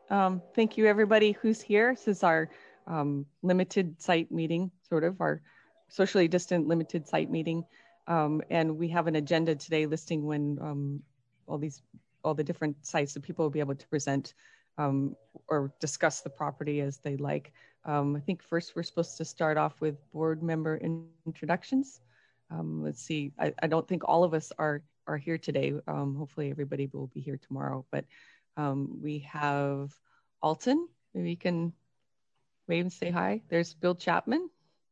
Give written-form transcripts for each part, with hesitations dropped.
Thank you, everybody who's here. This is our limited site meeting, sort of our socially distant limited site meeting. And we have an agenda today listing when all the different sites that people will be able to present or discuss the property as they like. I think first we're supposed to start off with board member introductions. Let's see, I don't think all of us are here today. Hopefully everybody will be here tomorrow, but we have Alton. Maybe you can wave and say hi. There's Bill Chapman.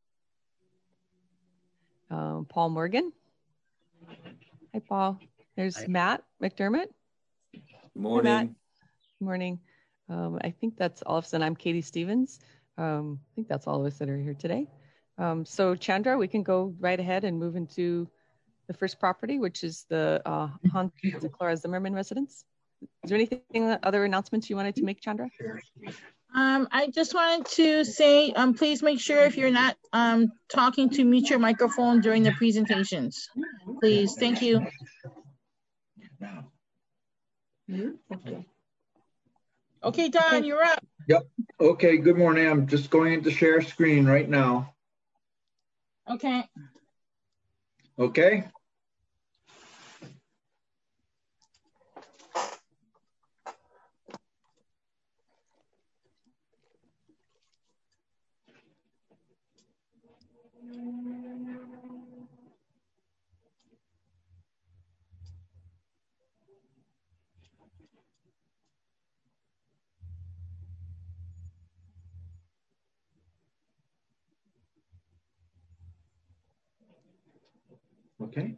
Paul Morgan. Hi, Paul. There's hi. Matt McDermott. Good morning. Hi, Matt. Good morning. I think that's all of us, and I'm Katie Stevens. I think that's all of us that are here today. So Chandra, we can go right ahead and move into the first property, which is the Hans and Clara Zimmerman residence. Is there anything, other announcements you wanted to make, Chandra? I just wanted to say, please make sure if you're not talking to mute your microphone during the presentations. Please, thank you. Okay, Don, you're up. Yep. Okay, good morning. I'm just going into share screen right now. Okay. Okay. Okay.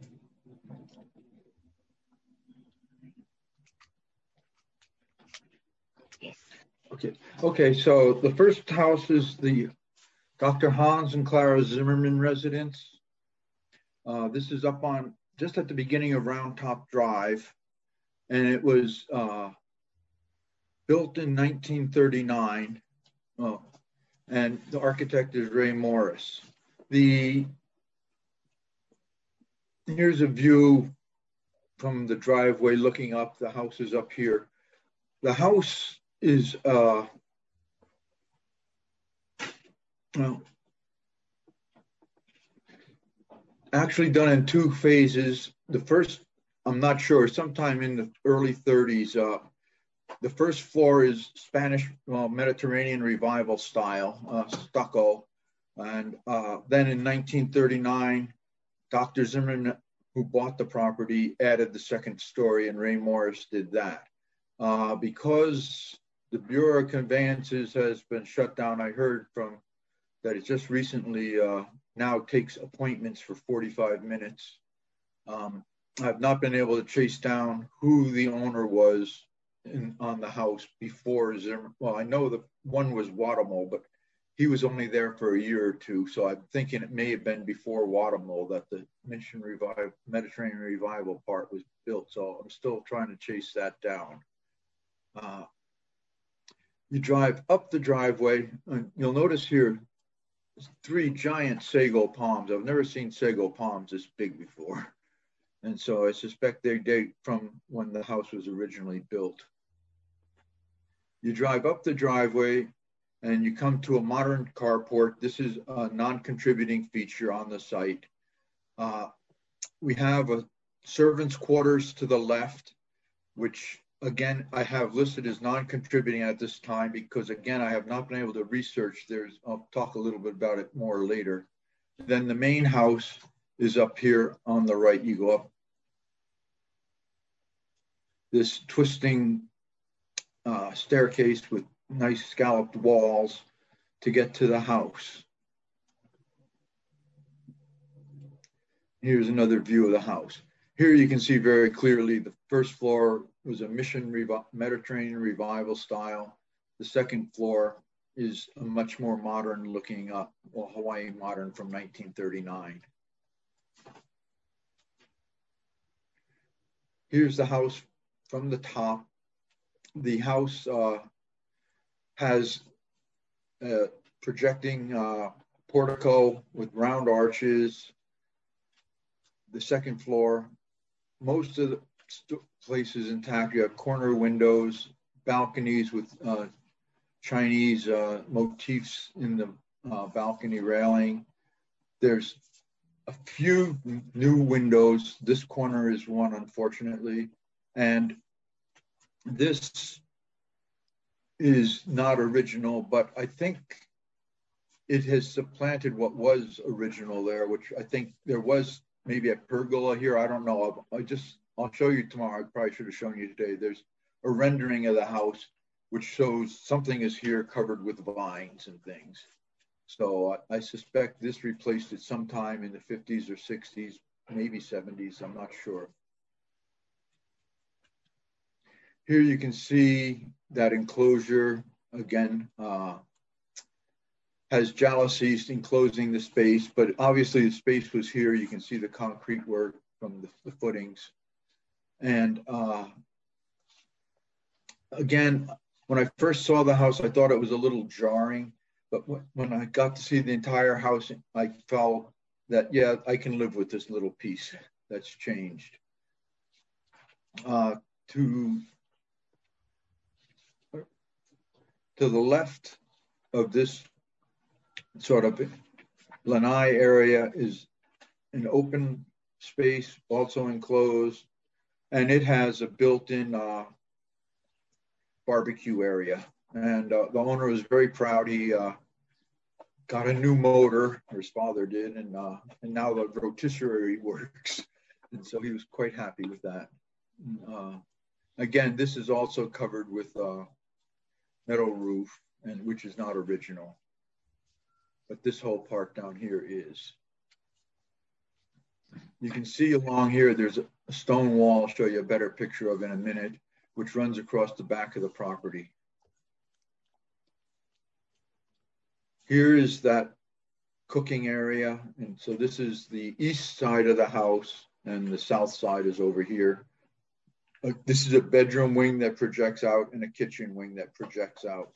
Okay, so the first house is the Dr. Hans and Clara Zimmerman residence. This is up on just at the beginning of Round Top Drive, and it was built in 1939, and the architect is Ray Morris. Here's a view from the driveway looking up. The house is up here. The house is actually done in two phases. The first, I'm not sure, sometime in the early 30s. The first floor is Spanish Mediterranean Revival style, stucco. And then in 1939, Dr. Zimmerman, who bought the property, added the second story, and Ray Morris did that. Because the Bureau of Conveyances has been shut down, I heard from that it just recently now takes appointments for 45 minutes. I've not been able to chase down who the owner was on the house before Zimmerman. Well, I know the one was Watermole, but he was only there for a year or two. So I'm thinking it may have been before Watermole that the Mediterranean Revival part was built. So I'm still trying to chase that down. You drive up the driveway, and you'll notice here, three giant sago palms. I've never seen sago palms this big before. And so I suspect they date from when the house was originally built. You drive up the driveway and you come to a modern carport. This is a non-contributing feature on the site. We have a servant's quarters to the left, which again, I have listed as non-contributing at this time because again, I have not been able to research. I'll talk a little bit about it more later. Then the main house is up here on the right. You go up this twisting staircase with nice scalloped walls to get to the house. Here's another view of the house. Here you can see very clearly the first floor was a Mediterranean Revival style. The second floor is a much more modern looking Hawaii modern from 1939. Here's the house from the top. The house has a projecting portico with round arches. The second floor, most of the place is intact. You have corner windows, balconies with Chinese motifs in the balcony railing. There's a few new windows. This corner is one, unfortunately. And this is not original, but I think it has supplanted what was original there, which I think there was maybe a pergola here. I don't know. I'll show you tomorrow. I probably should have shown you today. There's a rendering of the house, which shows something is here covered with vines and things. So I suspect this replaced it sometime in the 50s or 60s, maybe 70s, I'm not sure. Here you can see that enclosure, again, has jalousies enclosing the space, but obviously the space was here. You can see the concrete work from the footings. And again, when I first saw the house, I thought it was a little jarring, but when I got to see the entire house, I felt that, yeah, I can live with this little piece that's changed. To the left of this sort of lanai area is an open space, also enclosed, and it has a built-in barbecue area. And the owner was very proud. He got a new motor, or his father did, and now the rotisserie works. And so he was quite happy with that. Again, this is also covered with metal roof, and which is not original. But this whole part down here is. You can see along here, there's a stone wall. I'll show you a better picture of in a minute, which runs across the back of the property. Here is that cooking area. And so this is the east side of the house, and the south side is over here. This is a bedroom wing that projects out and a kitchen wing that projects out.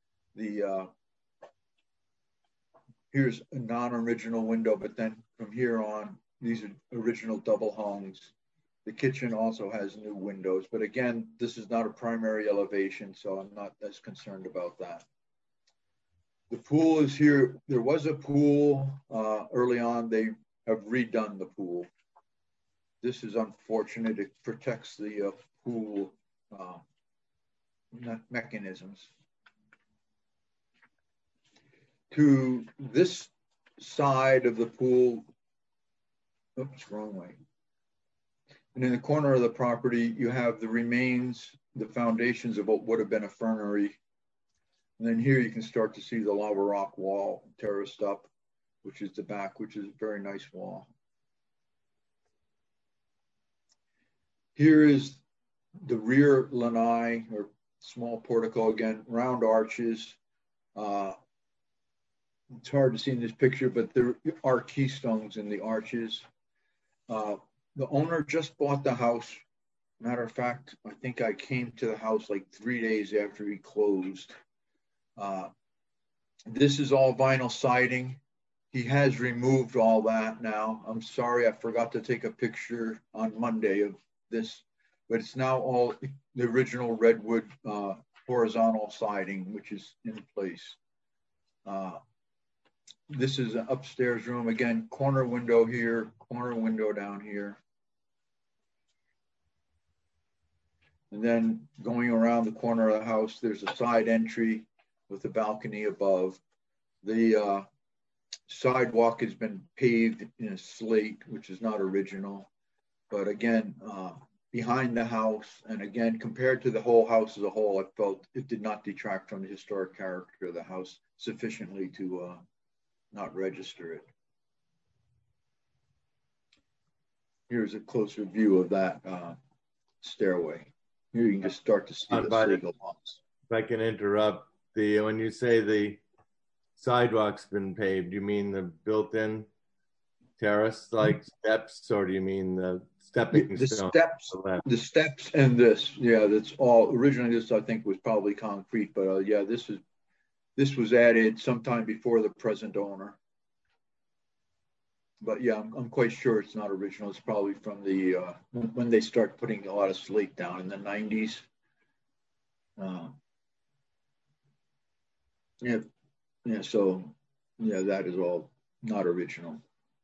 Here's a non-original window, but then from here on, these are original double hungs. The kitchen also has new windows, but again, this is not a primary elevation, so I'm not as concerned about that. The pool is here. There was a pool early on. They have redone the pool. This is unfortunate. It protects the pool mechanisms. To this side of the pool, oops, wrong way. And in the corner of the property, you have the remains, the foundations of what would have been a fernery. And then here you can start to see the lava rock wall terraced up, which is the back, which is a very nice wall. Here is the rear lanai, or small portico, again, round arches. It's hard to see in this picture, but there are keystones in the arches. The owner just bought the house. Matter of fact, I think I came to the house like 3 days after he closed. This is all vinyl siding. He has removed all that now. I'm sorry, I forgot to take a picture on Monday of this, but it's now all the original redwood horizontal siding, which is in place. This is an upstairs room. Again, corner window here, corner window down here. And then going around the corner of the house, there's a side entry with a balcony above. The sidewalk has been paved in a slate, which is not original. But again, behind the house, and again, compared to the whole house as a whole, I felt it did not detract from the historic character of the house sufficiently to not register it. Here's a closer view of that stairway. Here you can just start to see the seagull box. If I can interrupt, when you say the sidewalk's been paved, do you mean the built-in terrace-like steps, or do you mean the stepping stone? The steps and this, yeah, that's all. Originally, this I think was probably concrete, but yeah, this was added sometime before the present owner. But yeah, I'm quite sure it's not original. It's probably from the when they start putting a lot of slate down in the 90s. Yeah, yeah. So yeah, that is all not original.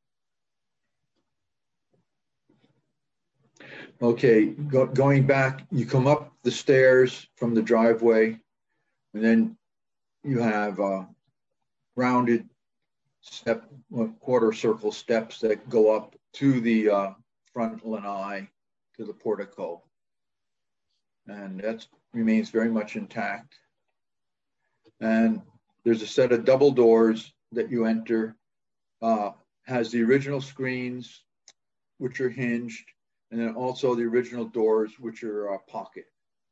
Okay, going back, you come up the stairs from the driveway, and then you have rounded step, quarter circle steps that go up to the front lanai, to the portico. And that remains very much intact. And there's a set of double doors that you enter, has the original screens, which are hinged, and then also the original doors, which are pocket.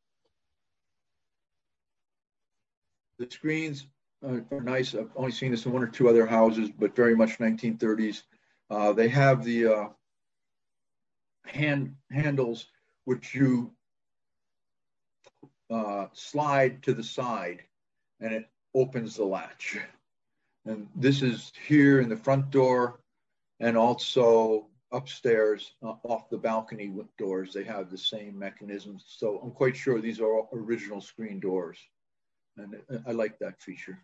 The screens are nice. I've only seen this in one or two other houses, but very much 1930s. They have the handles, which you slide to the side, and it opens the latch. And this is here in the front door, and also upstairs off the balcony doors. They have the same mechanisms. So I'm quite sure these are all original screen doors. And I like that feature.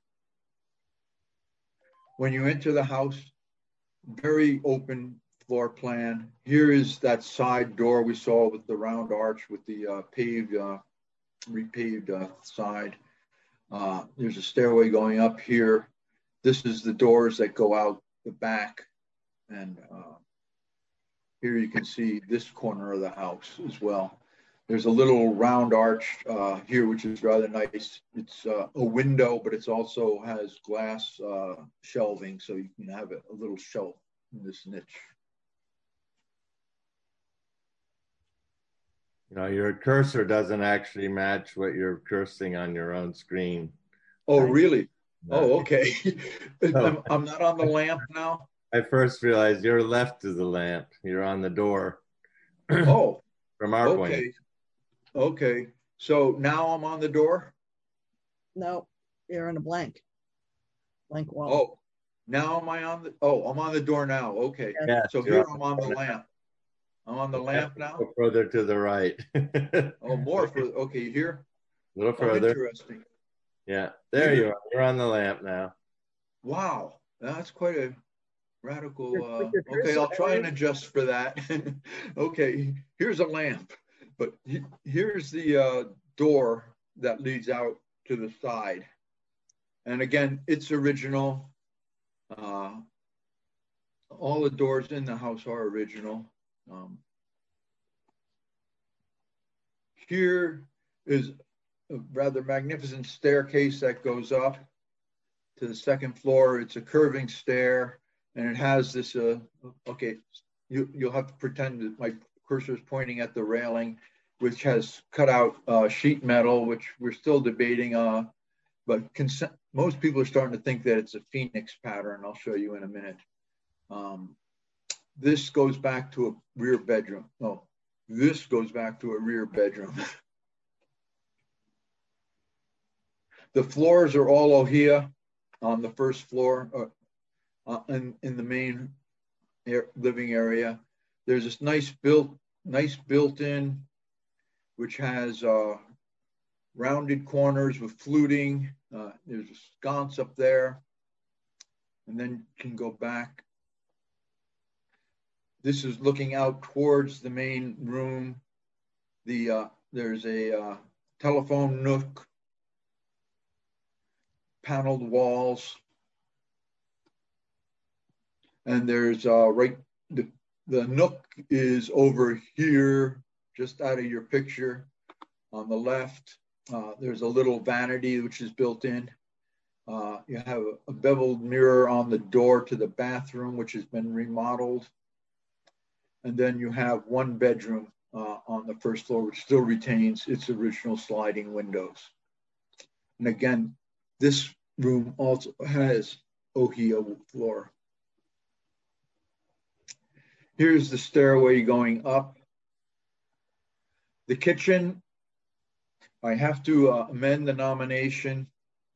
When you enter the house, very open floor plan. Here is that side door we saw with the round arch with the repaved side. There's a stairway going up here. This is the doors that go out the back. And here you can see this corner of the house as well. There's a little round arch here, which is rather nice. It's a window, but it also has glass shelving, so you can have a little shelf in this niche. You know, your cursor doesn't actually match what you're cursing on your own screen. Oh, really? No. Oh, okay. I'm not on the lamp now? I first realized your left is the lamp. You're on the door. Oh, from our point. Okay. So now I'm on the door? No, you're in a blank wall. Oh, now am I on the, I'm on the door now. Okay. Yes, so here I'm on the lamp. I'm on the lamp now? Go further to the right. Oh, more further. Okay, here? A little further. Interesting. Yeah, there you are. You're on the lamp now. Wow, that's quite a radical. Okay, I'll try and adjust for that. Okay, here's a lamp, but here's the door that leads out to the side. And again, it's original. All the doors in the house are original. Here is a rather magnificent staircase that goes up to the second floor. It's a curving stair, and it has this, okay, you'll have to pretend that my cursor is pointing at the railing, which has cut out sheet metal, which we're still debating, but most people are starting to think that it's a phoenix pattern. I'll show you in a minute. This goes back to a rear bedroom. Oh, this goes back to a rear bedroom. The floors are all ohia on the first floor in the main living area. There's this nice built-in, which has rounded corners with fluting. There's a sconce up there, and then you can go back. This is looking out towards the main room. There's a telephone nook, paneled walls, and there's the nook is over here, just out of your picture. On the left, there's a little vanity which is built in. You have a beveled mirror on the door to the bathroom, which has been remodeled. And then you have one bedroom on the first floor, which still retains its original sliding windows. And again, this room also has ohia floor. Here's the stairway going up. The kitchen, I have to amend the nomination.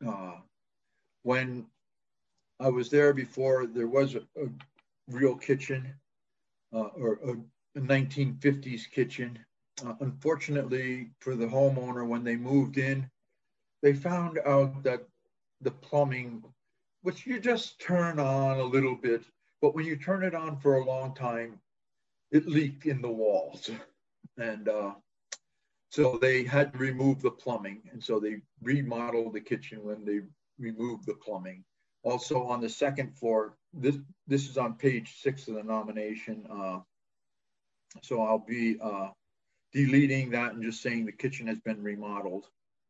When I was there before, there was a real kitchen. Or a 1950s kitchen. Unfortunately for the homeowner, when they moved in, they found out that the plumbing, which you just turn on a little bit, but when you turn it on for a long time, it leaked in the walls. And so they had to remove the plumbing. And so they remodeled the kitchen when they removed the plumbing. Also on the second floor, this is on page 6 of the nomination. So I'll be deleting that and just saying the kitchen has been remodeled.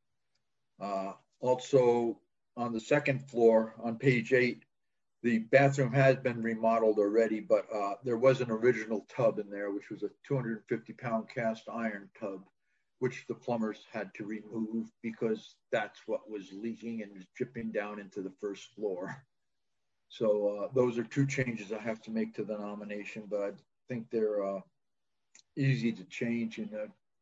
Also on the second floor on page 8, the bathroom has been remodeled already, but there was an original tub in there, which was a 250-pound cast iron tub, which the plumbers had to remove because that's what was leaking and dripping down into the first floor. So those are 2 changes I have to make to the nomination, but I think they're easy to change. In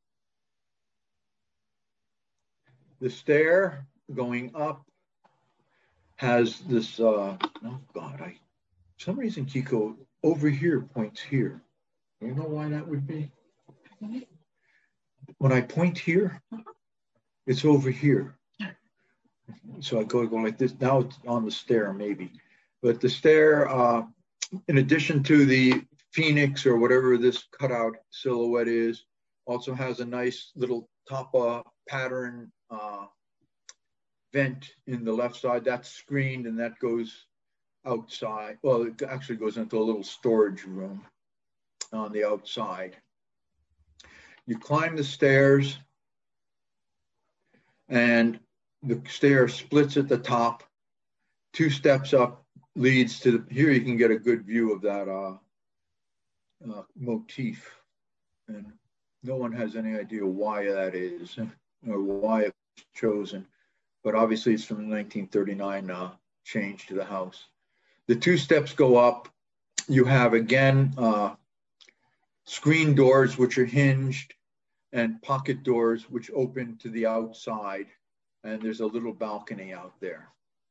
the stair going up has this, oh God, for some reason Kiko over here points here. Do you know why that would be? When I point here, it's over here. So I go like this. Now it's on the stair maybe. But the stair, in addition to the Phoenix or whatever this cutout silhouette is, also has a nice little top pattern vent in the left side. That's screened and that goes outside. Well, it actually goes into a little storage room on the outside. You climb the stairs and the stair splits at the top. 2 steps up leads to here you can get a good view of that motif. And no one has any idea why that is or why it was chosen. But obviously it's from the 1939 change to the house. The 2 steps go up. You have again screen doors which are hinged and pocket doors which open to the outside. And there's a little balcony out there.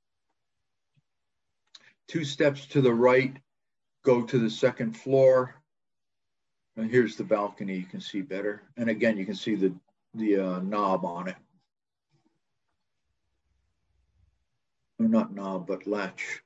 2 steps to the right go to the second floor. And here's the balcony, you can see better. And again, you can see the knob on it. Or not knob, but latch.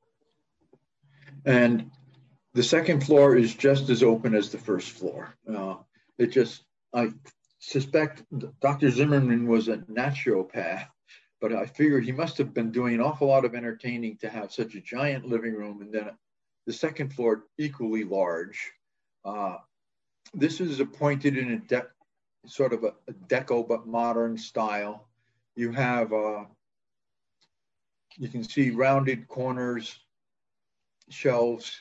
And the second floor is just as open as the first floor. I suspect Dr. Zimmerman was a naturopath, but I figured he must have been doing an awful lot of entertaining to have such a giant living room and then the second floor equally large. This is appointed in a sort of a deco but modern style. You have, you can see rounded corners, shelves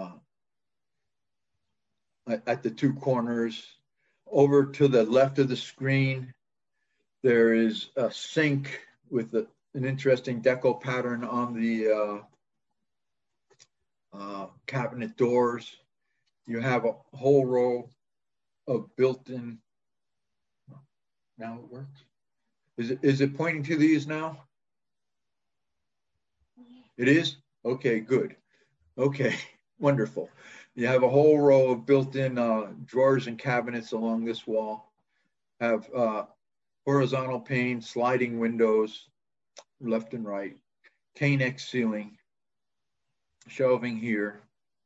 at the 2 corners. Over to the left of the screen, there is a sink with an interesting deco pattern on the cabinet doors. You have a whole row of built-in, now it works. Is it pointing to these now? It is? Okay, good. Okay, wonderful. You have a whole row of built-in drawers and cabinets along this wall. Have horizontal pane, sliding windows, left and right, K-neck ceiling, shelving here.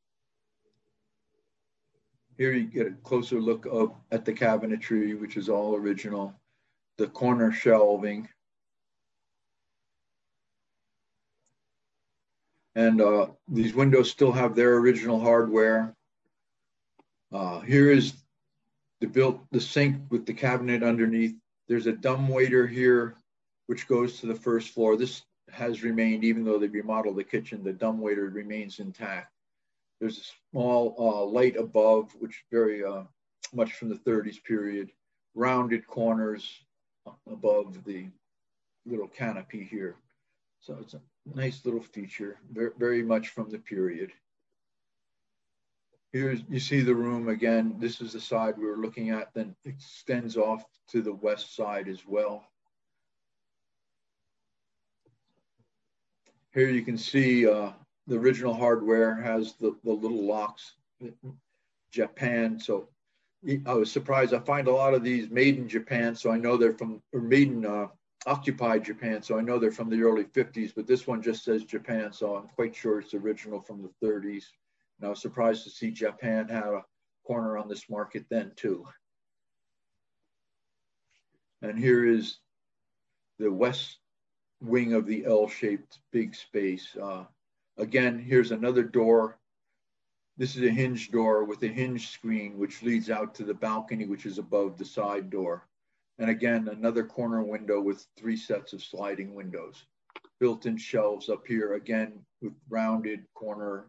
Here you get a closer look up at the cabinetry, which is all original, the corner shelving. And these windows still have their original hardware. Here is the sink with the cabinet underneath. There's a dumbwaiter here, which goes to the first floor. This has remained, even though they remodeled the kitchen, the dumbwaiter remains intact. There's a small light above, which very much from the 30s period. Rounded corners above the little canopy here. So it's a nice little feature, very much from the period. Here you see the room again. This is the side we were looking at, then extends off to the west side as well. Here you can see the original hardware has the little locks, Japan. So I was surprised. I find a lot of these made in Japan, so I know they're from, or made in occupied Japan, so I know they're from the early 50s, but this one just says Japan, so I'm quite sure it's original from the 30s. And I was surprised to see Japan have a corner on this market then too. And here is the west wing of the L-shaped big space. Again, here's another door. This is a hinge door with a hinge screen, which leads out to the balcony, which is above the side door. And again, another corner window with 3 sets of sliding windows. Built-in shelves up here, again, with rounded corner.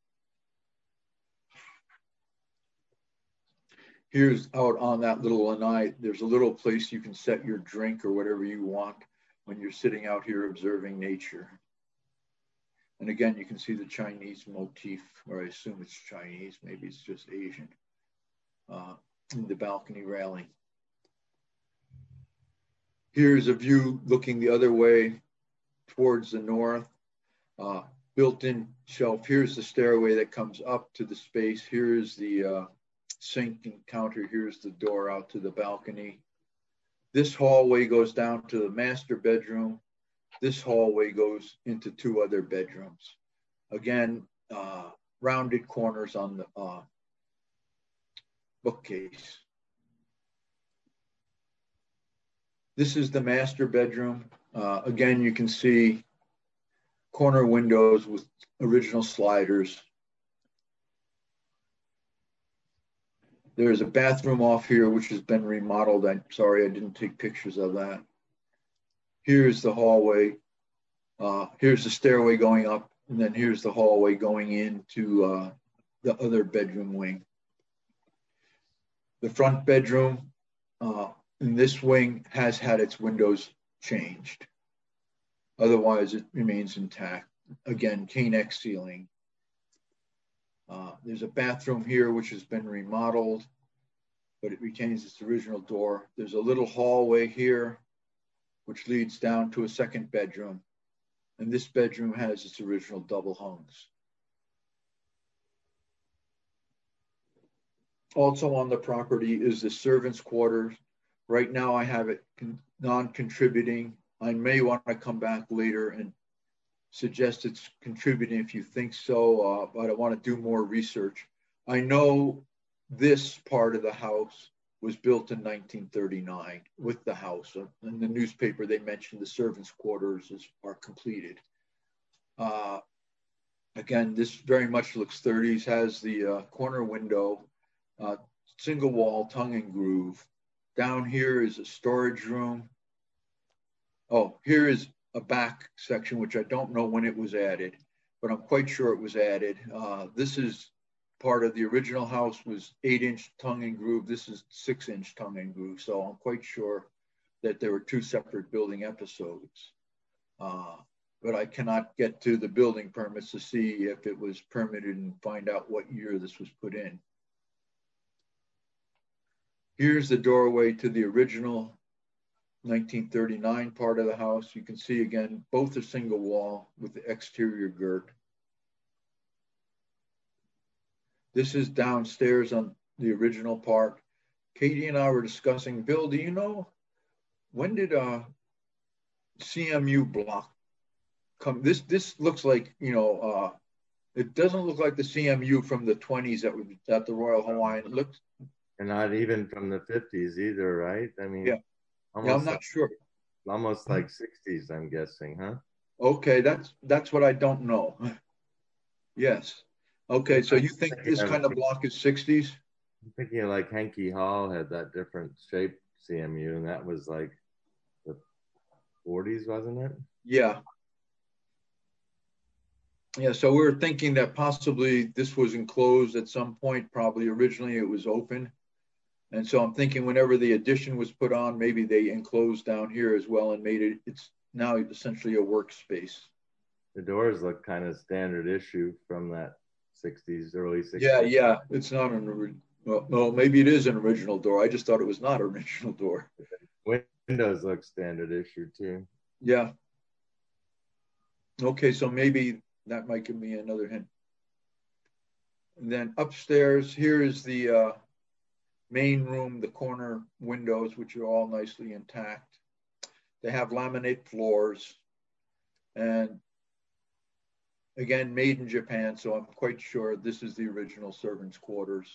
Here's out on that little lanai. There's a little place you can set your drink or whatever you want when you're sitting out here observing nature. And again, you can see the Chinese motif, or I assume it's Chinese, maybe it's just Asian, in the balcony railing. Here's a view looking the other way towards the north. Built-in shelf. Here's the stairway that comes up to the space. Here's the sink and counter. Here's the door out to the balcony. This hallway goes down to the master bedroom. This hallway goes into 2 other bedrooms. Again, rounded corners on the bookcase. This is the master bedroom. Again, you can see corner windows with original sliders. There's a bathroom off here, which has been remodeled. I'm sorry, I didn't take pictures of that. Here's the hallway. Here's the stairway going up, and then here's the hallway going into the other bedroom wing. The front bedroom in this wing has had its windows changed. Otherwise, it remains intact. Again, K-neck ceiling. There's a bathroom here, which has been remodeled, but it retains its original door. There's a little hallway here, which leads down to a second bedroom. And this bedroom has its original double hungs. Also on the property is the servants' quarters. Right now I have it non-contributing. I may want to come back later and suggest it's contributing if you think so, but I want to do more research. I know this part of the house was built in 1939 with the house. In the newspaper, they mentioned the servants' quarters are completed. Again, this very much looks 30s, has the corner window, single wall, tongue and groove. Down here is a storage room. Oh, here is a back section, which I don't know when it was added, but I'm quite sure it was added. This is part of the original house, was 8-inch tongue and groove. This is 6-inch tongue and groove. So I'm quite sure that there were 2 separate building episodes. But I cannot get to the building permits to see if it was permitted and find out what year this was put in. Here's the doorway to the original 1939 part of the house. You can see again, both are single wall with the exterior girt. This is downstairs on the original part. Katie and I were discussing, Bill, do you know, when did CMU block come? This looks like, you know, it doesn't look like the CMU from the 20s that was at the Royal Hawaiian. It looks. And not even from the 50s either, right? I mean, yeah, I'm not sure. Almost like 60s, I'm guessing, huh? Okay, that's what I don't know. Yes. Okay, so you think this kind of block is 60s? I'm thinking like Henke Hall had that different shape CMU, and that was like the 40s, wasn't it? Yeah. Yeah, so we were thinking that possibly this was enclosed at some point. Probably originally it was open. And so I'm thinking whenever the addition was put on, maybe they enclosed down here as well and made it, it's now essentially a workspace. The doors look kind of standard issue from that 60s, early 60s. Yeah, it's not an original, well, maybe it is an original door. I just thought it was not an original door. Windows look standard issue too. Yeah. Okay, so maybe that might give me another hint. And then upstairs, here is the main room, the corner windows, which are all nicely intact. They have laminate floors, and again, made in Japan, so I'm quite sure this is the original servants' quarters.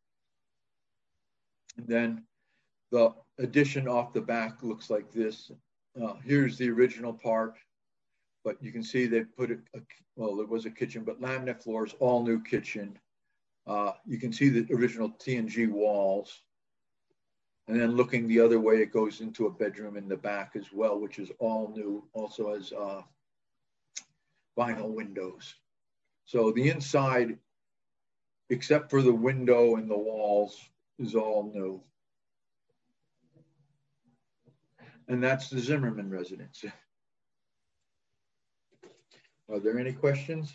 And then the addition off the back looks like this. Here's the original part, but you can see they put well, there was a kitchen, but laminate floors, all new kitchen. You can see the original T&G walls. And then looking the other way, it goes into a bedroom in the back as well, which is all new, also has vinyl windows. So the inside, except for the window and the walls, is all new. And that's the Zimmerman residence. Are there any questions?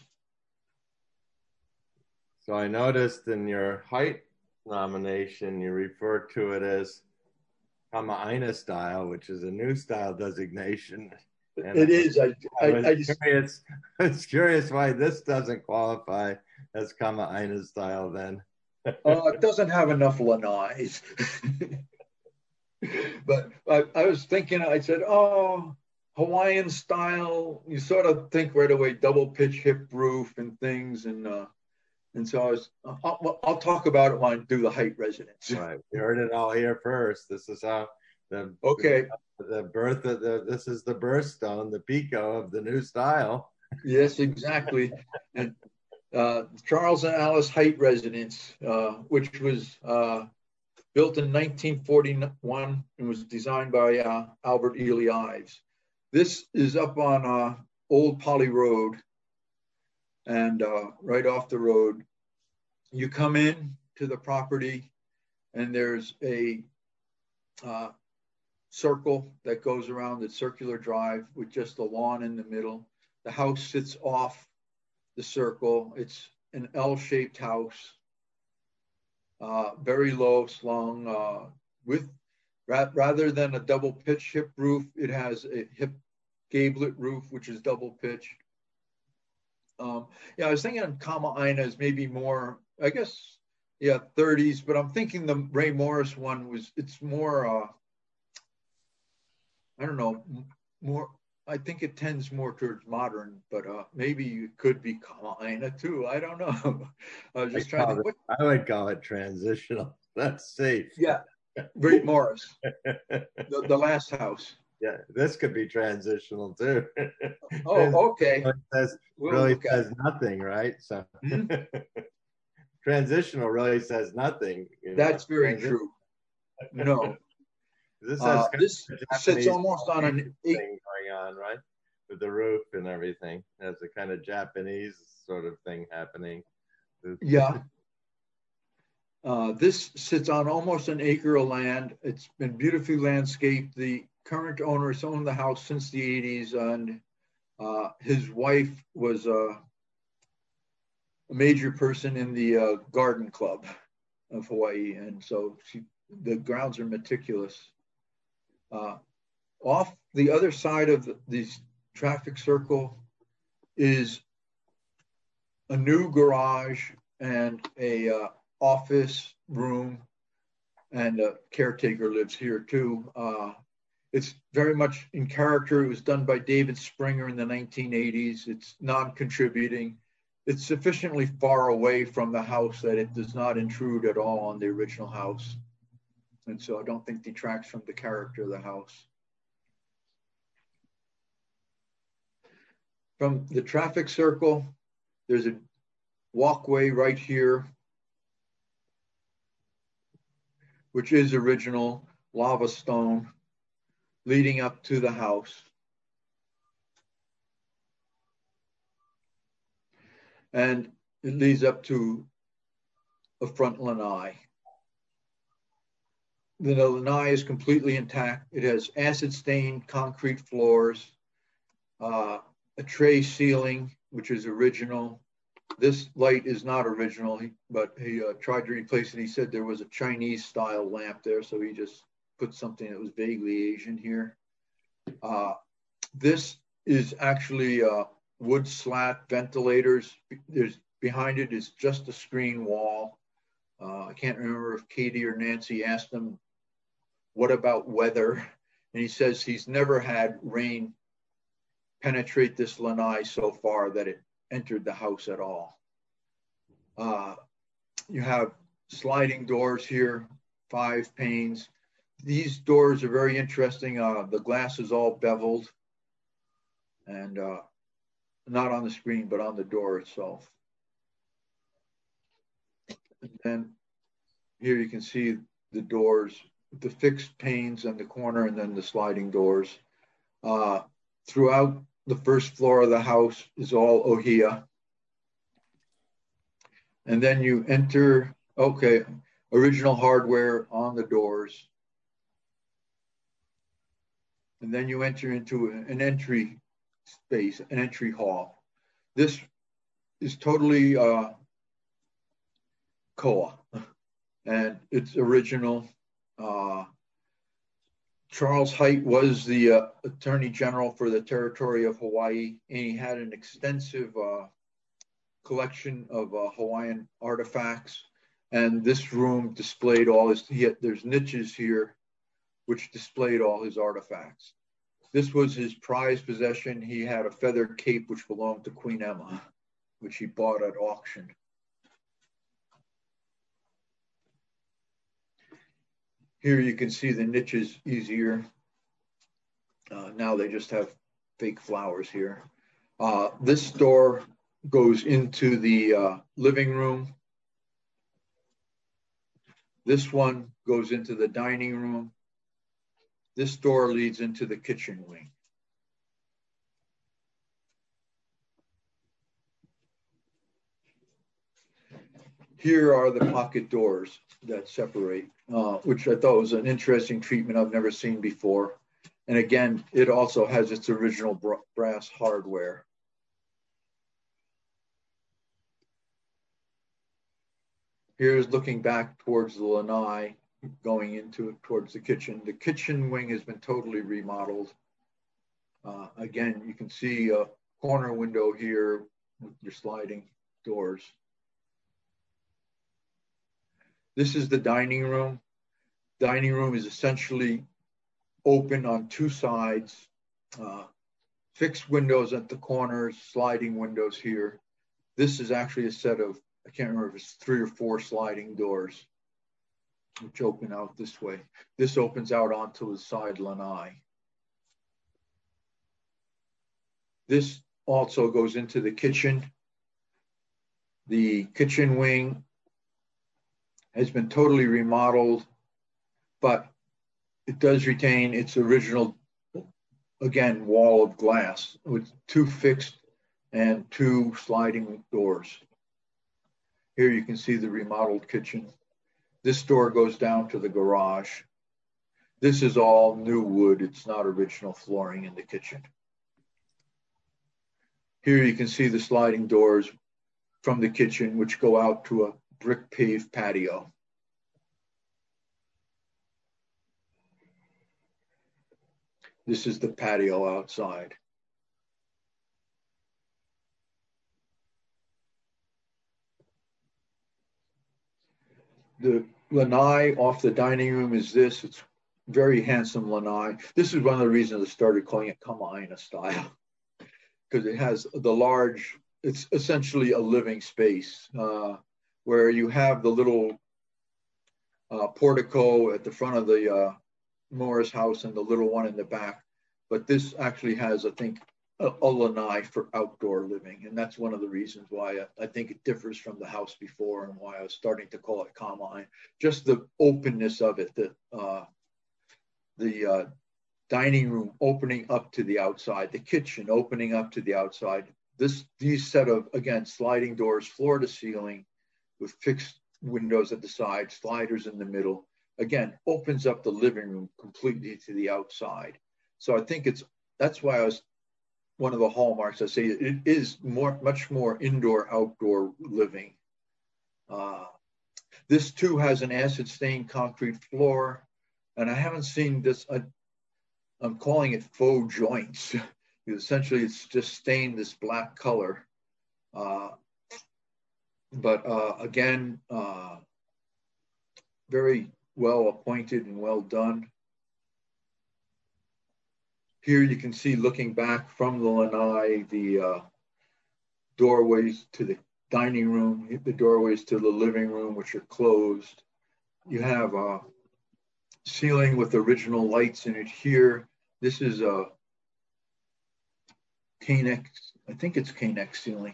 So I noticed in your height nomination, you refer to it as Kama-Ina style, which is a new style designation. And it is. I was curious why this doesn't qualify as Kama-Ina style then. It doesn't have enough lanais. But I was thinking, I said, oh, Hawaiian style, you sort of think right away, double pitch hip roof and things. And so I was, I'll talk about it when I do the height residence. Right, we heard it all here first. This is how the birth of this is the birthstone, the pico of the new style. Yes, exactly. And Charles and Alice Height residence, which was built in 1941 and was designed by Albert Ely Ives. This is up on Old Poly Road, and right off the road. You come in to the property, and there's a circle that goes around the circular drive with just a lawn in the middle. The house sits off the circle. It's an L-shaped house. Very low slung, with rather than a double pitch hip roof, it has a hip gablet roof, which is double pitch. Yeah, I was thinking Kama-Ina is maybe more, I guess, yeah, 30s, but I'm thinking the Ray Morris one it's more, I don't know, more, I think it tends more towards modern, but maybe it could be Kama-Ina too. I don't know. I was just trying to. I would call it transitional. That's safe. Yeah, Ray Morris, the last house. Yeah, this could be transitional too. Oh, okay. Really says nothing, right? So transitional really says nothing. That's very true. No. This sits almost on an thing going on, right? With the roof and everything. There's a kind of Japanese sort of thing happening. Yeah. This sits on almost an acre of land. It's been beautifully landscaped. The current owner has owned the house since the 80s, and his wife was a major person in the garden club of Hawaii, and so the grounds are meticulous. Off the other side of the traffic circle is a new garage and a office room, and a caretaker lives here too. It's very much in character. It was done by David Springer in the 1980s. It's non-contributing. It's sufficiently far away from the house that it does not intrude at all on the original house. And so I don't think detracts from the character of the house. From the traffic circle, there's a walkway right here, which is original lava stone, leading up to the house. And it leads up to a front lanai. The lanai is completely intact. It has acid-stained concrete floors, a tray ceiling, which is original. This light is not original, but he tried to replace it. He said there was a Chinese-style lamp there, so he just put something that was vaguely Asian here. This is actually wood slat ventilators. Behind it is just a screen wall. I can't remember if Katie or Nancy asked him, what about weather? And he says he's never had rain penetrate this lanai so far that it entered the house at all. You have sliding doors here, 5 panes. These doors are very interesting. The glass is all beveled and not on the screen, but on the door itself. And then here you can see the doors, the fixed panes on the corner, and then the sliding doors. Throughout the first floor of the house is all ohia. And then you enter, okay, original hardware on the doors. And then you enter into an entry space, an entry hall. This is totally koa, and it's original. Charles Hite was the Attorney General for the territory of Hawaii, and he had an extensive collection of Hawaiian artifacts. And this room displayed all his, there's niches here which displayed all his artifacts. This was his prized possession. He had a feather cape which belonged to Queen Emma, which he bought at auction. Here you can see the niches easier. Now they just have fake flowers here. This door goes into the living room. This one goes into the dining room. This door leads into the kitchen wing. Here are the pocket doors that separate, which I thought was an interesting treatment I've never seen before. And again, it also has its original brass hardware. Here's looking back towards the lanai, going into towards the kitchen. The kitchen wing has been totally remodeled. Again, you can see a corner window here with your sliding doors. This is the dining room. Dining room is essentially open on 2 sides, fixed windows at the corners, sliding windows here. This is actually a set of, I can't remember if it's 3 or 4 sliding doors, which open out this way. This opens out onto the side lanai. This also goes into the kitchen. The kitchen wing has been totally remodeled, but it does retain its original, again, wall of glass with 2 fixed and 2 sliding doors. Here you can see the remodeled kitchen. This door goes down to the garage. This is all new wood. It's not original flooring in the kitchen. Here you can see the sliding doors from the kitchen, which go out to a brick paved patio. This is the patio outside. The lanai off the dining room is this. It's very handsome lanai. This is one of the reasons I started calling it Kama'aina style, because it has the large, it's essentially a living space where you have the little portico at the front of the Morris house and the little one in the back. But this actually has, I think, a lanai for outdoor living. And that's one of the reasons why I think it differs from the house before and why I was starting to call it Kama'aina. Just the openness of it, the dining room opening up to the outside, the kitchen opening up to the outside. These set of, again, sliding doors, floor to ceiling with fixed windows at the side, sliders in the middle, again, opens up the living room completely to the outside. So I think that's why I was, one of the hallmarks, I say it is much more indoor, outdoor living. This too has an acid stained concrete floor, and I haven't seen this, I'm calling it faux joints. Essentially, it's just stained this black color. Again, very well appointed and well done. Here you can see, looking back from the lanai, the doorways to the dining room, the doorways to the living room, which are closed. You have a ceiling with original lights in it here. This is a Canex, I think it's Canex ceiling.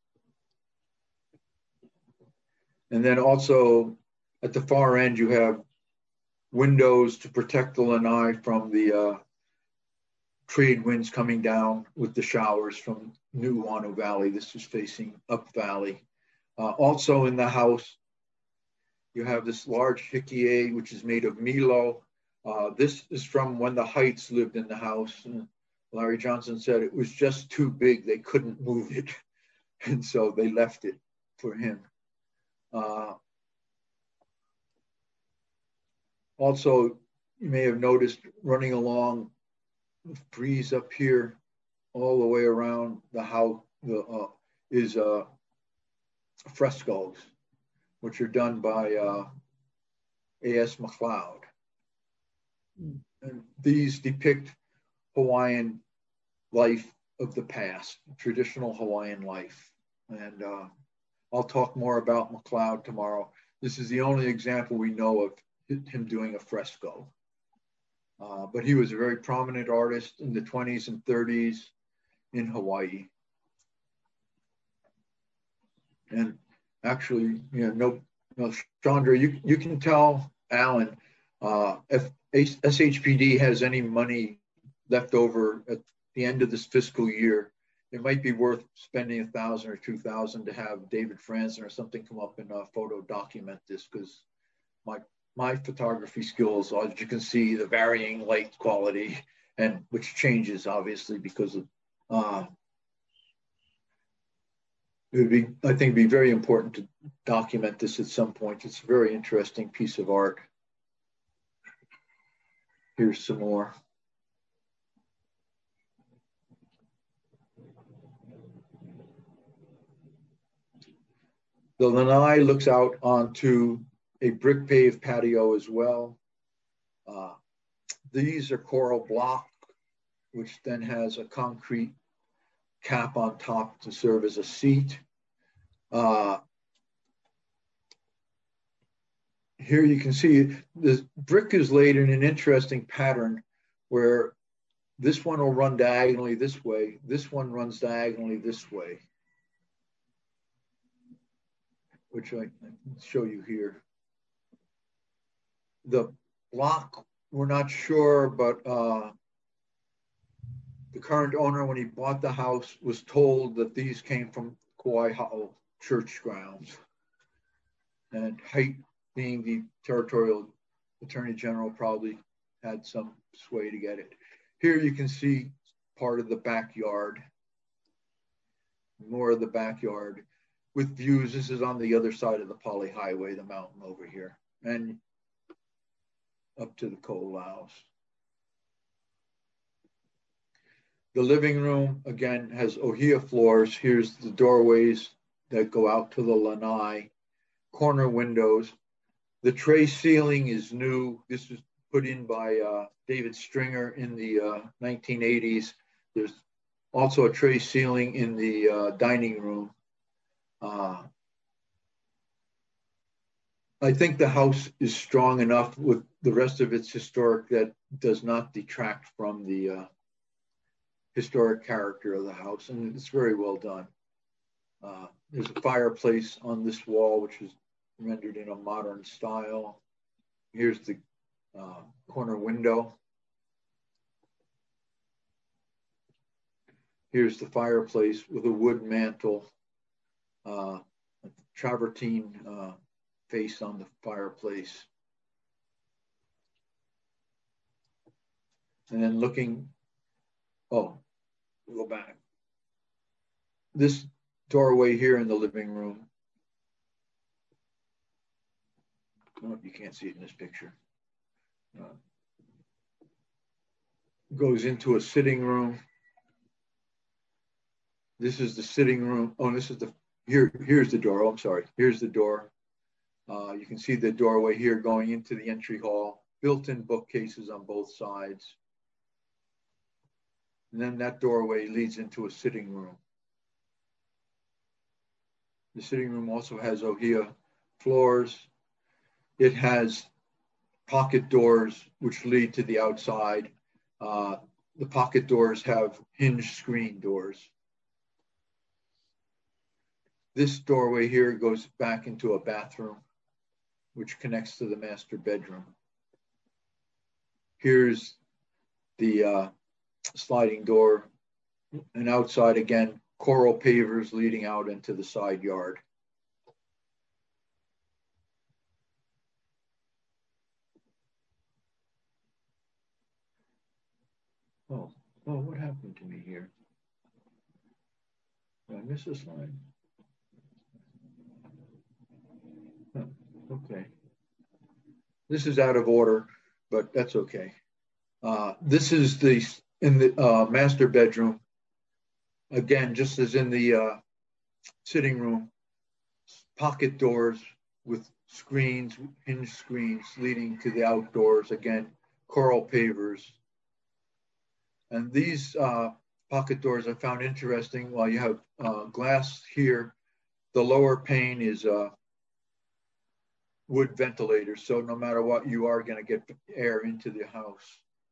And then also at the far end, you have windows to protect the lanai from the trade winds coming down with the showers from New Wano Valley. This is facing up valley. Also in the house, you have this large hikie, which is made of Milo. This is from when the Heights lived in the house. And Larry Johnson said it was just too big. They couldn't move it. And so they left it for him. Also, you may have noticed running along the frieze up here, all the way around the house, is frescoes, which are done by A.S. MacLeod. And these depict Hawaiian life of the past, traditional Hawaiian life. And I'll talk more about MacLeod tomorrow. This is the only example we know of him doing a fresco. But he was a very prominent artist in the 20s and 30s in Hawaii. And actually, Chandra, you can tell Alan if SHPD has any money left over at the end of this fiscal year, it might be worth spending $1,000 or $2,000 to have David Franzen or something come up and photo document this, because my photography skills, as you can see, the varying light quality, and which changes obviously because of it would be, I think, be very important to document this at some point. It's a very interesting piece of art. Here's some more. The lanai looks out onto a brick paved patio as well. These are coral block, which then has a concrete cap on top to serve as a seat. Here you can see the brick is laid in an interesting pattern where this one will run diagonally this way, this one runs diagonally this way, which I can show you here. The block, we're not sure, but the current owner, when he bought the house, was told that these came from Kauai Ha'o church grounds. And Haight, being the territorial attorney general, probably had some sway to get it. Here you can see part of the backyard, more of the backyard with views. This is on the other side of the Pali Highway, the mountain over here, and up to the Ko'olaus. The living room, again, has ohia floors. Here's the doorways that go out to the lanai, corner windows. The tray ceiling is new. This was put in by David Stringer in the 1980s. There's also a tray ceiling in the dining room. I think the house is strong enough with the rest of its historic that does not detract from the historic character of the house, and it's very well done. There's a fireplace on this wall, which is rendered in a modern style. Here's the corner window. Here's the fireplace with a wood mantle, a travertine face on the fireplace. And then looking, oh, we'll go back. This doorway here in the living room, oh, you can't see it in this picture, goes into a sitting room. This is the sitting room. Oh, this is the, here's the door. Oh, I'm sorry. Here's the door. You can see the doorway here going into the entry hall, built-in bookcases on both sides. And then that doorway leads into a sitting room. The sitting room also has ohia floors. It has pocket doors which lead to the outside. The pocket doors have hinged screen doors. This doorway here goes back into a bathroom, which connects to the master bedroom. Here's the sliding door, and outside again, coral pavers leading out into the side yard. Oh, what happened to me here? Did I miss a slide? Oh, okay. This is out of order, but that's okay. This is in the master bedroom. Again, just as in the sitting room, pocket doors with screens, hinged screens leading to the outdoors. Again, coral pavers. And these pocket doors I found interesting. While you have glass here, the lower pane is wood ventilators. So no matter what, you are going to get air into the house.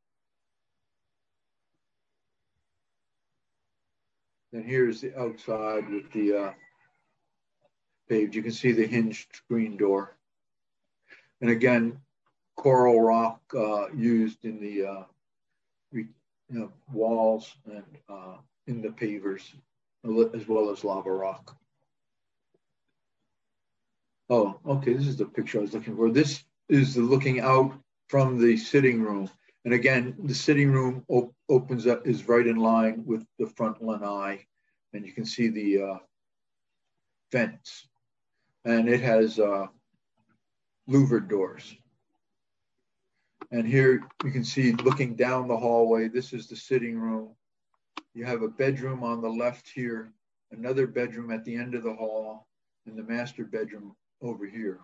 And here's the outside with the paved. You can see the hinged screen door. And again, coral rock used in the walls and in the pavers, as well as lava rock. Oh, okay, this is the picture I was looking for. This is the looking out from the sitting room. And again, the sitting room opens up, is right in line with the front lanai. And you can see the vents. And it has louvered doors. And here you can see looking down the hallway, this is the sitting room. You have a bedroom on the left here, another bedroom at the end of the hall, and the master bedroom over here.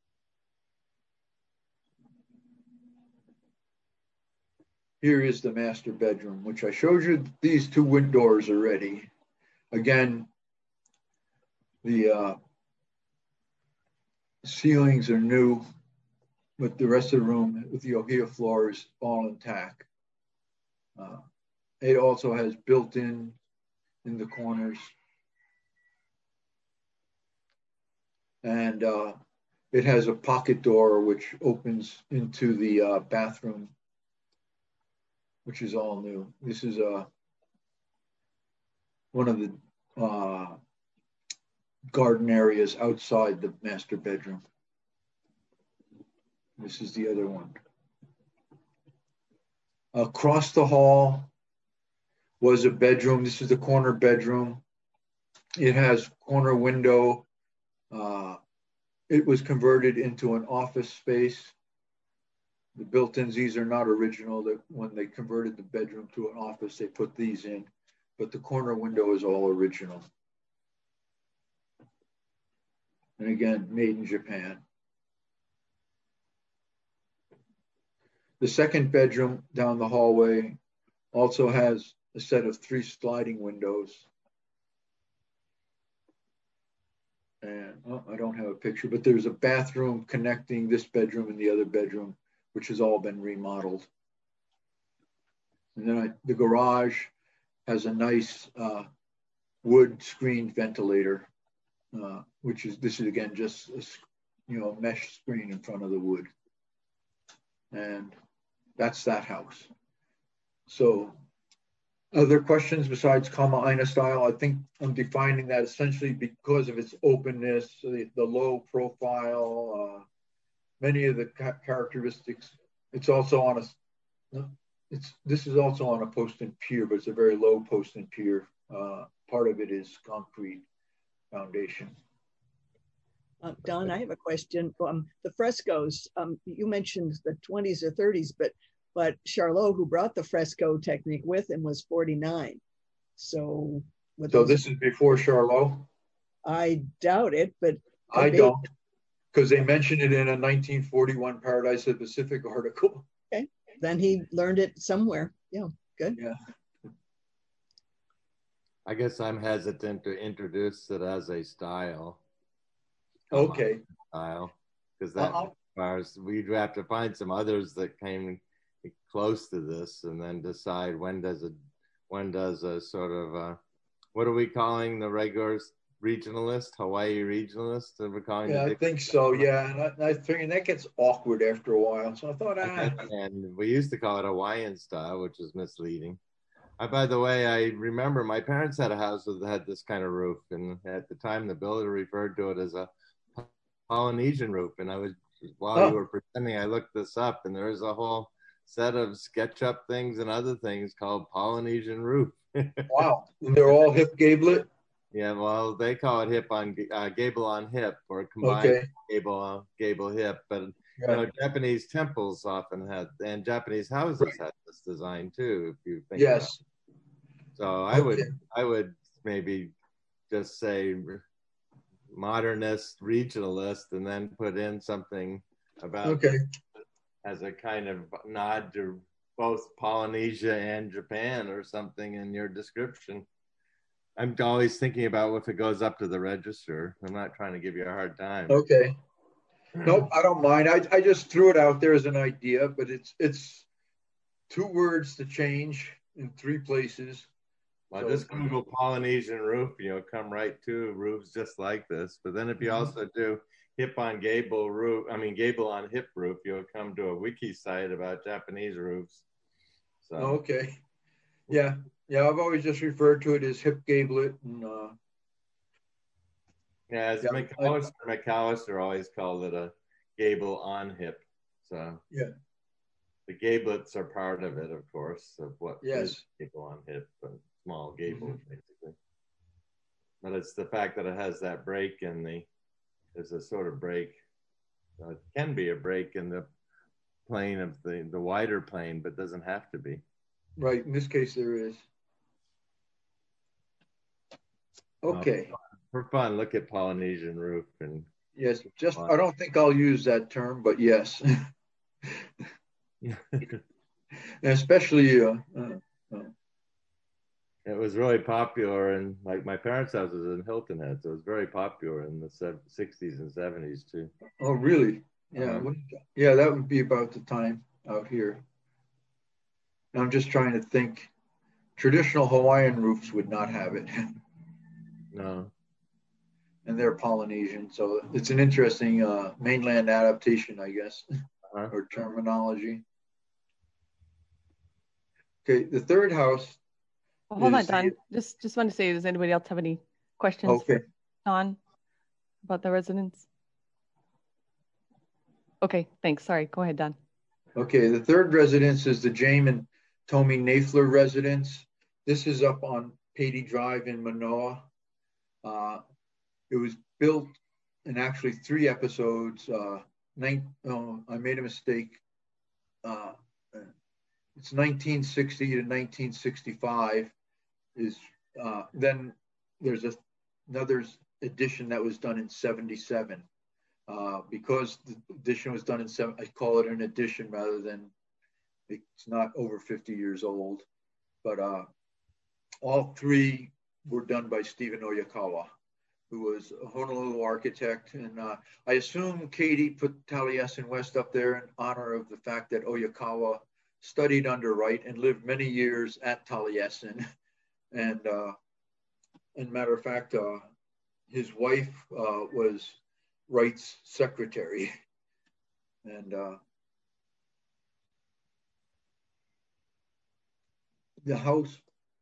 Here is the master bedroom, which I showed you these two windows already. Again, the ceilings are new, but the rest of the room with the ohia floor is all intact. It also has built-in the corners. And it has a pocket door which opens into the bathroom, which is all new. This is one of the garden areas outside the master bedroom. This is the other one. Across the hall was a bedroom. This is the corner bedroom. It has corner window. It was converted into an office space. The built-ins, these are not original. When they converted the bedroom to an office, they put these in, but the corner window is all original. And again, made in Japan. The second bedroom down the hallway also has a set of 3 sliding windows. And I don't have a picture, but there's a bathroom connecting this bedroom and the other bedroom, which has all been remodeled. And then the garage has a nice wood screened ventilator, this is again just a mesh screen in front of the wood. And that's that house. So other questions besides Kama Aina style? I think I'm defining that essentially because of its openness, the low profile, many of the characteristics. It's also on this is also on a post and pier, but it's a very low post and pier. Part of it is concrete foundation. Don, I have a question. The frescoes, you mentioned the 20s or 30s, but Charlot, who brought the fresco technique with him, was 49. So this is before Charlot? I doubt it, but I don't, because they mentioned it in a 1941 Paradise of the Pacific article. Okay, then he learned it somewhere. Yeah, good. Yeah. I guess I'm hesitant to introduce it as a style. Okay. Style, because that requires, we'd have to find some others that came close to this, and then decide when does a sort of what are we calling the regular regionalist, Hawaii regionalist? We're calling Yeah, I think so. Yeah, and I figured that gets awkward after a while. So I thought, and we used to call it Hawaiian style, which is misleading. By the way, I remember my parents had a house that had this kind of roof, and at the time the builder referred to it as a Polynesian roof. And while you were pretending, I looked this up, and there's a whole set of SketchUp things and other things called Polynesian roof. Wow, and they're all hip gablet. Yeah, well, they call it gable on hip, or combined gable hip. But you know, Japanese temples often had, and Japanese houses had this design too. If you think, about it. So I would maybe just say modernist, regionalist, and then put in something about as a kind of nod to both Polynesia and Japan or something in your description. I'm always thinking about if it goes up to the register. I'm not trying to give you a hard time. Okay. Nope, I don't mind. I just threw it out there as an idea, but it's 2 words to change in 3 places. Well, so, just Google Polynesian roof, come right to roofs just like this. But then if you also do hip on gable roof, gable on hip roof, you'll come to a wiki site about Japanese roofs. So. Okay. Yeah. Yeah, I've always just referred to it as hip gablet. And, as McAllister always called it a gable on hip. So the gablets are part of it, of course, of what is gable on hip, but small gables basically. But it's the fact that it has that break in there's a sort of break. It can be a break in the plane of the wider plane, but doesn't have to be. Right, in this case there is. Okay. For fun, look at Polynesian roof and yes, just I don't think I'll use that term, but yes. Especially it was really popular, and like my parents' house was in Hilton Head, so it was very popular in the 60s and 70s too. Oh, really? Yeah. Yeah, that would be about the time out here. I'm just trying to think. Traditional Hawaiian roofs would not have it. No. And they're Polynesian, so it's an interesting mainland adaptation, I guess, or terminology. Okay, the third house. Well, hold on, Don. Just want to say, does anybody else have any questions for Don about the residence? Okay, thanks. Sorry, go ahead, Don. Okay, the third residence is the James and Tommy Nafler residence. This is up on Patey Drive in Manoa. It was built in actually 3 episodes. I made a mistake. It's 1960 to 1965. Then there's another edition that was done in 77. Because the edition was done in 7, I call it an edition rather than it's not over 50 years old. But all 3 were done by Stephen Oyakawa, who was a Honolulu architect. And I assume Katie put Taliesin West up there in honor of the fact that Oyakawa studied under Wright and lived many years at Taliesin. And matter of fact, his wife was Wright's secretary. And the house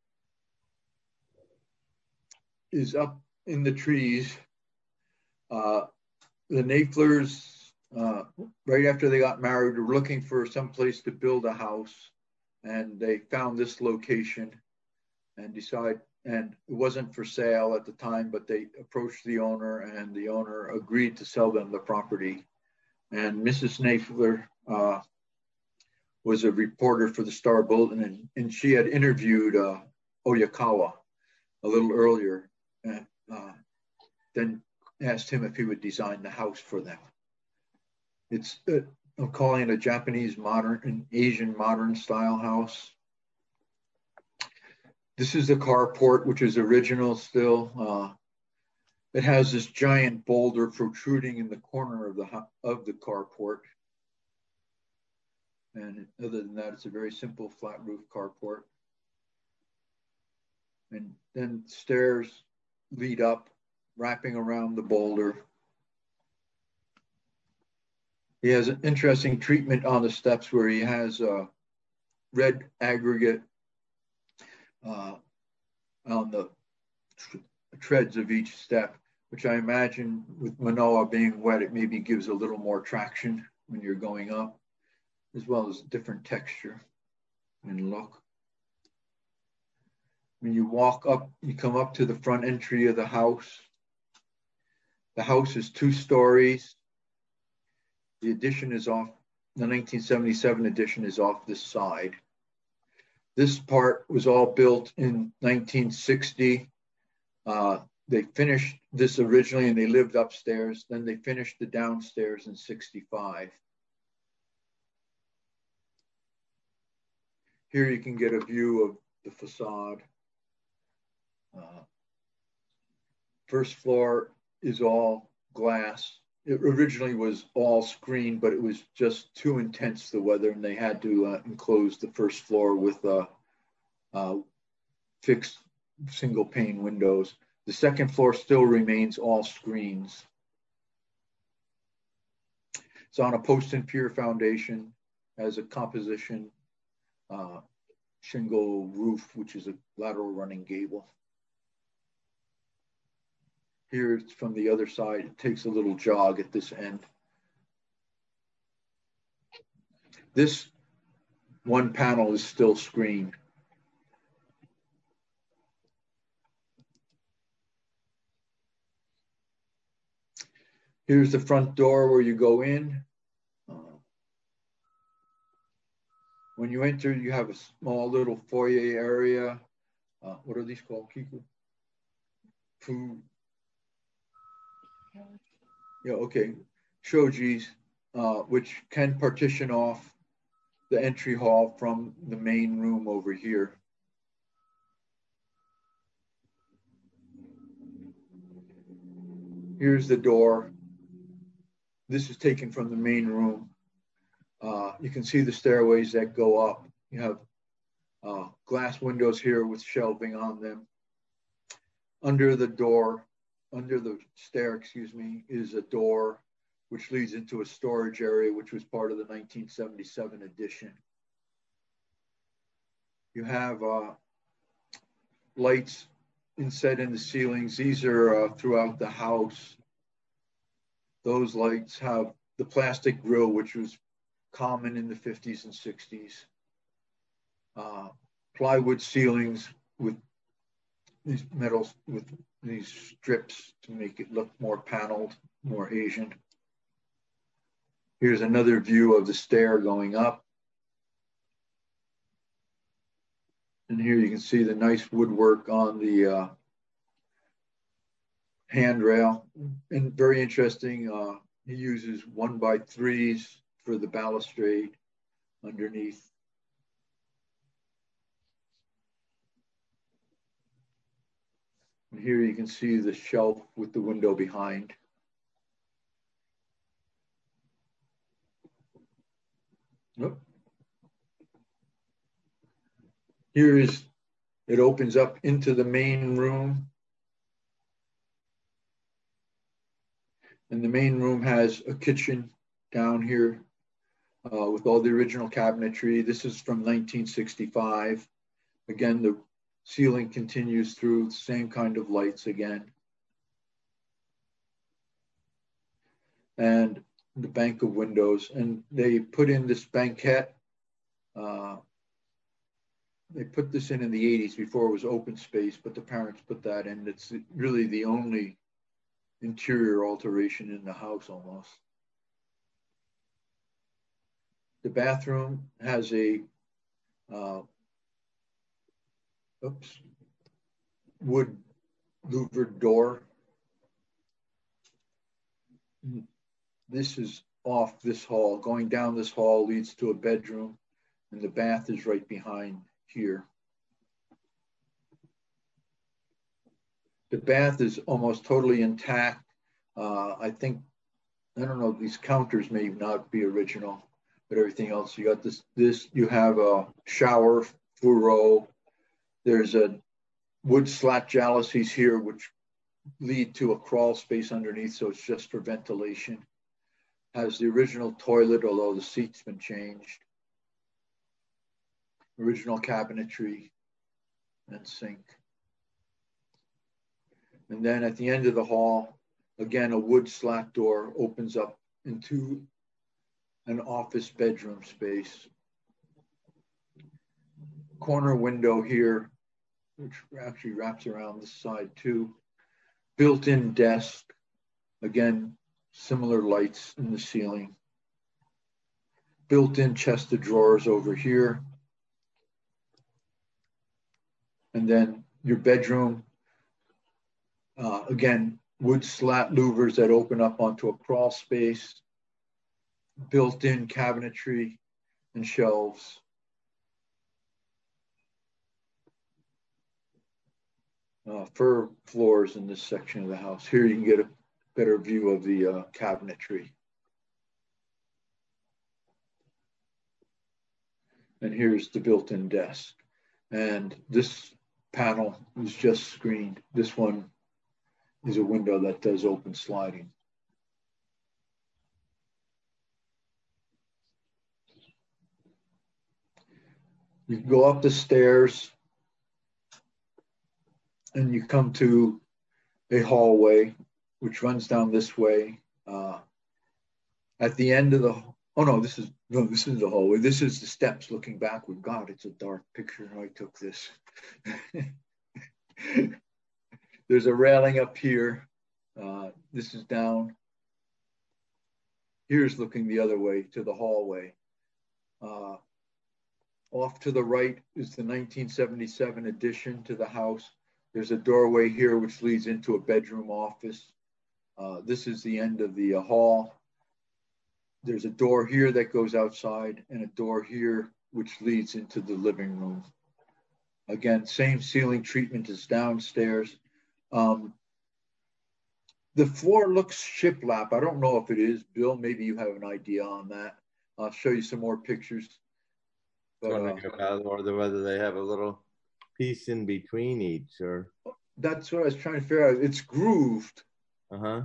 is up in the trees. The Naflers, right after they got married, were looking for some place to build a house, and they found this location and and it wasn't for sale at the time, but they approached the owner, and the owner agreed to sell them the property. And Mrs. Nafler was a reporter for the Star Bulletin, and she had interviewed Oyakawa a little earlier, and then asked him if he would design the house for them. It's, I'm calling it a Japanese modern and Asian modern style house. This is the carport, which is original still. It has this giant boulder protruding in the corner of the carport. And other than that, it's a very simple flat roof carport. And then stairs lead up, wrapping around the boulder. He has an interesting treatment on the steps where he has red aggregate on the treads of each step, which I imagine with Manoa being wet, it maybe gives a little more traction when you're going up, as well as different texture and look. When you walk up, you come up to the front entry of the house. The house is 2 stories. The addition is off, the 1977 addition is off this side. This part was all built in 1960. They finished this originally and they lived upstairs. Then they finished the downstairs in 65. Here you can get a view of the facade. First floor is all glass. It originally was all screen, but it was just too intense, the weather, and they had to enclose the first floor with fixed single pane windows. The second floor still remains all screens. It's on a post and pier foundation, has a composition shingle roof, which is a lateral running gable. Here it's from the other side. It takes a little jog at this end. This one panel is still screened. Here's the front door where you go in. When you enter, you have a small little foyer area. What are these called, Kiku? Food. Yeah, okay. Shojis, which can partition off the entry hall from the main room over here. Here's the door. This is taken from the main room. You can see the stairways that go up. You have glass windows here with shelving on them. Under the stair, excuse me, is a door which leads into a storage area, which was part of the 1977 addition. You have lights inset in the ceilings. These are throughout the house. Those lights have the plastic grill, which was common in the 50s and 60s. Plywood ceilings with these metals, with these strips to make it look more paneled, more Asian. Here's another view of the stair going up. And here you can see the nice woodwork on the handrail. And very interesting, he uses 1x3s for the balustrade underneath. And here you can see the shelf with the window behind. Nope. Here is, it opens up into the main room. And the main room has a kitchen down here with all the original cabinetry. This is from 1965. Again, the ceiling continues through the same kind of lights again. And the bank of windows. And they put in this banquette. They put this in the 80s before it was open space, but the parents put that in. It's really the only interior alteration in the house almost. The bathroom has a wood louvered door. This is off this hall. Going down this hall leads to a bedroom, and the bath is right behind here. The bath is almost totally intact. I think, I don't know, these counters may not be original, but everything else, you got this, you have a shower, fourreau. There's a wood slat jalousies here, which lead to a crawl space underneath, so it's just for ventilation. Has the original toilet, although the seat's been changed. Original cabinetry and sink. And then at the end of the hall, again, a wood slat door opens up into an office bedroom space. Corner window here, which actually wraps around this side too. Built-in desk, again, similar lights in the ceiling. Built-in chest of drawers over here. And then your bedroom, again, wood slat louvers that open up onto a crawl space, built-in cabinetry and shelves. Fir floors in this section of the house. Here you can get a better view of the cabinetry. And here's the built-in desk. And this panel is just screened. This one is a window that does open sliding. You can go up the stairs and you come to a hallway which runs down this way. At the end of the, oh no, this is the hallway. This is the steps looking backward. God, it's a dark picture. I took this. There's a railing up here. This is down. Here's looking the other way to the hallway. Off to the right is the 1977 addition to the house. There's a doorway here which leads into a bedroom office. This is the end of the hall. There's a door here that goes outside and a door here which leads into the living room. Again, same ceiling treatment as downstairs. The floor looks shiplap. I don't know if it is. Bill, maybe you have an idea on that. I'll show you some more pictures. But, or whether they have a little piece in between each, or that's what I was trying to figure out. It's grooved. And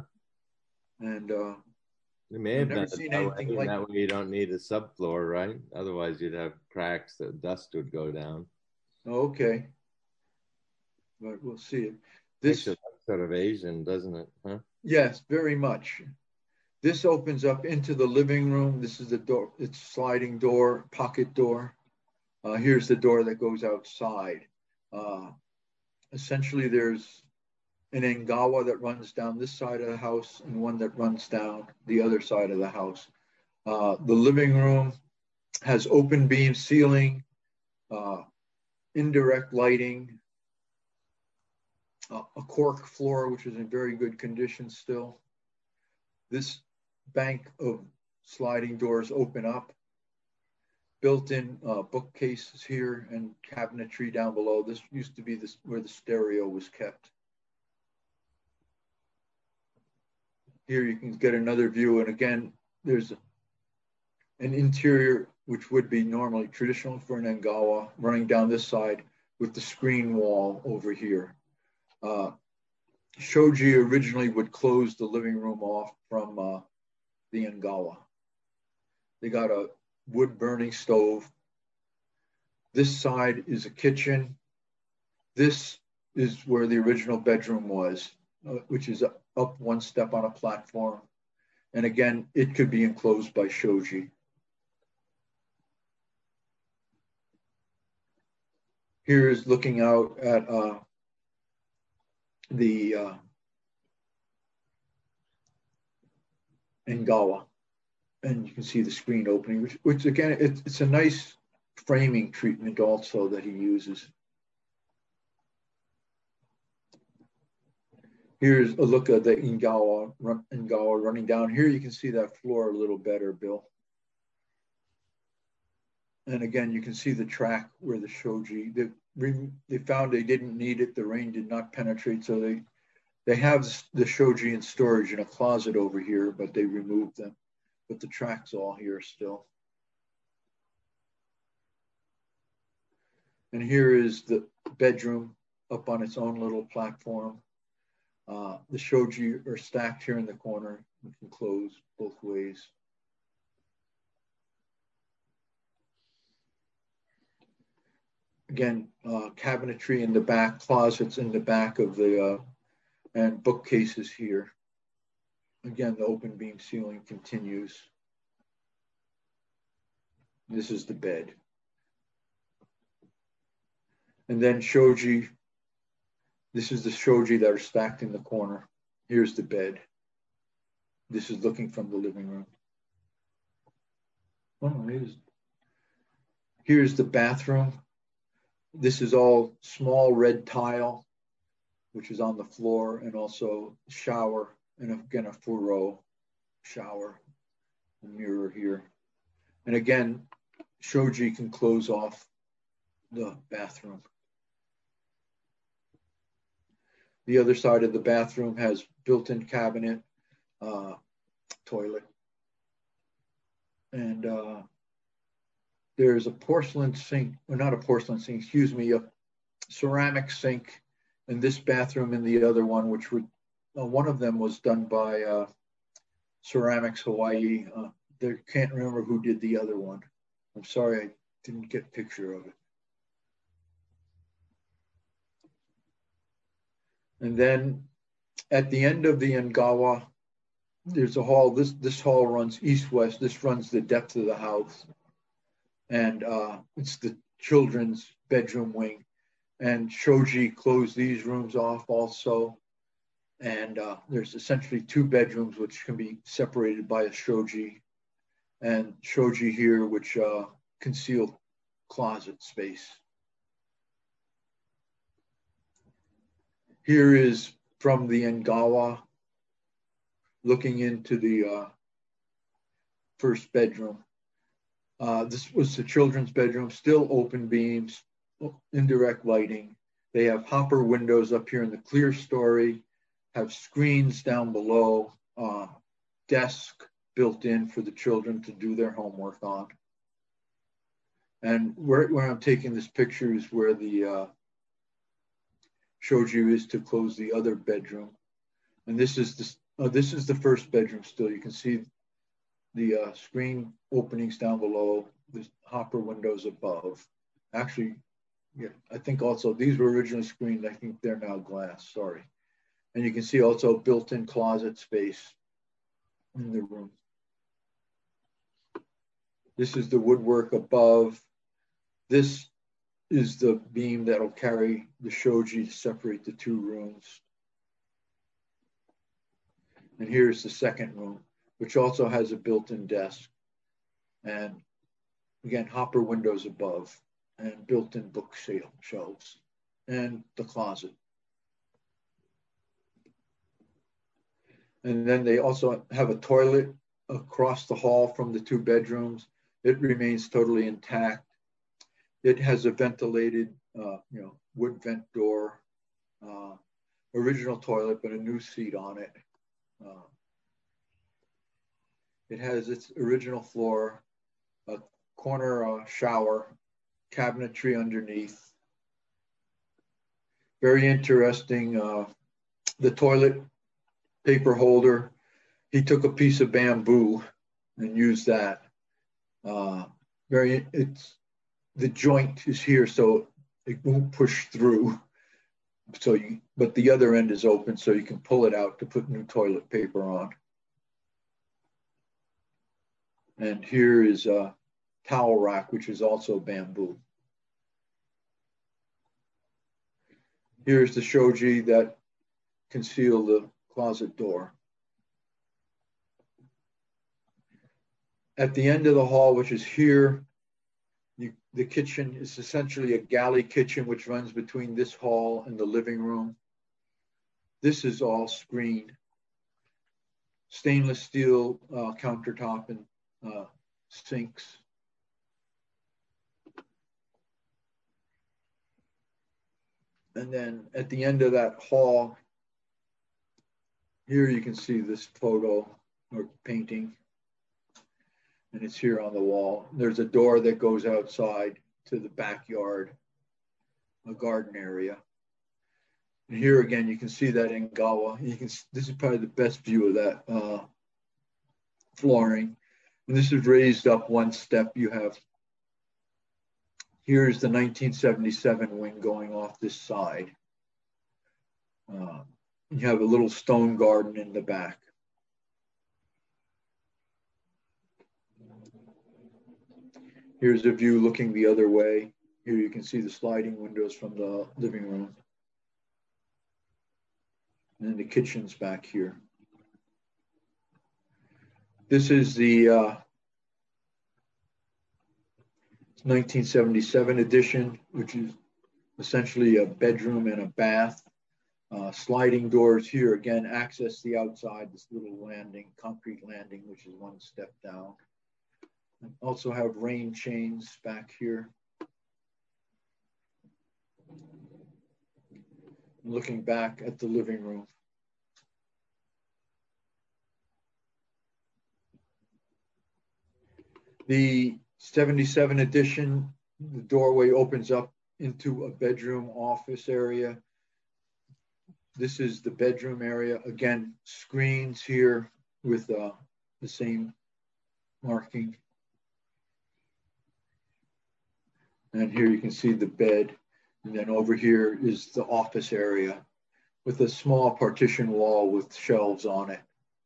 they may have never seen anything like that way. You don't need a subfloor, right? Otherwise, you'd have cracks that dust would go down. Okay, but we'll see it. This looks sort of Asian, doesn't it? Huh? Yes, very much. This opens up into the living room. This is the door. It's sliding door, pocket door. Here's the door that goes outside. Essentially, there's an engawa that runs down this side of the house and one that runs down the other side of the house. The living room has open beam ceiling, indirect lighting, a cork floor, which is in very good condition still. This bank of sliding doors open up. Built-in bookcases here and cabinetry down below. This used to be where the stereo was kept. Here you can get another view, and again, there's an interior which would be normally traditional for an engawa running down this side with the screen wall over here. Shoji originally would close the living room off from the engawa. They got a wood burning stove. This side is a kitchen. This is where the original bedroom was, which is up one step on a platform. And again, it could be enclosed by shoji. Here is looking out at the engawa. And you can see the screen opening, which again, it's a nice framing treatment also that he uses. Here's a look at the Ingawa running down. Here you can see that floor a little better, Bill. And again, you can see the track where the shoji, they found they didn't need it. The rain did not penetrate. So they have the shoji in storage in a closet over here, but they removed them. But the track's all here still. And here is the bedroom up on its own little platform. The shoji are stacked here in the corner. You can close both ways. Again, cabinetry in the back, closets in the back of the, and bookcases here. Again, the open beam ceiling continues. This is the bed. And then shoji, this is the shoji that are stacked in the corner. Here's the bed. This is looking from the living room. Oh, here's the bathroom. This is all small red tile, which is on the floor, and also shower, and again, a Furo shower, a mirror here. And again, shoji can close off the bathroom. The other side of the bathroom has built-in cabinet, toilet. And there's a porcelain sink, or not a porcelain sink, excuse me, a ceramic sink in this bathroom and the other one, which would, one of them was done by Ceramics Hawaii. They can't remember who did the other one. I'm sorry, I didn't get a picture of it. And then at the end of the Engawa, there's a hall. This hall runs east-west. This runs the depth of the house. And it's the children's bedroom wing. And shoji closed these rooms off also. And there's essentially two bedrooms which can be separated by a shoji. And shoji here, which conceal closet space. Here is from the Engawa, looking into the first bedroom. This was the children's bedroom, still open beams, indirect lighting. They have hopper windows up here in the clear story, have screens down below, desk built in for the children to do their homework on. And where I'm taking this picture is where the shoji is to close the other bedroom. And this is the first bedroom still. You can see the screen openings down below, the hopper windows above. Actually, yeah, I think also these were originally screened. I think they're now glass, sorry. And you can see also built-in closet space in the room. This is the woodwork above. This is the beam that'll carry the shoji to separate the two rooms. And here's the second room, which also has a built-in desk. And again, hopper windows above and built-in bookshelves and the closet. And then they also have a toilet across the hall from the two bedrooms. It remains totally intact. It has a ventilated, wood vent door, original toilet, but a new seat on it. It has its original floor, a corner shower, cabinetry underneath. Very interesting. The toilet paper holder, he took a piece of bamboo and used that. The joint is here, so it won't push through. So but the other end is open, so you can pull it out to put new toilet paper on. And here is a towel rack, which is also bamboo. Here's the shoji that conceal the closet door. At the end of the hall, which is here, the kitchen is essentially a galley kitchen, which runs between this hall and the living room. This is all screened. Stainless steel countertop and sinks. And then at the end of that hall, here you can see this photo or painting. And it's here on the wall. There's a door that goes outside to the backyard, a garden area. And here again, you can see that Engawa. This is probably the best view of that flooring. And this is raised up one step. You have, here's the 1977 wing going off this side. You have a little stone garden in the back. Here's a view looking the other way. Here you can see the sliding windows from the living room. And then the kitchen's back here. This is the 1977 edition, which is essentially a bedroom and a bath. Sliding doors here, again, access the outside, this little landing, concrete landing, which is one step down. And also have rain chains back here. Looking back at the living room. The 77 edition, the doorway opens up into a bedroom office area. This is the bedroom area. Again, screens here with the same marking. And here you can see the bed. And then over here is the office area with a small partition wall with shelves on it.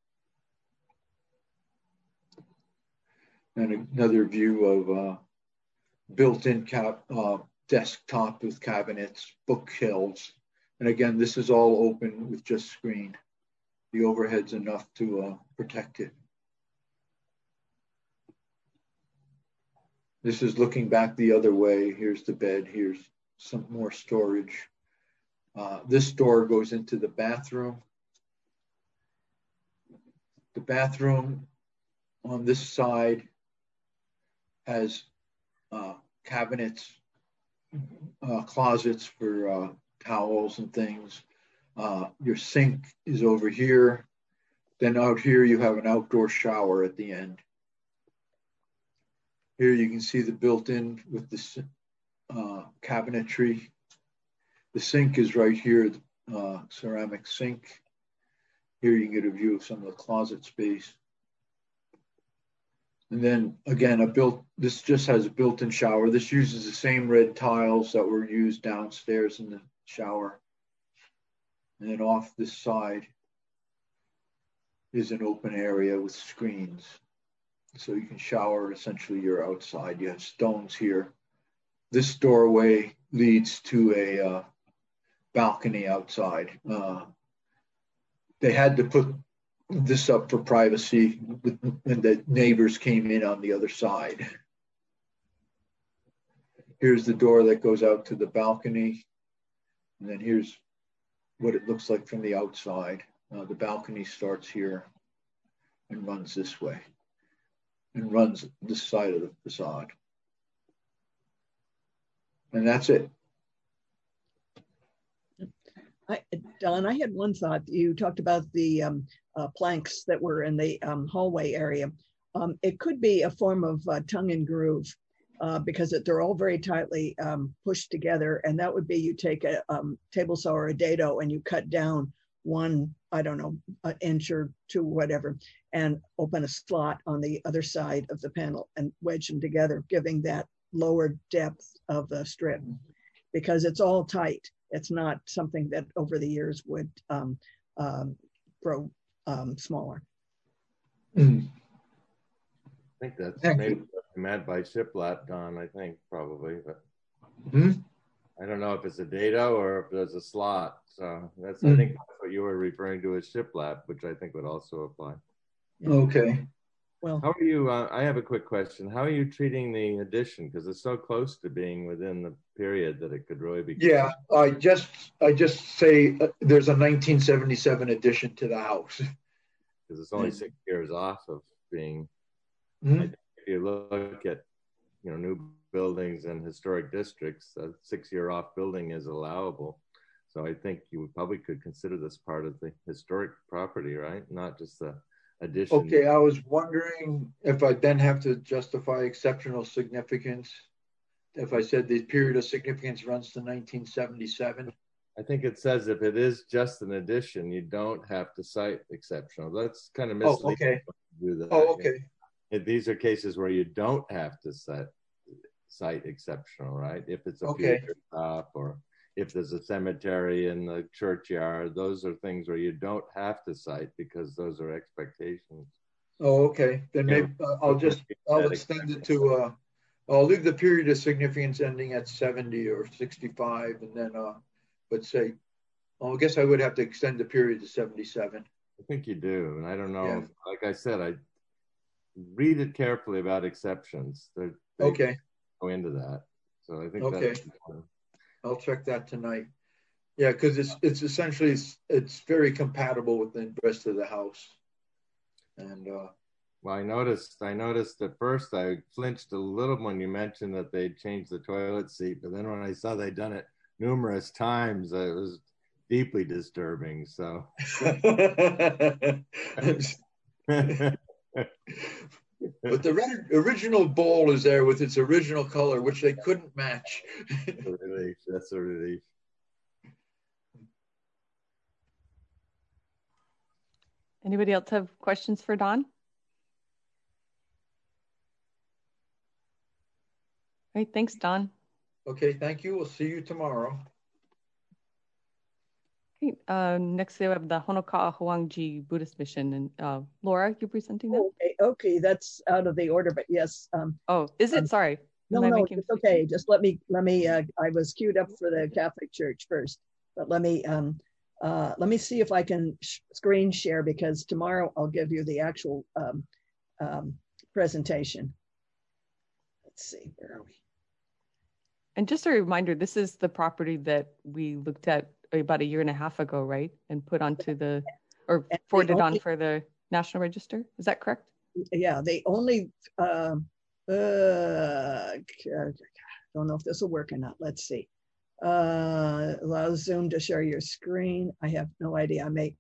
And another view of built-in desktop with cabinets, bookshelves. And again, this is all open with just screen. The overhead's enough to protect it. This is looking back the other way. Here's the bed. Here's some more storage. This door goes into the bathroom. The bathroom on this side has cabinets, closets for towels and things. Your sink is over here. Then out here you have an outdoor shower at the end. Here you can see the built-in with the cabinetry. The sink is right here, ceramic sink. Here you can get a view of some of the closet space. And then again, this just has a built-in shower. This uses the same red tiles that were used downstairs in the shower. And then off this side is an open area with screens. So you can shower, essentially you're outside. You have stones here. This doorway leads to a balcony outside. They had to put this up for privacy when the neighbors came in on the other side. Here's the door that goes out to the balcony. And then here's what it looks like from the outside. The balcony starts here and runs this way and runs this side of the facade. And that's it. Don, I had one thought. You talked about the planks that were in the hallway area. It could be a form of tongue and groove because they're all very tightly pushed together. And that would be you take a table saw or a dado and you cut down one, I don't know, an inch or two, whatever, and open a slot on the other side of the panel and wedge them together, giving that lower depth of the strip because it's all tight. It's not something that over the years would grow smaller. I think that's maybe meant by Shiplap, Don, I think probably, but I don't know if it's a dado or if there's a slot. So that's, I think that's what you were referring to as Shiplap, which I think would also apply. Okay. Well, how are you, I have a quick question. How are you treating the addition? Because it's so close to being within the period that it could really be. Yeah, I just say there's a 1977 addition to the house. Because it's only 6 years off of being. If you look at, new buildings in historic districts, a 6-year off building is allowable. So I think you probably could consider this part of the historic property, right? Not just the addition. Okay, I was wondering if I then have to justify exceptional significance. If I said the period of significance runs to 1977. I think it says if it is just an addition, you don't have to cite exceptional. That's kind of misleading. Oh, okay. To do that. Oh, okay. These are cases where you don't have to cite exceptional, right? If it's a future stop, or if there's a cemetery in the churchyard, those are things where you don't have to cite because those are expectations. Oh, okay. Then maybe I'll extend it to, I'll leave the period of significance ending at 70 or 65, and then, let's say, I guess I would have to extend the period to 77. I think you do, and I don't know. Yeah. Like I said, I read it carefully about exceptions. They go into that. So I think that's I'll check that tonight. Yeah, because it's essentially it's very compatible with the rest of the house. And well, I noticed at first I flinched a little when you mentioned that they'd changed the toilet seat, but then when I saw they'd done it numerous times, it was deeply disturbing. So but the original bowl is there with its original color, which they couldn't match. That's a relief. That's a relief. Anybody else have questions for Don? All right, thanks, Don. Okay, thank you. We'll see you tomorrow. Okay, next we have the Honoka'a Hauangi Buddhist Mission, and Laura, you're presenting that? Okay, that's out of the order, but yes. Oh, is it? Sorry. No, it's okay. Just let me. I was queued up for the Catholic Church first, but let me see if I can screen share, because tomorrow I'll give you the actual presentation. Let's see, where are we? And just a reminder, this is the property that we looked at about 1.5 years ago, right? And put onto forwarded on for the National Register. Is that correct? Yeah, they only, I don't know if this will work or not. Let's see. Allow Zoom to share your screen. I have no idea. I may,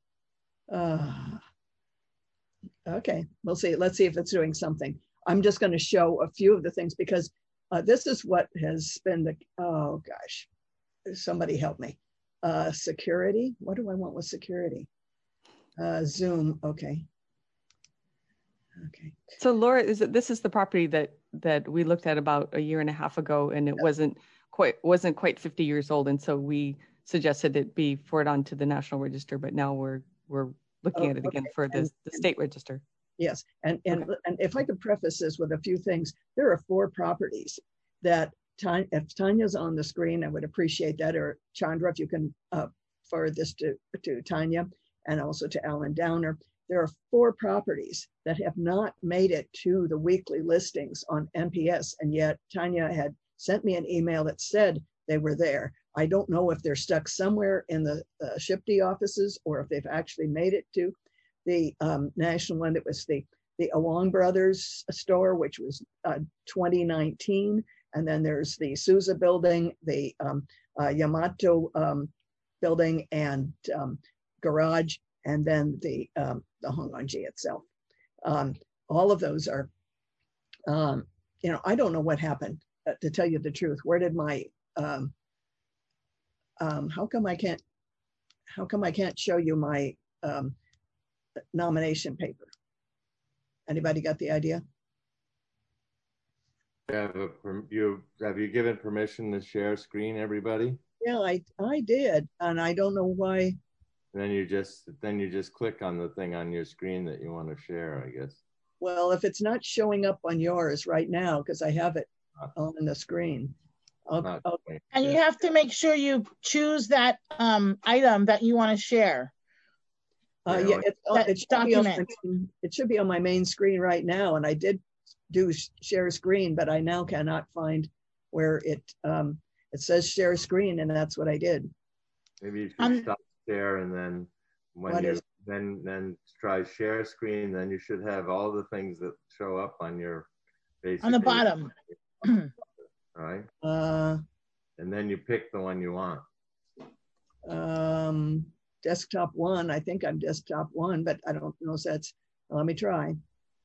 okay, we'll see. Let's see if it's doing something. I'm just going to show a few of the things, because this is what has been the, oh gosh, somebody help me. Security, what do I want with security? Zoom, okay. Okay. So Laura, this is the property that we looked at about 1.5 years ago, and it wasn't quite 50 years old, and so we suggested it be forwarded on to the National Register, but now we're looking at it again for the state register. Yes, and if I could preface this with a few things, there are 4 properties that if Tanya's on the screen, I would appreciate that, or Chandra, if you can forward this to Tanya and also to Alan Downer. There are 4 properties that have not made it to the weekly listings on NPS, and yet Tanya had sent me an email that said they were there. I don't know if they're stuck somewhere in the SHPD offices, or if they've actually made it to the national one. It was the Awong Brothers store, which was 2019. And then there's the Sousa building, the Yamato building and garage, and then the Hauangi itself. All of those are, I don't know what happened, to tell you the truth. Where did my, how come I can't show you my nomination paper? Anybody got the idea? Have you given permission to share screen, everybody? Yeah, I did, and I don't know why. And then you just click on the thing on your screen that you want to share, I guess. Well, if it's not showing up on yours right now, because I have it on the screen. And you have to make sure you choose that item that you want to share. Yeah, it should be on my main screen right now, and I did do share screen, but I now cannot find where it It says share screen, and that's what I did. Maybe you should stop share, and then when you then try share screen, then you should have all the things that show up on your on the bottom. Right. And then you pick the one you want. Desktop 1. I think I'm desktop 1, but I don't know if that's. Let me try.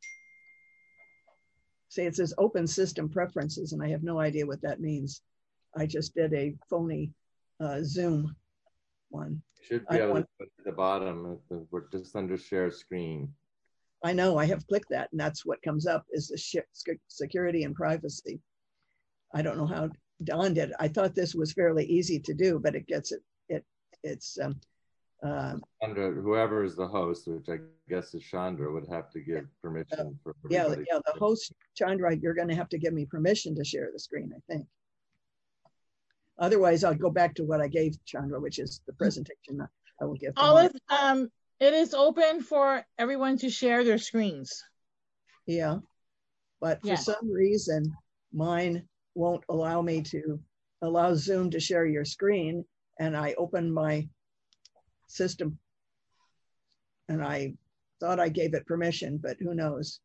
See, it says open system preferences, and I have no idea what that means. I just did a phony Zoom one. You should be able to put at the bottom. We're just under share screen. I know, I have clicked that, and that's what comes up is the security and privacy. I don't know how Don did it. I thought this was fairly easy to do, but it gets it's under whoever is the host, which I guess is Chandra, would have to give permission for everybody. Yeah, the host, Chandra, you're going to have to give me permission to share the screen, I think. Otherwise, I'll go back to what I gave Chandra, which is the presentation I will give. Olive, it is open for everyone to share their screens. Yeah, but for some reason, mine won't allow me to allow Zoom to share your screen. And I opened my system and I thought I gave it permission, but who knows?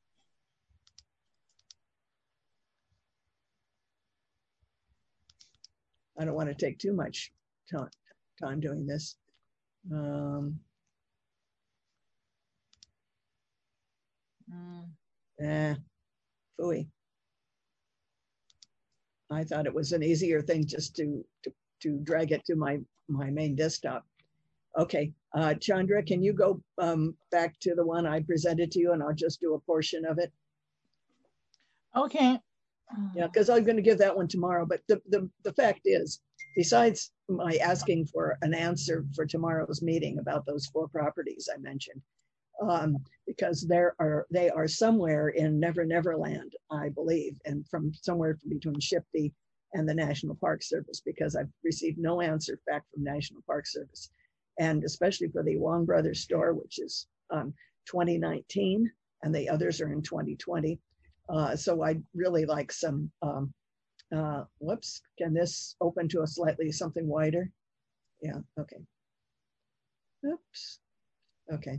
I don't want to take too much time doing this. Phooey. I thought it was an easier thing just to drag it to my main desktop. Okay, Chandra, can you go back to the one I presented to you, and I'll just do a portion of it? Okay. Yeah, because I'm going to give that one tomorrow. But the fact is, besides my asking for an answer for tomorrow's meeting about those 4 properties I mentioned, because they are somewhere in Never Never Land, I believe, and from somewhere between Shipty and the National Park Service, because I've received no answer back from National Park Service. And especially for the Wong Brothers store, which is 2019, and the others are in 2020. So I'd really like some, whoops, can this open to a slightly something wider? Yeah, okay. Oops, okay.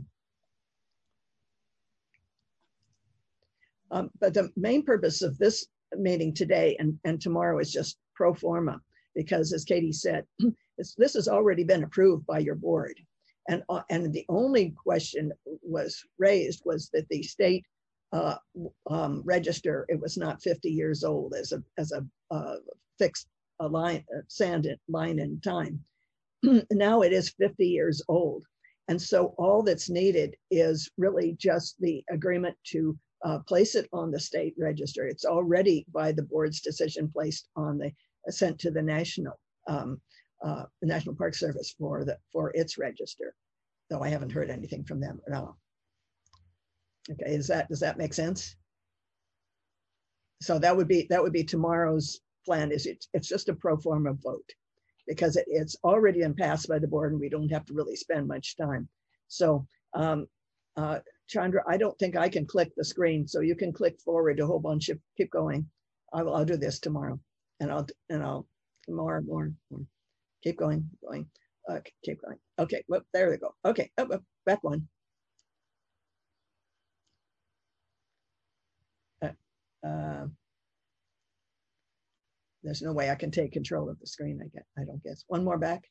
But the main purpose of this meeting today and tomorrow is just pro forma, because as Katie said, this has already been approved by your board. And the only question was raised was that the state register, it was not 50 years old as a fixed sand line in time. Now it is 50 years old. And so all that's needed is really just the agreement to place it on the state register. It's already by the board's decision placed on sent to the National Park Service for its register, though I haven't heard anything from them at all. Okay, does that make sense? So that would be tomorrow's plan. It's just a pro forma vote, because it's already been passed by the board and we don't have to really spend much time. So Chandra, I don't think I can click the screen, so you can click forward a whole bunch of, keep going. I'll do this tomorrow, and I'll more. Keep going. Keep going. Okay, well, there they go. Okay, up, back one. There's no way I can take control of the screen, I don't guess. One more back.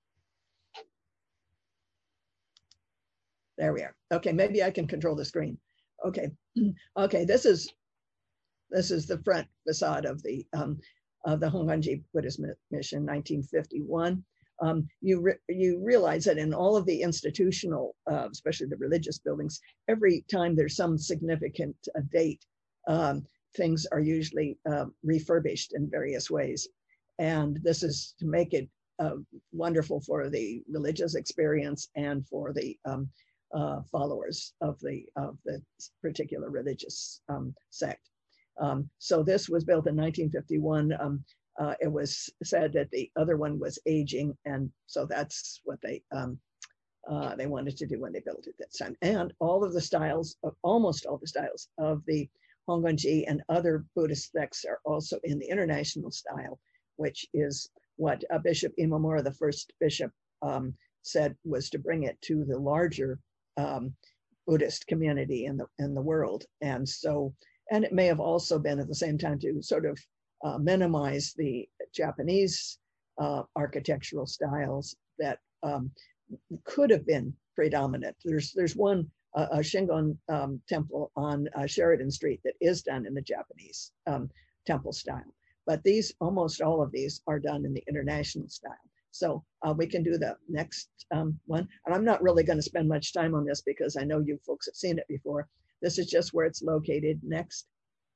There we are. Okay, maybe I can control the screen. Okay, okay. This is the front facade of the Hongwanji Buddhist Mission, 1951. You realize that in all of the institutional, especially the religious buildings, every time there's some significant date, things are usually refurbished in various ways. And this is to make it wonderful for the religious experience and for the followers of the particular religious sect. So this was built in 1951. It was said that the other one was aging, and so that's what they wanted to do when they built it this time. And all of the styles, almost all the styles of the Hongwanji and other Buddhist sects are also in the international style, which is what Bishop Imamura, the first bishop, said was to bring it to the larger Buddhist community in the world. And so, and it may have also been at the same time to sort of minimize the Japanese architectural styles that could have been predominant. There's one a Shingon temple on Sheridan Street that is done in the Japanese temple style, but almost all of these are done in the international style. So we can do the next one. And I'm not really going to spend much time on this because I know you folks have seen it before. This is just where it's located. Next.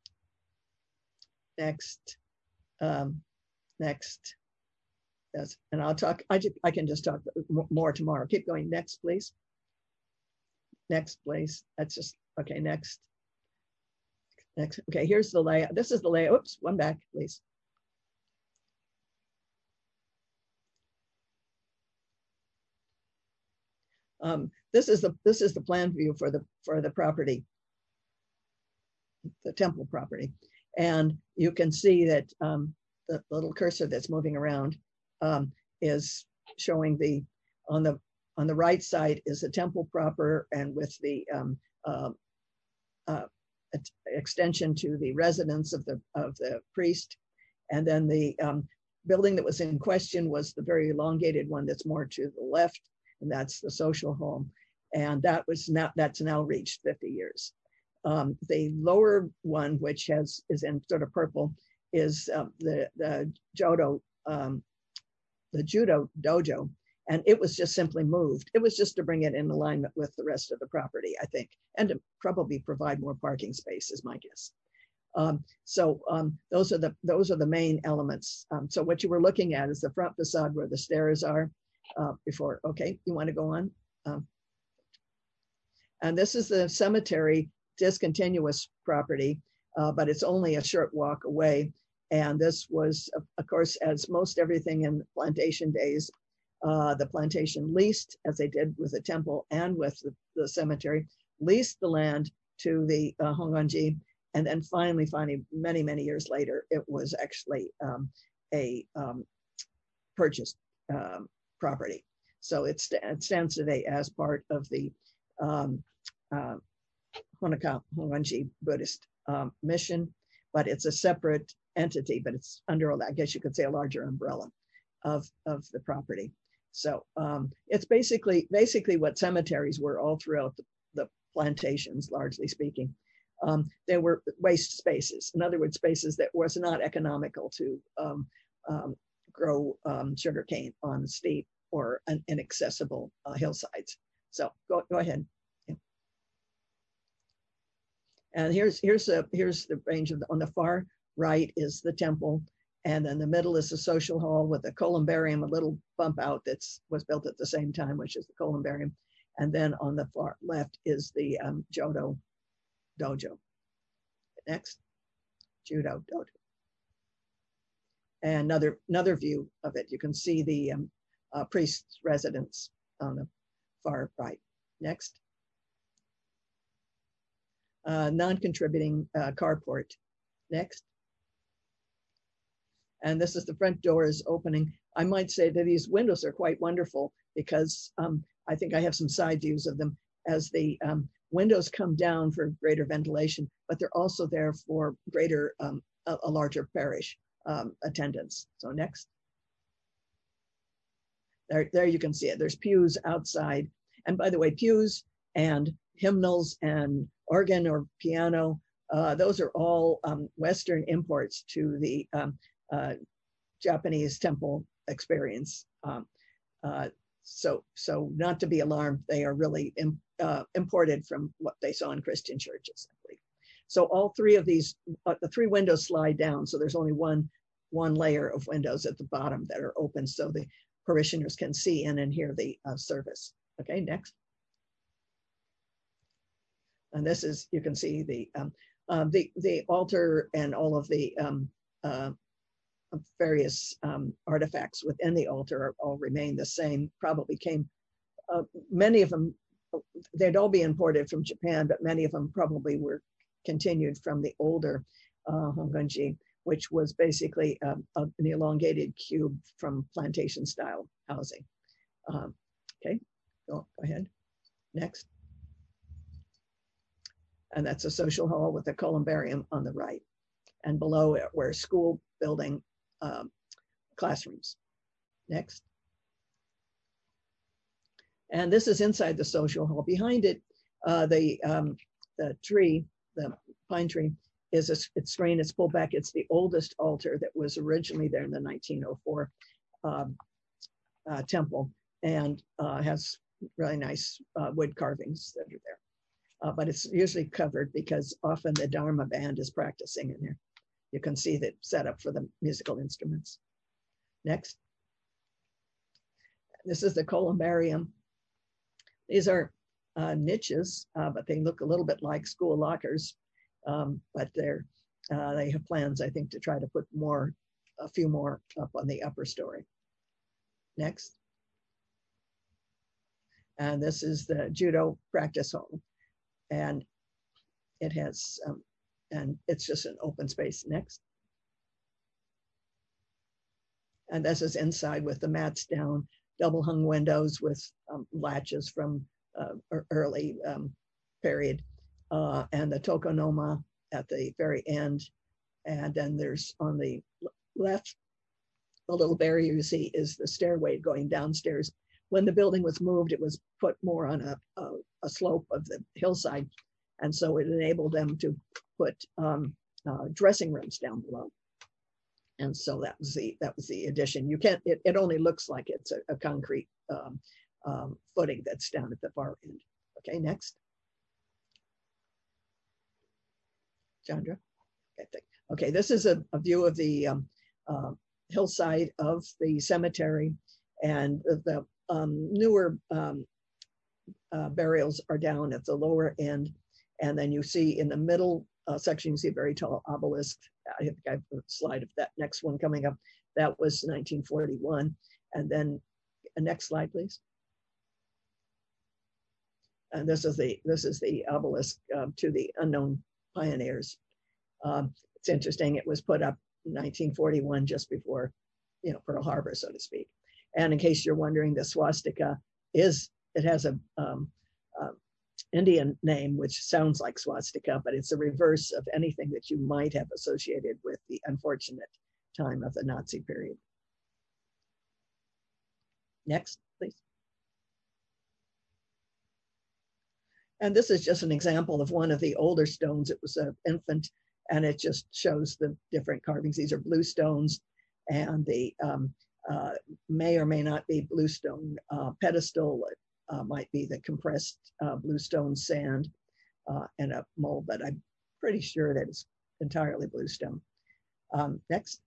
And I'll talk, I can just talk more tomorrow. Keep going. Next, please. Next, please. That's just, okay, next. Next. Okay, here's the layout. This is the layout. Oops, one back, please. This is the plan view for the property, the temple property, and you can see that the little cursor that's moving around is showing on the right side is the temple proper, and with the extension to the residence of the priest, and then the building that was in question was the very elongated one that's more to the left, and that's the social home, and that's now reached 50 years. The lower one, which is in sort of purple, is the judo dojo, and it was just simply moved. It was just to bring it in alignment with the rest of the property, I think, and to probably provide more parking space, is my guess. Those are the main elements. So what you were looking at is the front facade where the stairs are before. Okay, you want to go on? And this is the cemetery discontinuous property, but it's only a short walk away. And this was, of course, as most everything in plantation days, the plantation leased, as they did with the temple and with the cemetery, leased the land to the Honganji. And then finally, many, many years later, it was actually a purchased property. So it stands today as part of the Honoka Honganji Buddhist mission, but it's a separate entity, but it's under, I guess you could say, a larger umbrella of the property. So it's basically what cemeteries were all throughout the plantations, largely speaking. They were waste spaces. In other words, spaces that was not economical to grow sugarcane on steep or inaccessible hillsides. So go ahead. Yeah. And here's the range of on the far right is the temple, and then the middle is the social hall with the columbarium, a little bump out was built at the same time, which is the columbarium, and then on the far left is the judo dojo. Next, judo dojo. And another view of it. You can see the priest's residence on the far right. Next. Non-contributing carport. Next. And this is the front doors opening. I might say that these windows are quite wonderful because I think I have some side views of them as the windows come down for greater ventilation, but they're also there for greater, a larger parish attendance. So next. There you can see it. There's pews outside. And by the way, pews and hymnals and organ or piano, those are all Western imports to the Japanese temple experience. So not to be alarmed, they are really imported from what they saw in Christian churches, I believe. So all three of these, the three windows slide down. So there's only one layer of windows at the bottom that are open so the parishioners can see in and hear the service. Okay, next. And this is, you can see the altar and all of the various artifacts within the altar all remain the same. Probably came, many of them, they'd all be imported from Japan, but many of them probably were continued from the older Honganji. which was basically an elongated cube from plantation style housing. Okay, go ahead. Next. And that's a social hall with a columbarium on the right. And below it were school building classrooms. Next. And this is inside the social hall. Behind it, the tree, the pine tree, it's screened, it's pulled back. It's the oldest altar that was originally there in the 1904 temple, and has really nice wood carvings that are there. But it's usually covered because often the Dharma band is practicing in there. You can see the setup for the musical instruments. Next. This is the columbarium. These are niches, but they look a little bit like school lockers. But they have plans, I think, to try to put a few more up on the upper story. Next. And this is the judo practice hall. And it has, and it's just an open space. Next. And this is inside with the mats down, double hung windows with latches from early period, and the tokonoma at the very end. And then there's on the left, the little barrier you see is the stairway going downstairs. When the building was moved, it was put more on a slope of the hillside. And so it enabled them to put dressing rooms down below. And so that was the addition. You can't, it only looks like it's a concrete footing that's down at the far end. Okay, next. Chandra. Okay, this is a view of the hillside of the cemetery, and the newer burials are down at the lower end. And then you see in the middle section, you see a very tall obelisk. I think I have a slide of that next one coming up. That was 1941. And then next slide, please. And this is the obelisk to the unknown pioneers. It's interesting. It was put up in 1941, just before, Pearl Harbor, so to speak. And in case you're wondering, the swastika has a Indian name, which sounds like swastika, but it's a reverse of anything that you might have associated with the unfortunate time of the Nazi period. Next, please. And this is just an example of one of the older stones. It was an infant, and it just shows the different carvings. These are blue stones, and the may or may not be bluestone pedestal. Might be the compressed bluestone sand and a mold, but I'm pretty sure that it's entirely bluestone. Next.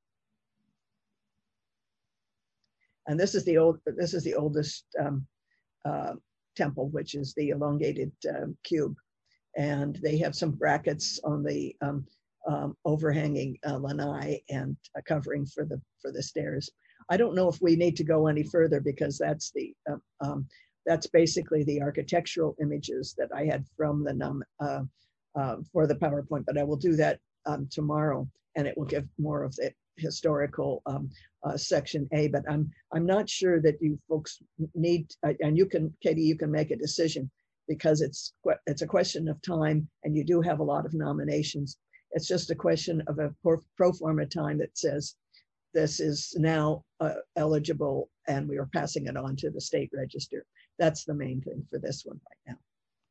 And this is the oldest temple, which is the elongated cube, and they have some brackets on the overhanging lanai and a covering for the stairs. I don't know if we need to go any further, because that's basically the architectural images that I had from the for the PowerPoint, but I will do that tomorrow, and it will give more of the historical section A. But I'm not sure that you folks need, and you can, Katie, you can make a decision, because it's a question of time, and you do have a lot of nominations. It's just a question of a pro forma time that says this is now eligible, and we are passing it on to the state register. That's the main thing for this one right now.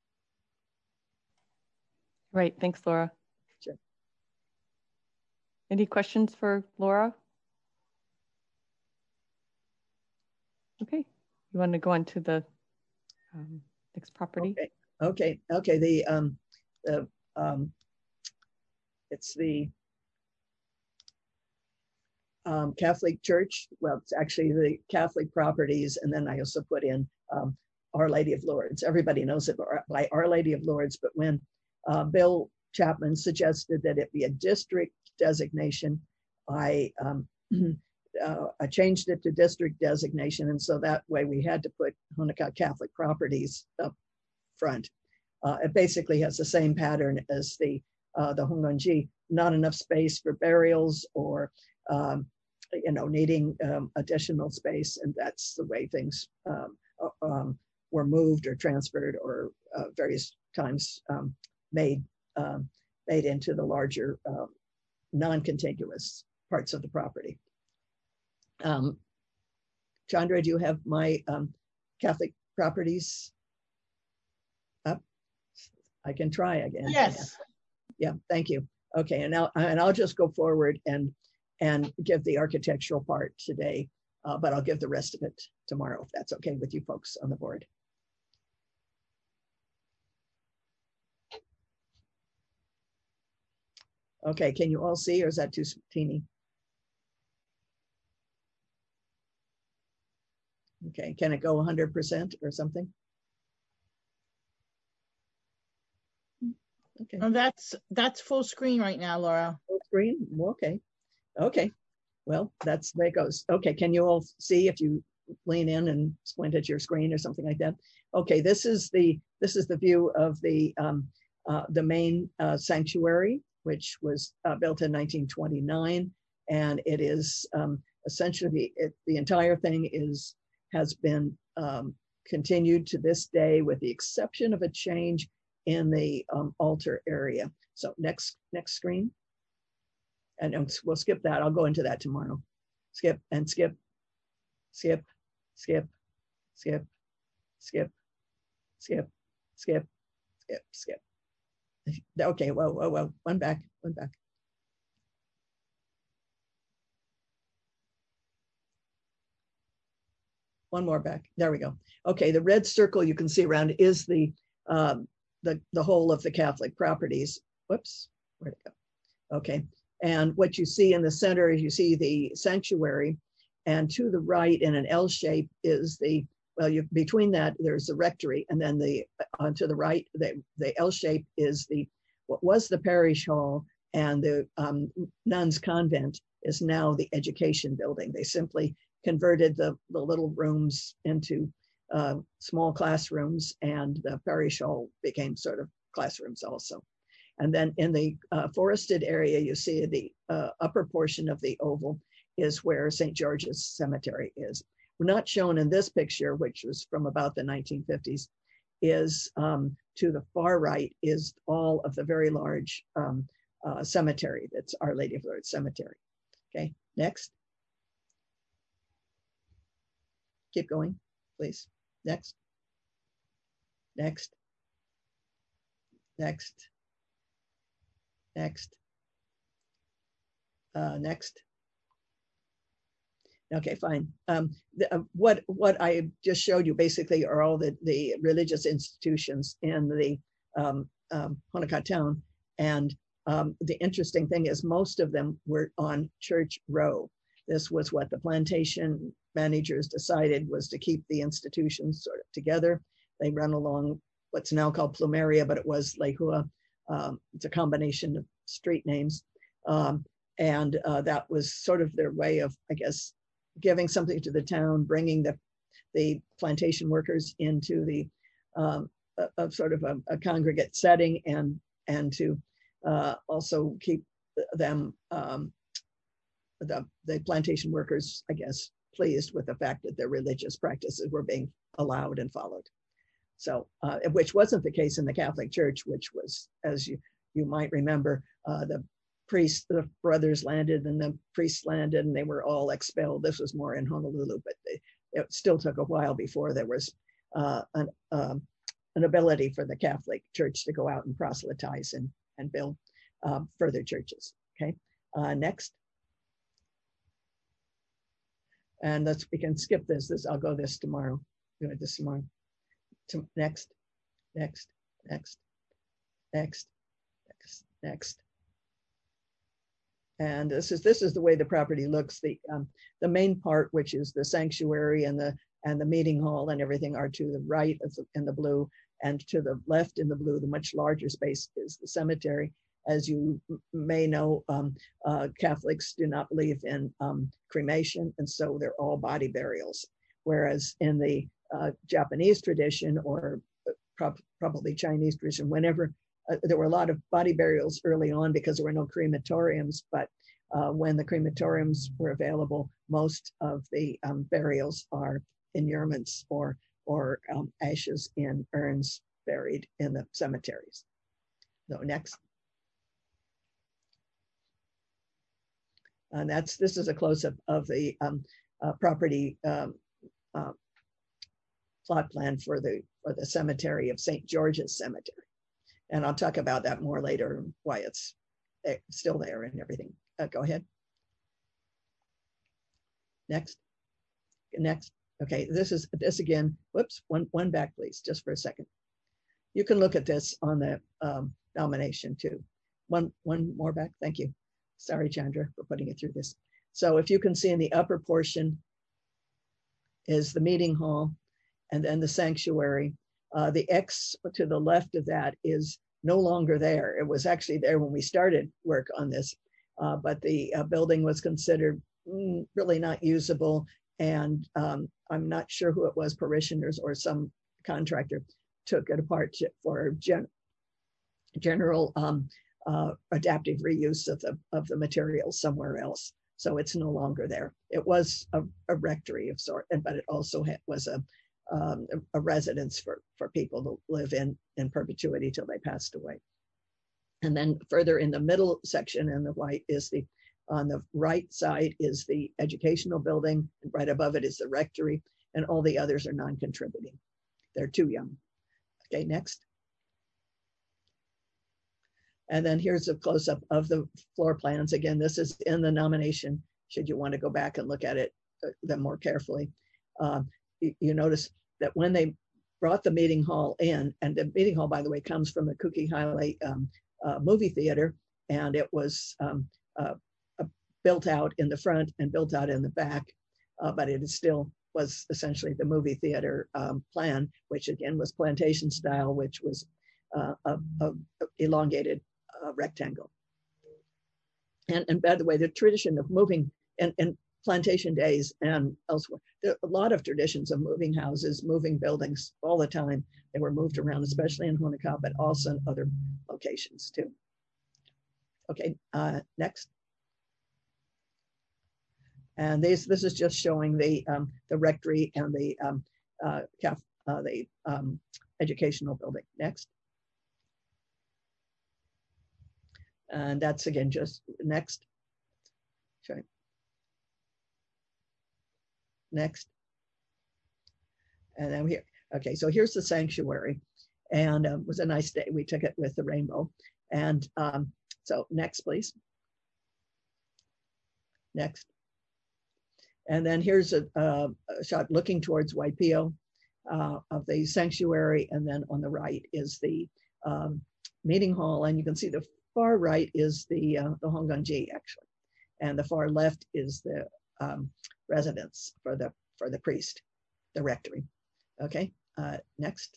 Right, thanks, Laura. Sure. Any questions for Laura? Okay, you want to go on to the next property? Okay. It's the Catholic Church. Well, it's actually the Catholic properties, and then I also put in Our Lady of Lourdes. Everybody knows it by Our Lady of Lourdes, but when Bill Chapman suggested that it be a district designation, I changed it to district designation, and so that way we had to put Honokaa Catholic Properties up front. It basically has the same pattern as the the Hongwanji, not enough space for burials or needing additional space, and that's the way things were moved or transferred or various times made into the larger non-contiguous parts of the property. Chandra, do you have my Catholic properties up? I can try again. Yes. Yeah, thank you. Okay, and I'll just go forward and give the architectural part today, but I'll give the rest of it tomorrow, if that's okay with you folks on the board. Okay, can you all see, or is that too teeny? Okay, can it go 100% or something? Okay. Oh, that's full screen right now, Laura. Full screen? Okay. Okay. Well, that's the way it goes. Okay, can you all see if you lean in and squint at your screen or something like that? Okay, this is the view of the main sanctuary, which was built in 1929, and it is essentially the entire thing has been continued to this day, with the exception of a change in the altar area. So next screen, and we'll skip that. I'll go into that tomorrow. Skip and skip, skip, skip, skip, skip, skip, skip, skip, skip. Okay, whoa, one back. One more back. There we go. Okay, the red circle you can see around is the whole of the Catholic properties. Whoops, where'd it go? Okay, and what you see in the center is you see the sanctuary, and to the right in an L shape is between that there's the rectory, and then to the right the L shape is what was the parish hall, and the nuns convent is now the education building. They simply converted the little rooms into small classrooms, and the parish hall became sort of classrooms also. And then in the forested area, you see the upper portion of the oval is where St. George's Cemetery is. We're not shown in this picture, which was from about the 1950s, is to the far right is all of the very large cemetery. That's Our Lady of Lourdes Cemetery. Okay, next. Keep going, please. Next. Next. Next. Next. Next. Okay, fine. What I just showed you basically are all the religious institutions in the Honokaa town. And the interesting thing is most of them were on Church Row. This was what the plantation managers decided was to keep the institutions sort of together. They run along what's now called Plumeria, but it was Lehua. It's a combination of street names. And that was sort of their way of, I guess, giving something to the town, bringing the plantation workers into the sort of a congregate setting, and to also keep them, the plantation workers, I guess, pleased with the fact that their religious practices were being allowed and followed. So, which wasn't the case in the Catholic Church, which was, as you might remember, the brothers landed and the priests landed and they were all expelled. This was more in Honolulu, but it still took a while before there was an ability for the Catholic Church to go out and proselytize and build further churches. Okay, next. And we can skip this. I'll go this tomorrow. Do this tomorrow. Next. And this is the way the property looks. The main part, which is the sanctuary and the meeting hall and everything, are to the right in the blue, and to the left in the blue, the much larger space is the cemetery. As you may know, Catholics do not believe in cremation, and so they're all body burials. Whereas in the Japanese tradition, or probably Chinese tradition, whenever there were a lot of body burials early on because there were no crematoriums, but when the crematoriums were available, most of the burials are inurements or ashes in urns buried in the cemeteries. So next. And this is a close-up of the property plot plan for the cemetery of St. George's Cemetery. And I'll talk about that more later, why it's still there and everything. Go ahead. Next. Next. Okay, this again, whoops, one back, please, just for a second. You can look at this on the nomination too. One more back, thank you. Sorry, Chandra, for putting it through this. So if you can see in the upper portion is the meeting hall and then the sanctuary. The X to the left of that is no longer there. It was actually there when we started work on this, but the building was considered really not usable. And I'm not sure who it was, parishioners or some contractor took it apart for general adaptive reuse of the materials somewhere else. So it's no longer there. It was a rectory of sort, but it also was a residence for people to live in perpetuity till they passed away. And then further in the middle section in the white is on the right side is the educational building, and right above it is the rectory, and all the others are non-contributing. They're too young. Okay, next. And then here's a close-up of the floor plans. Again, this is in the nomination, should you want to go back and look at it them more carefully. You notice that when they brought the meeting hall in, and the meeting hall, by the way, comes from the Cookiehalle movie theater, and it was built out in the front and built out in the back, but it still was essentially the movie theater plan, which again was plantation style, which was a elongated rectangle. And by the way, the tradition of moving in plantation days and elsewhere, there are a lot of traditions of moving houses, moving buildings all the time. They were moved around, especially in Honokaa, but also in other locations too. Okay, next. And this is just showing the rectory and the educational building. Next. And that's again just next. Sorry. Next. And then here, okay, so here's the sanctuary. And it was a nice day. We took it with the rainbow. And so next, please. Next. And then here's a shot looking towards Waipio of the sanctuary. And then on the right is the meeting hall. And you can see the far right is the Honganji, actually. And the far left is the residence for the priest, the rectory. Okay, next.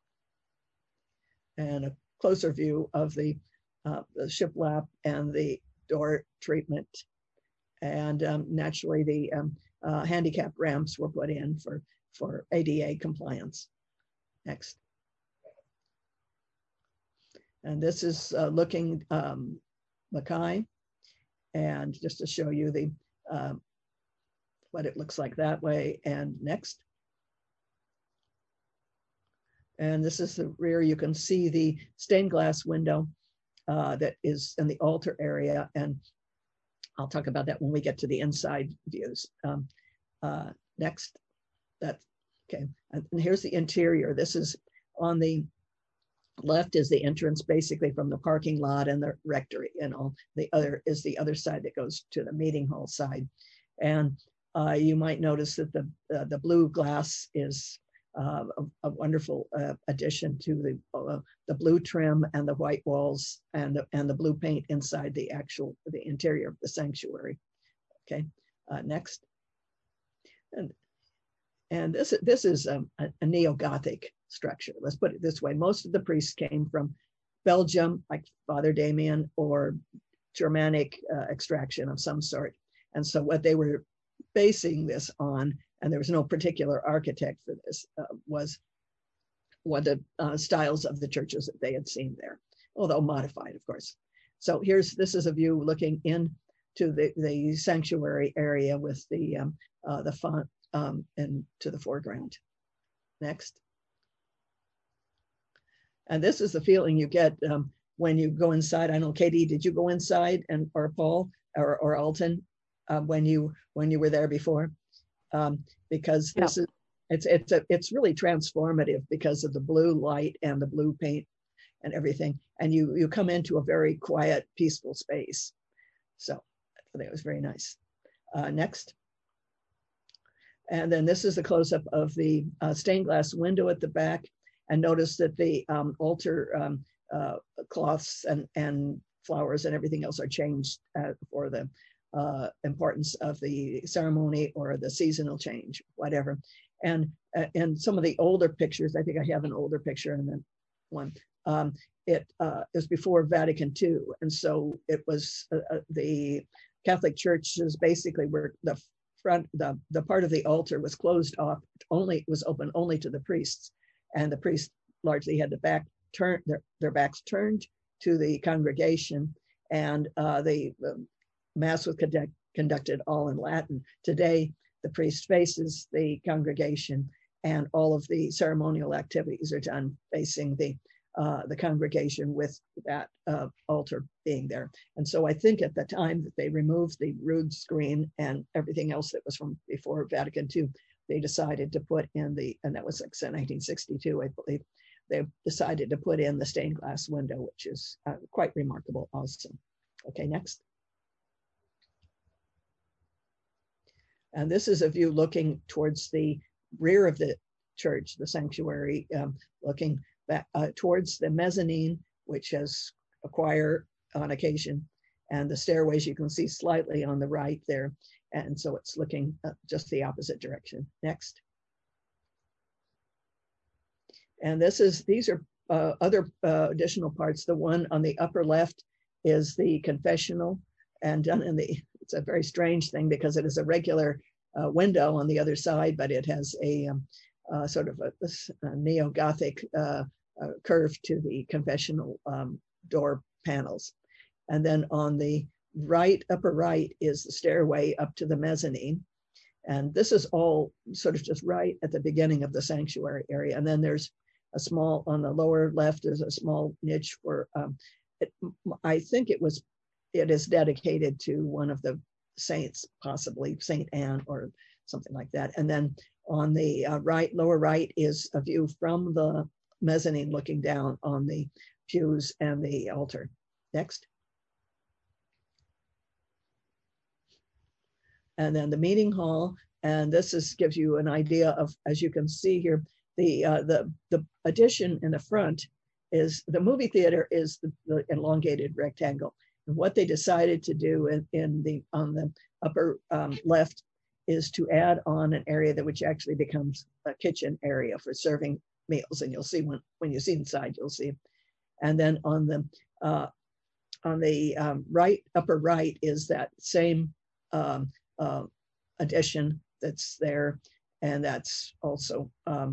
And a closer view of the shiplap and the door treatment. And naturally the handicap ramps were put in for ADA compliance. Next. And this is looking Mackay, and just to show you the what it looks like that way. And next. And this is the rear. You can see the stained glass window that is in the altar area, and I'll talk about that when we get to the inside views. Next. That's okay. And here's the interior. This is on the left is the entrance basically from the parking lot and the rectory, and all the other is the other side that goes to the meeting hall side. And you might notice that the blue glass is a wonderful addition to the blue trim and the white walls and the blue paint inside the interior of the sanctuary. Okay, next. And this is a neo-Gothic structure. Let's put it this way. Most of the priests came from Belgium, like Father Damien, or Germanic extraction of some sort. And so what they were basing this on, and there was no particular architect for this, was what the styles of the churches that they had seen there. although modified, of course. So this is a view looking into the sanctuary area with the font and to the foreground. Next. And this is the feeling you get when you go inside. I know, Katie, did you go inside, or Paul or Alton when you were there before? Because this is it's really transformative because of the blue light and the blue paint and everything, and you come into a very quiet, peaceful space. So I thought that was very nice. Next. And then this is the close-up of the stained glass window at the back. And notice that the altar cloths and flowers and everything else are changed for the importance of the ceremony or the seasonal change, whatever. And some of the older pictures, I think I have an older picture in that one. It was before Vatican II. And so it was the Catholic churches basically were the front, the part of the altar was closed off, was open only to the priests. And the priests largely had their backs turned to the congregation, and the Mass was conducted all in Latin. Today, the priest faces the congregation, and all of the ceremonial activities are done facing the congregation with that altar being there. And so I think at the time that they removed the rood screen and everything else that was from before Vatican II, they decided to put in and that was like 1962, I believe, they decided to put in the stained glass window, which is quite remarkable also. Okay, next. And this is a view looking towards the rear of the church, the sanctuary, looking back towards the mezzanine, which has a choir on occasion, and the stairways you can see slightly on the right there. And so it's looking just the opposite direction. Next. And these are other additional parts. The one on the upper left is the confessional, and done in it's a very strange thing because it is a regular window on the other side, but it has a sort of a neo-Gothic curve to the confessional door panels. And then on the upper right is the stairway up to the mezzanine. And this is all sort of just right at the beginning of the sanctuary area. And then there's on the lower left is a small niche for, I think it is dedicated to one of the saints, possibly Saint Anne or something like that. And then on the lower right is a view from the mezzanine looking down on the pews and the altar. Next. And then the meeting hall, and this gives you an idea of, as you can see here, the addition in the front is the movie theater is the elongated rectangle. And what they decided to do on the upper left is to add on an area which actually becomes a kitchen area for serving meals. And you'll see when you see inside, you'll see. And then on the upper right is that same addition that's there, and that's also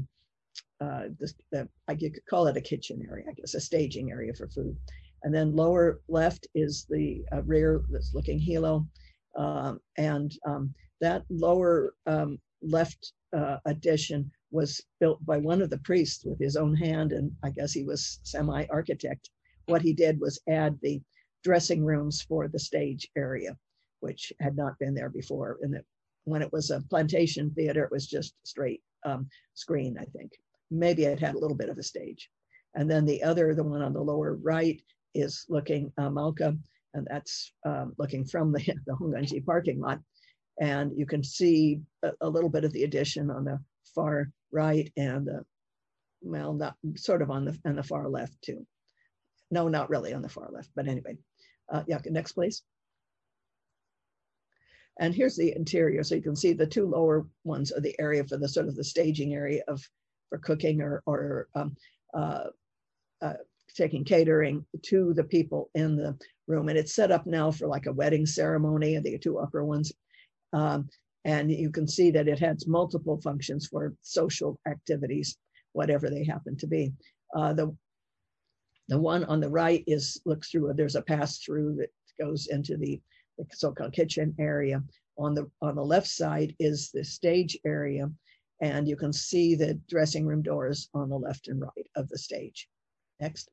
I could call it a kitchen area, I guess, a staging area for food. And then lower left is the rear that's looking helo, and that lower left addition was built by one of the priests with his own hand, and I guess he was semi-architect. What he did was add the dressing rooms for the stage area, which had not been there before. And when it was a plantation theater, it was just straight screen, I think. Maybe it had a little bit of a stage. And then the one on the lower right is looking Malka, and that's looking from the Honganji parking lot. And you can see a little bit of the addition on the far right and not sort of on the far left too. No, not really on the far left, but anyway. Yeah, next please. And here's the interior. So you can see the two lower ones are the area for the sort of the staging area for cooking or taking catering to the people in the room. And it's set up now for like a wedding ceremony, and the two upper ones. And you can see that it has multiple functions for social activities, whatever they happen to be. The one on the right looks through, there's a pass-through that goes into the so-called kitchen area. On the left side is the stage area, and you can see the dressing room doors on the left and right of the stage. Next.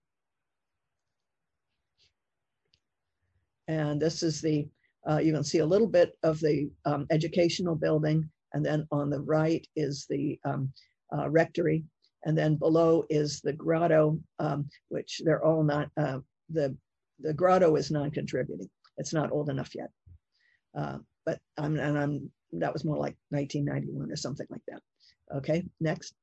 And this is the, you can see a little bit of the educational building, and then on the right is the rectory, and then below is the grotto, which they're all not, the grotto is non-contributing. It's not old enough yet. But that was more like 1991 or something like that. Okay, next.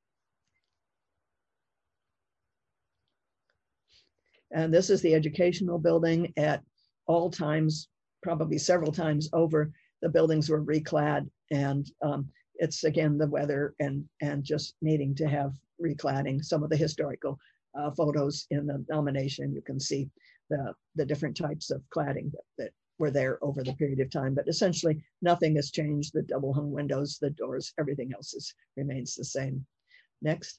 And this is the educational building. At all times, probably several times over, the buildings were reclad, and it's again the weather and just needing to have recladding. Some of the historical photos in the nomination, you can see the different types of cladding that were there over the period of time, but essentially nothing has changed. The double hung windows, the doors, everything else remains the same. Next.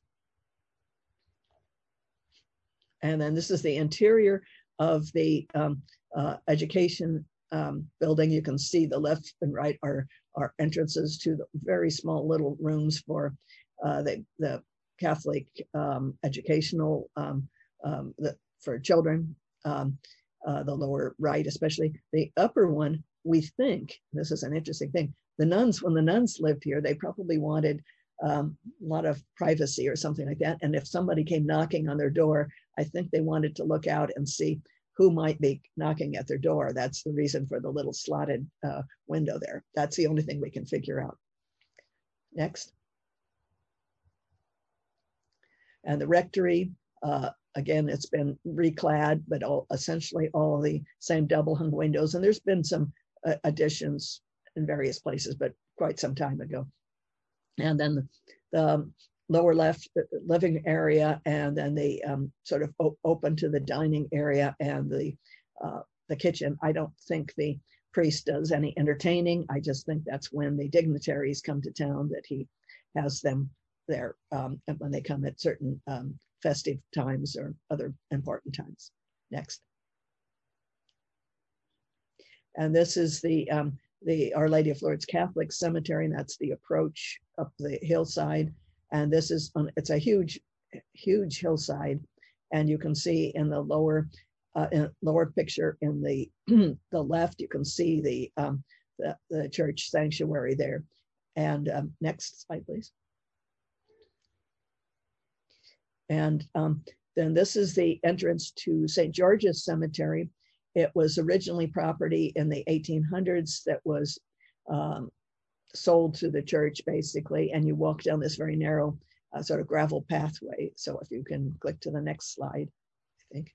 And then this is the interior of the education building. You can see the left and right are entrances to the very small little rooms for the Catholic educational for children. The lower right, especially. The upper one, we think, this is an interesting thing, the nuns, when the nuns lived here, they probably wanted a lot of privacy or something like that. And if somebody came knocking on their door, I think they wanted to look out and see who might be knocking at their door. That's the reason for the little slotted window there. That's the only thing we can figure out. Next. And the rectory, again, it's been reclad, but essentially all the same double hung windows. And there's been some additions in various places, but quite some time ago. And then the lower left living area, and then the sort of open to the dining area and the kitchen. I don't think the priest does any entertaining. I just think that's when the dignitaries come to town that he has them there, and when they come at certain festive times or other important times. Next. And this is the Our Lady of Lourdes Catholic Cemetery, and that's the approach up the hillside. And this is, it's a huge, huge hillside. And you can see in the lower picture in the the left, you can see the church sanctuary there. And next slide, please. And then this is the entrance to St. George's Cemetery. It was originally property in the 1800s that was sold to the church, basically, and you walk down this very narrow sort of gravel pathway. So if you can click to the next slide, I think.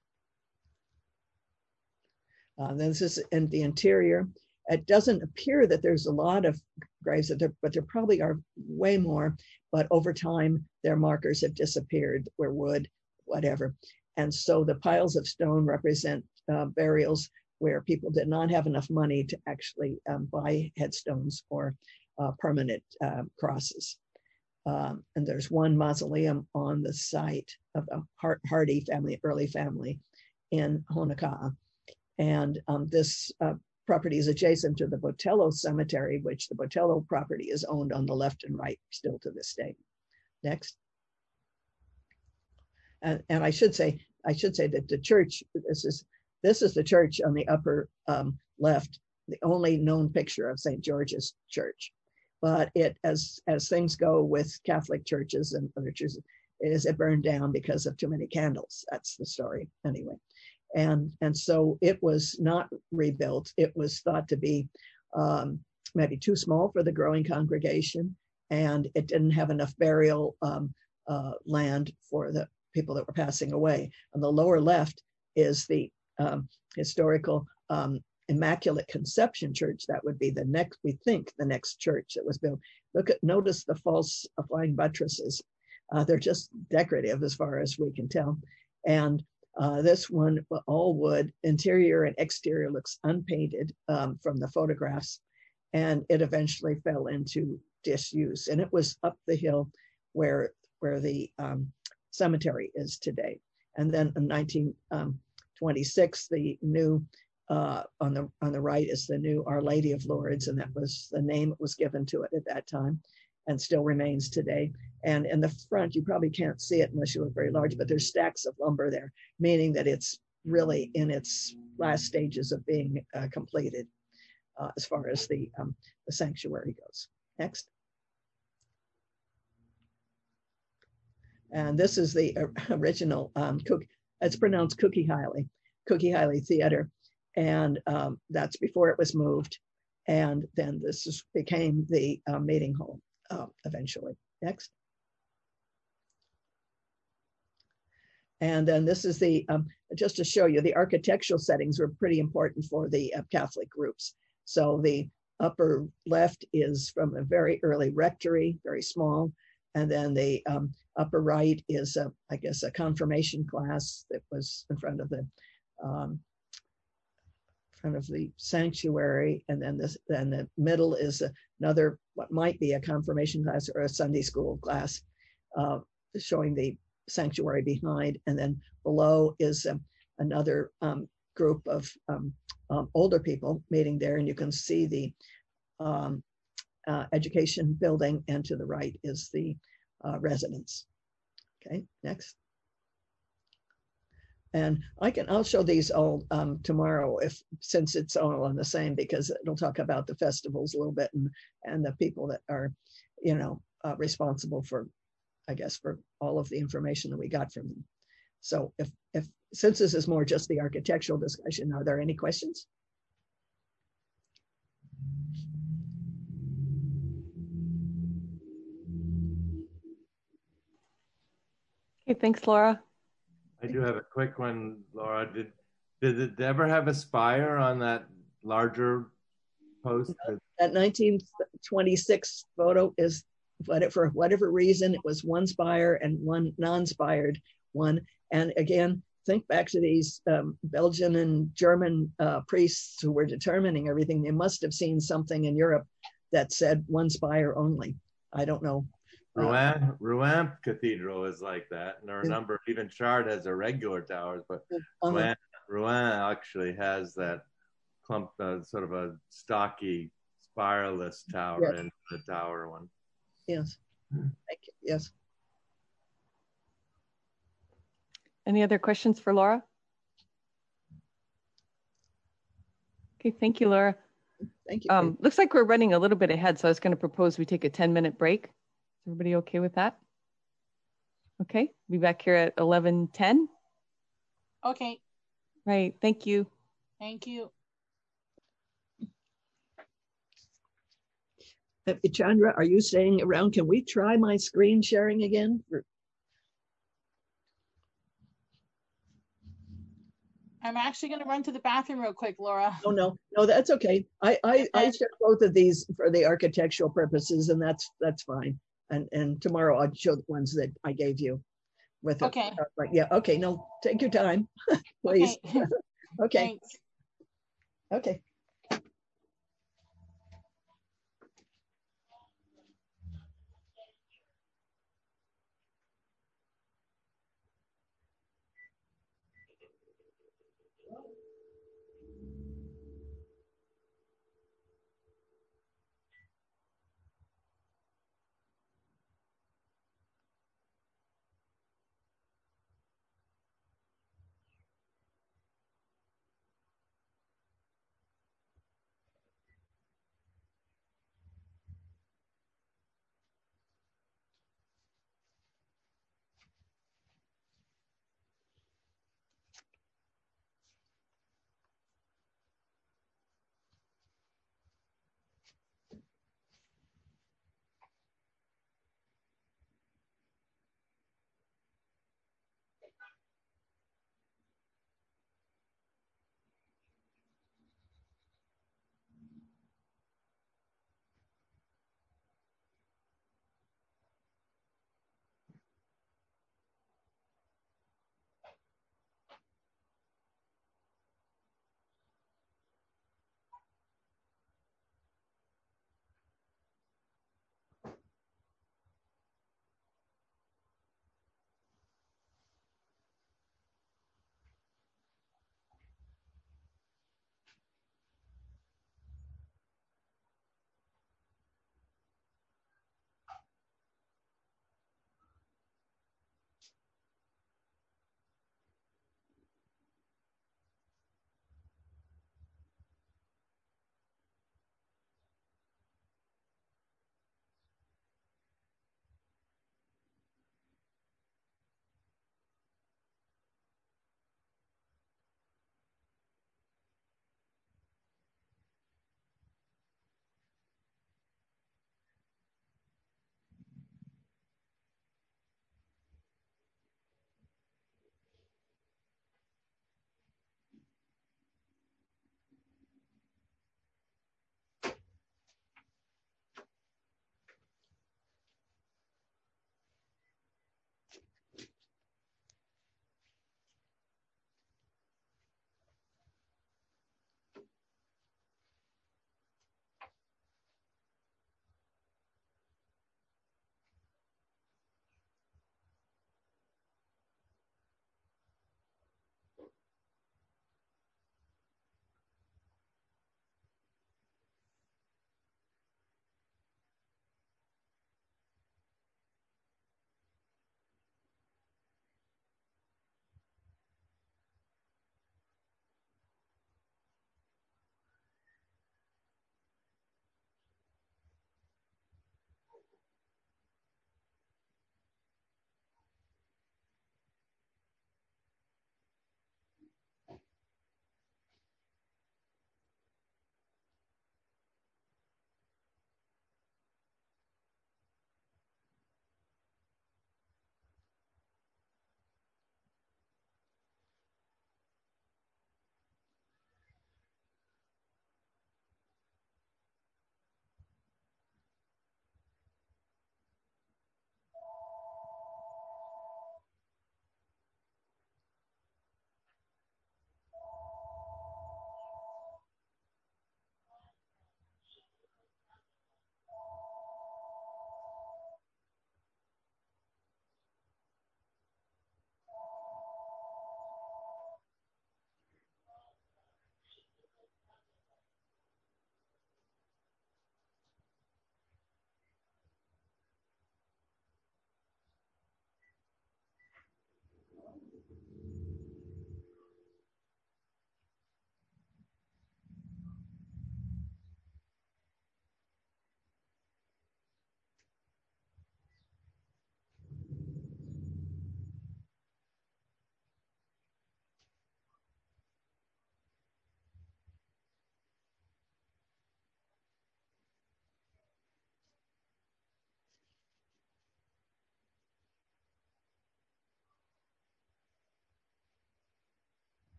This is in the interior. It doesn't appear that there's a lot of graves, but there probably are way more. But over time, their markers have disappeared, where wood, whatever. And so the piles of stone represent burials where people did not have enough money to actually buy headstones or permanent crosses. And there's one mausoleum on the site of the Hardy family, early family in Honokaa. And this property is adjacent to the Botello Cemetery, which the Botello property is owned on the left and right still to this day. Next. And I should say that the church, this is the church on the upper left, the only known picture of St. George's Church. But it, as things go with Catholic churches and other churches, it burned down because of too many candles. That's the story anyway. And so it was not rebuilt. It was thought to be maybe too small for the growing congregation, and it didn't have enough burial land for the people that were passing away. On the lower left is the historical Immaculate Conception Church. That would be the next, we think, the next church that was built. Notice the false flying buttresses. They're just decorative as far as we can tell. And this one, all wood, interior and exterior, looks unpainted from the photographs. And it eventually fell into disuse. And it was up the hill where the cemetery is today. And then in 1926, the new on the right is the new Our Lady of Lourdes, and that was the name that was given to it at that time, and still remains today. And in the front, you probably can't see it unless you look very large, but there's stacks of lumber there, meaning that it's really in its last stages of being completed as far as the sanctuary goes. Next. And this is the original it's pronounced Cookiehaile Theater. And that's before it was moved. And then this became the meeting hall eventually. Next. And then this is the, just to show you, the architectural settings were pretty important for the Catholic groups. So the upper left is from a very early rectory, very small. And then the upper right is, I guess, a confirmation class that was in front of the sanctuary. And then the middle is another, what might be a confirmation class or a Sunday school class, showing the sanctuary behind. And then below is another group of older people meeting there, and you can see the education building, and to the right is the residence. Okay, next. And I'll show these all tomorrow, since it's all on the same, because it'll talk about the festivals a little bit and the people that are, responsible for, I guess, for all of the information that we got from them. So since this is more just the architectural discussion, are there any questions? Okay, thanks, Laura. I do have a quick one, Laura. Did it ever have a spire on that larger post? That 1926 photo is, for whatever reason, it was one spire and one non-spired one. And again, think back to these Belgian and German priests who were determining everything. They must have seen something in Europe that said one spire only. I don't know. Rouen Cathedral is like that, and there are a number. Even Chartres has irregular towers, but Rouen actually has that clump, sort of a stocky, spiraless tower in the tower one. Yes. Thank you. Yes. Any other questions for Laura? Okay, thank you, Laura. Thank you. Looks like we're running a little bit ahead, so I was going to propose we take a 10-minute break. Is everybody okay with that? Okay, be back here at 11:10. Okay. Right, thank you. Thank you. Chandra, are you staying around? Can we try my screen sharing again? I'm actually going to run to the bathroom real quick, Laura. Oh, no, that's okay. I share both of these for the architectural purposes, and that's fine. And tomorrow I'll show the ones that I gave you with okay. Yeah, okay, no, take your time, please. Okay. Okay. Thanks. Okay.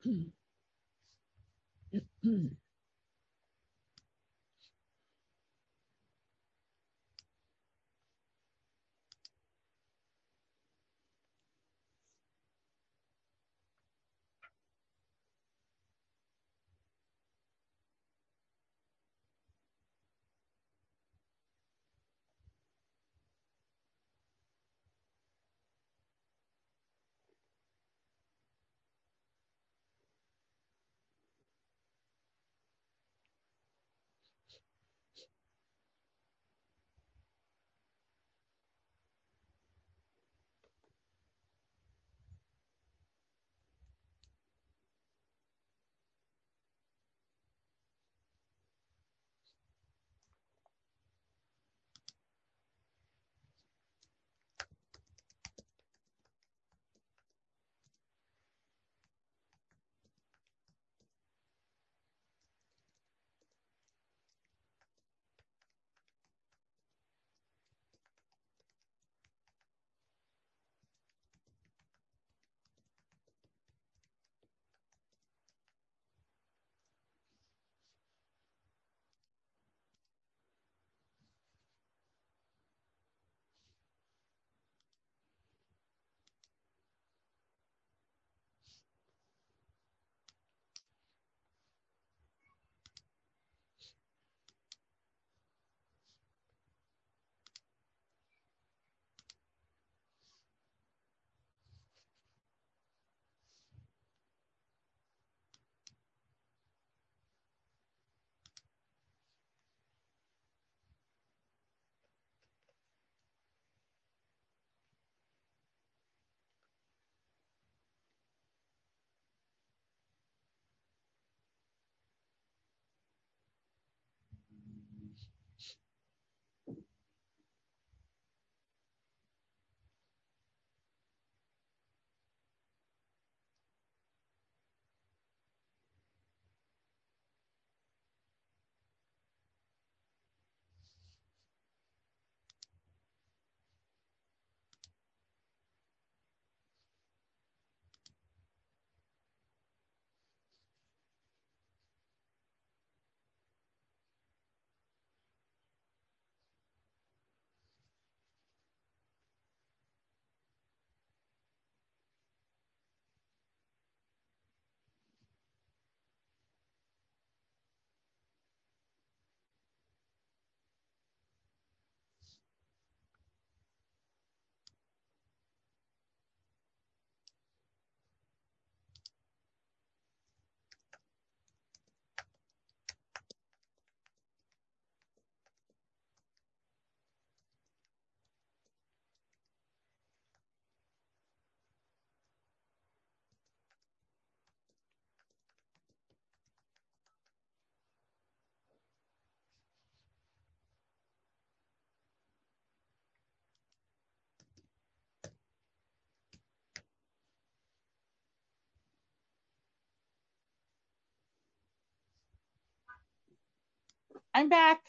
I'm back.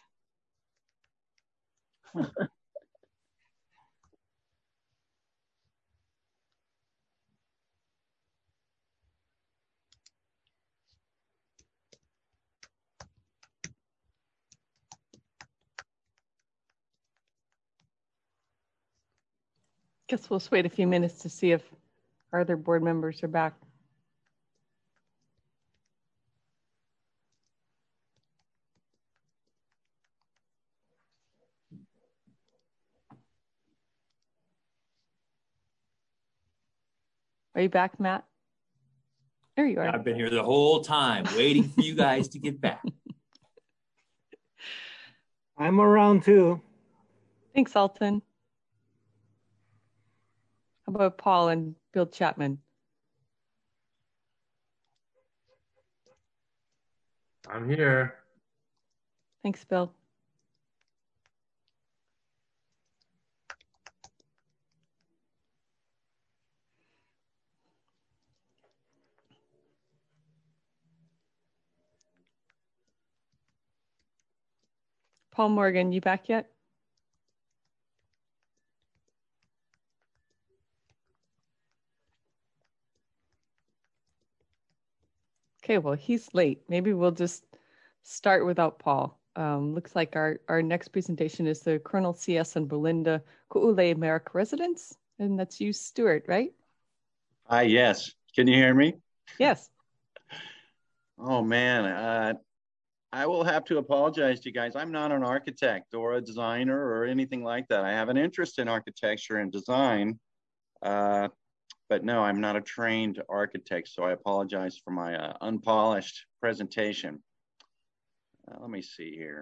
Guess we'll just wait a few minutes to see if our other board members are back. Are you back, Matt? There you are. I've been here the whole time waiting for you guys to get back. I'm around too. Thanks, Alton. How about Paul and Bill Chapman? I'm here. Thanks, Bill. Paul Morgan, you back yet? Okay, well, he's late. Maybe we'll just start without Paul. Looks like our next presentation is the Colonel C.S. and Belinda Ku'ule Merrick residence. And that's you, Stuart, right? Hi, yes. Can you hear me? Yes. Oh, man. I will have to apologize to you guys. I'm not an architect or a designer or anything like that. I have an interest in architecture and design, but no, I'm not a trained architect, so I apologize for my unpolished presentation. Let me see here.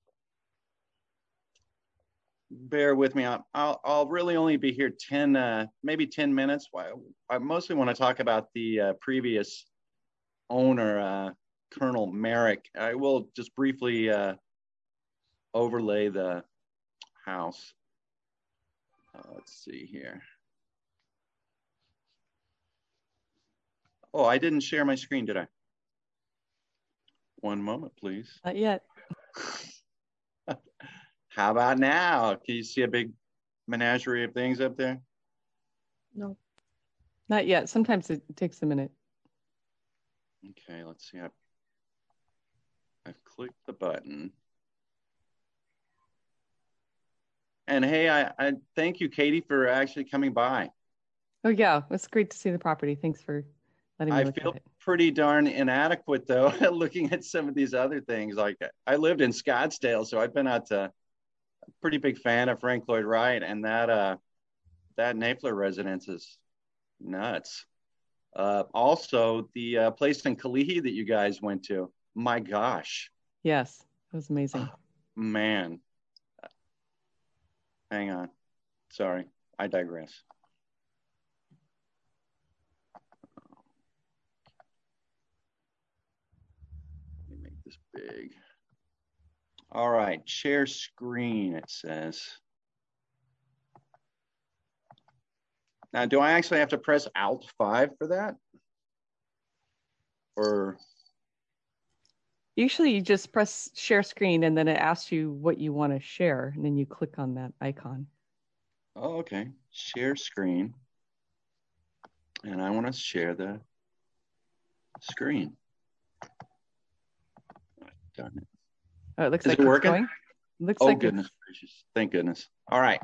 Bear with me. I'll really only be here maybe 10 minutes. I mostly want to talk about the previous owner, Colonel Merrick. I will just briefly overlay the house. Let's see here. Oh, I didn't share my screen, did I? One moment, please. Not yet. How about now? Can you see a big menagerie of things up there? No. Not yet. Sometimes it takes a minute. Okay, let's see. I've clicked the button. And hey, I thank you, Katie, for actually coming by. Oh yeah, it's great to see the property. Thanks for letting me look at it. I feel pretty darn inadequate though, looking at some of these other things. Like I lived in Scottsdale, so I've been out to a pretty big fan of Frank Lloyd Wright, and that Naifler residence is nuts. Also, the place in Kalihi that you guys went to, my gosh. Yes, it was amazing. Man. Hang on. Sorry, I digress. Let me make this big. All right, share screen, it says. Now, do I actually have to press Alt 5 for that? Or? Usually you just press share screen and then it asks you what you want to share and then you click on that icon. Oh, okay. Share screen. And I want to share the screen. Darn it. Oh, it looks like it's working? Going. Looks oh, like goodness gracious. Thank goodness. All right.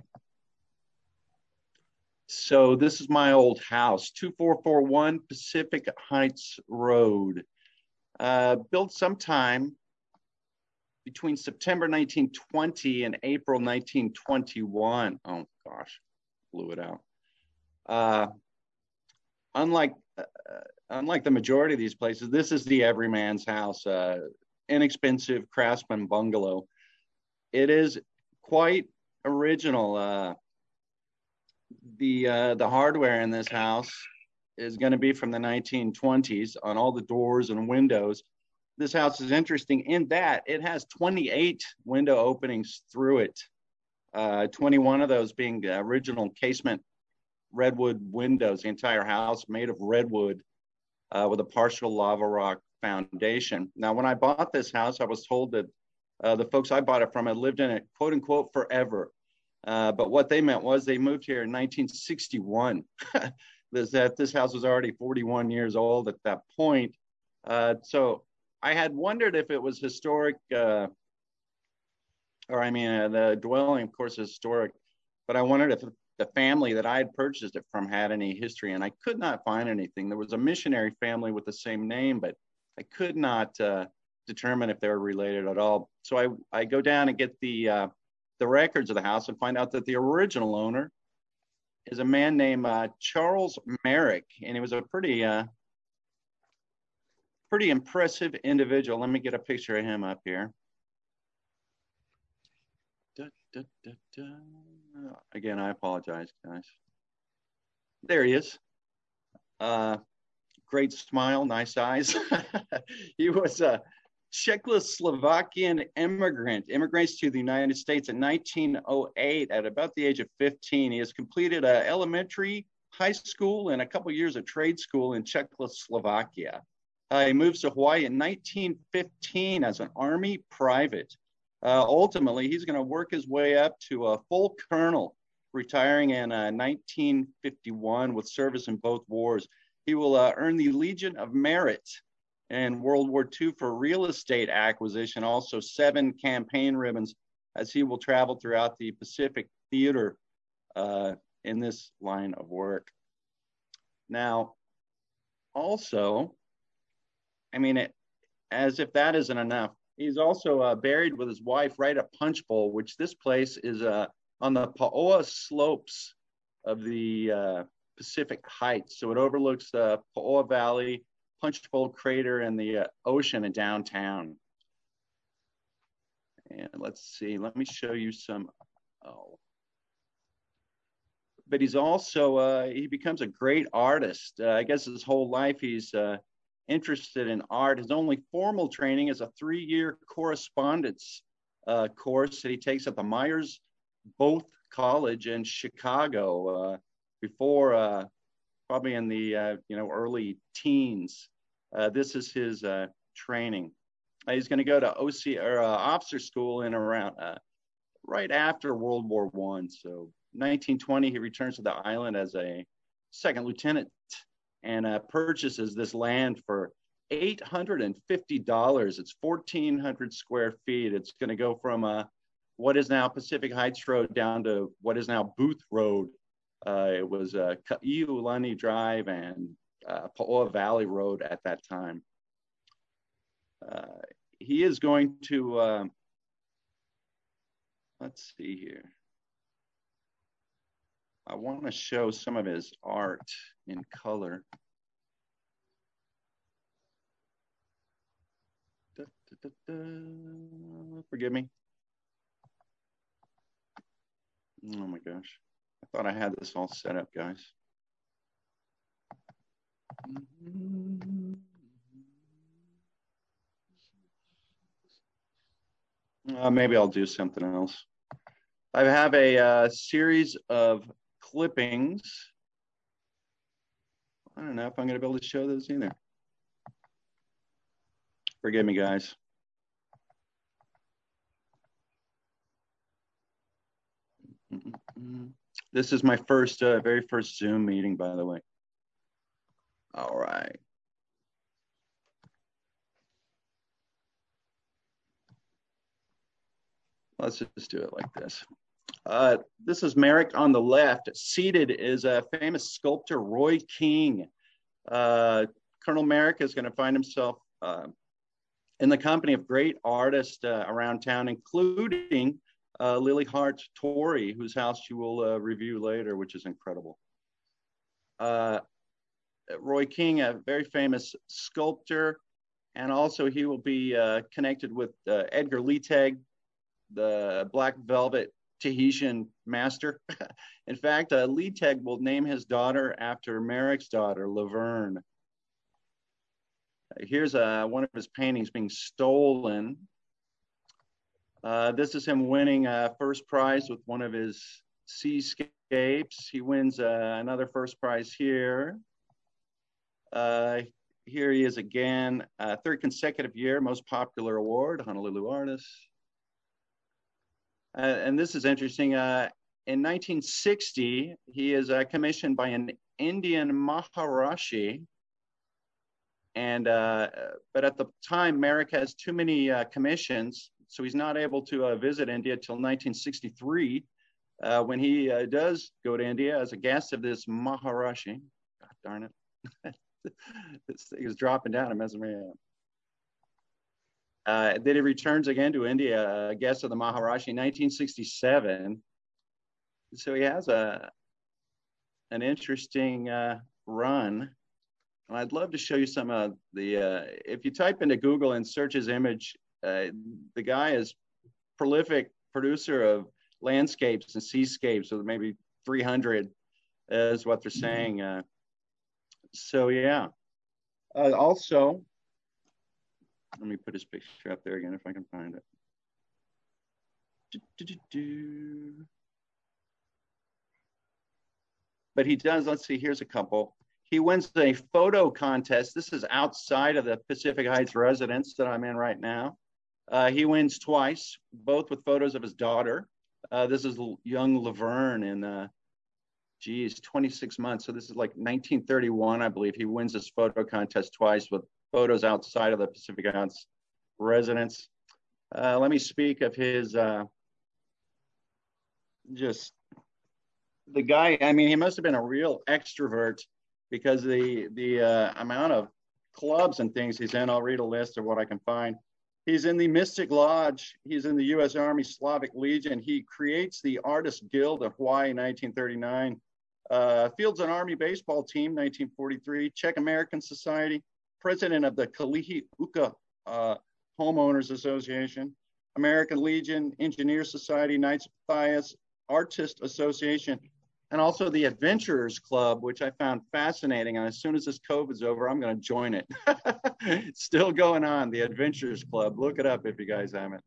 So this is my old house, 2441 Pacific Heights Road. Built sometime between September 1920 and April 1921. Oh gosh, blew it out. Unlike the majority of these places, this is the everyman's house. Inexpensive craftsman bungalow. It is quite original. The hardware in this house is going to be from the 1920s on all the doors and windows. This house is interesting in that it has 28 window openings through it, 21 of those being the original casement redwood windows, the entire house made of redwood with a partial lava rock foundation. Now, when I bought this house, I was told that the folks I bought it from had lived in it, quote unquote, forever. But what they meant was they moved here in 1961. This house was already 41 years old at that point. So I had wondered if it was historic, the dwelling, of course, is historic, but I wondered if the family that I had purchased it from had any history, and I could not find anything. There was a missionary family with the same name, but I could not determine if they were related at all. So I go down and get the records of the house and find out that the original owner is a man named Charles Merrick, and he was a pretty impressive individual. Let me get a picture of him up here. Again, I apologize, guys. There he is. Great smile, nice eyes. He was a Czechoslovakian immigrates to the United States in 1908 at about the age of 15. He has completed an elementary, high school, and a couple years of trade school in Czechoslovakia. He moves to Hawaii in 1915 as an Army private. Ultimately, he's going to work his way up to a full colonel, retiring in 1951 with service in both wars. He will earn the Legion of Merit in World War II for real estate acquisition, also 7 campaign ribbons, as he will travel throughout the Pacific Theater in this line of work. Now, also, I mean, as if that isn't enough, he's also buried with his wife right at Punchbowl, which this place is on the Paoa slopes of the Pacific Heights. So it overlooks the Paoa Valley, Punchbowl Crater, and the ocean in downtown. And let's see, let me show you some, but he's also, he becomes a great artist. I guess his whole life he's interested in art. His only formal training is a 3-year correspondence course that he takes at the Myers Both College in Chicago before probably in the early teens. This is his training. He's going to go to officer school in around right after World War I. So 1920, he returns to the island as a second lieutenant and purchases this land for $850. It's 1,400 square feet. It's going to go from what is now Pacific Heights Road down to what is now Booth Road. It was Ka'iulani Drive and Paoa Valley Road at that time. He is going to, let's see here. I want to show some of his art in color. Forgive me. Oh my gosh. I thought I had this all set up, guys. Maybe I'll do something else. I have a series of clippings. I don't know if I'm going to be able to show those either. Forgive me, guys. This is my first, very first Zoom meeting, by the way. All right. Let's just do it like this. This is Merrick on the left. Seated is a famous sculptor, Roy King. Colonel Merrick is going to find himself in the company of great artists around town, including Lily Hart Torrey, whose house you will review later, which is incredible. Roy King, a very famous sculptor, and also he will be connected with Edgar Lietag, the Black Velvet Tahitian master. In fact, Lietag will name his daughter after Merrick's daughter, Laverne. Here's one of his paintings being stolen. This is him winning first prize with one of his seascapes. He wins another first prize here. Here he is again, third consecutive year, most popular award, Honolulu Artist. And this is interesting. In 1960, he is commissioned by an Indian Maharashi. And, but at the time, Merrick has too many commissions, so he's not able to visit India till 1963, when he does go to India as a guest of this Maharashi. God darn it. This thing is dropping down and messing me up. Then he returns again to India, a guest of the Maharashi in 1967. So he has an interesting run. And I'd love to show you some of the, if you type into Google and search his image, the guy is prolific producer of landscapes and seascapes, so maybe 300 is what they're saying. So yeah, also, let me put his picture up there again if I can find it. But he does, let's see, here's a couple. He wins a photo contest. This is outside of the Pacific Heights residence that I'm in right now. He wins twice, both with photos of his daughter. This is young Laverne in, 26 months. So this is like 1931, I believe. He wins this photo contest twice with photos outside of the Pacific Islands residence. Let me speak of his, just the guy. I mean, he must have been a real extrovert because the amount of clubs and things he's in. I'll read a list of what I can find. He's in the Mystic Lodge. He's in the U.S. Army Slavic Legion. He creates the Artists Guild of Hawaii, 1939. Fields an Army baseball team, 1943. Czech American Society. President of the Kalihi Uka Homeowners Association. American Legion, Engineer Society, Knights of Matthias, Artist Association, and also the Adventurers Club, which I found fascinating. And as soon as this COVID's over, I'm going to join it. It's still going on, the Adventurers Club. Look it up if you guys haven't.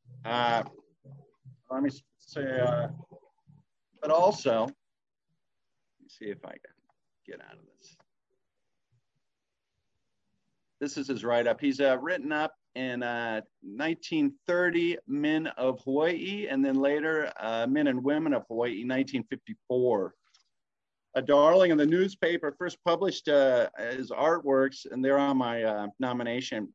Let me say, but also, let me see if I can get out of this. This is his write-up. He's written up in 1930, Men of Hawaii, and then later, Men and Women of Hawaii, 1954. A darling in the newspaper, first published his artworks, and they're on my nomination,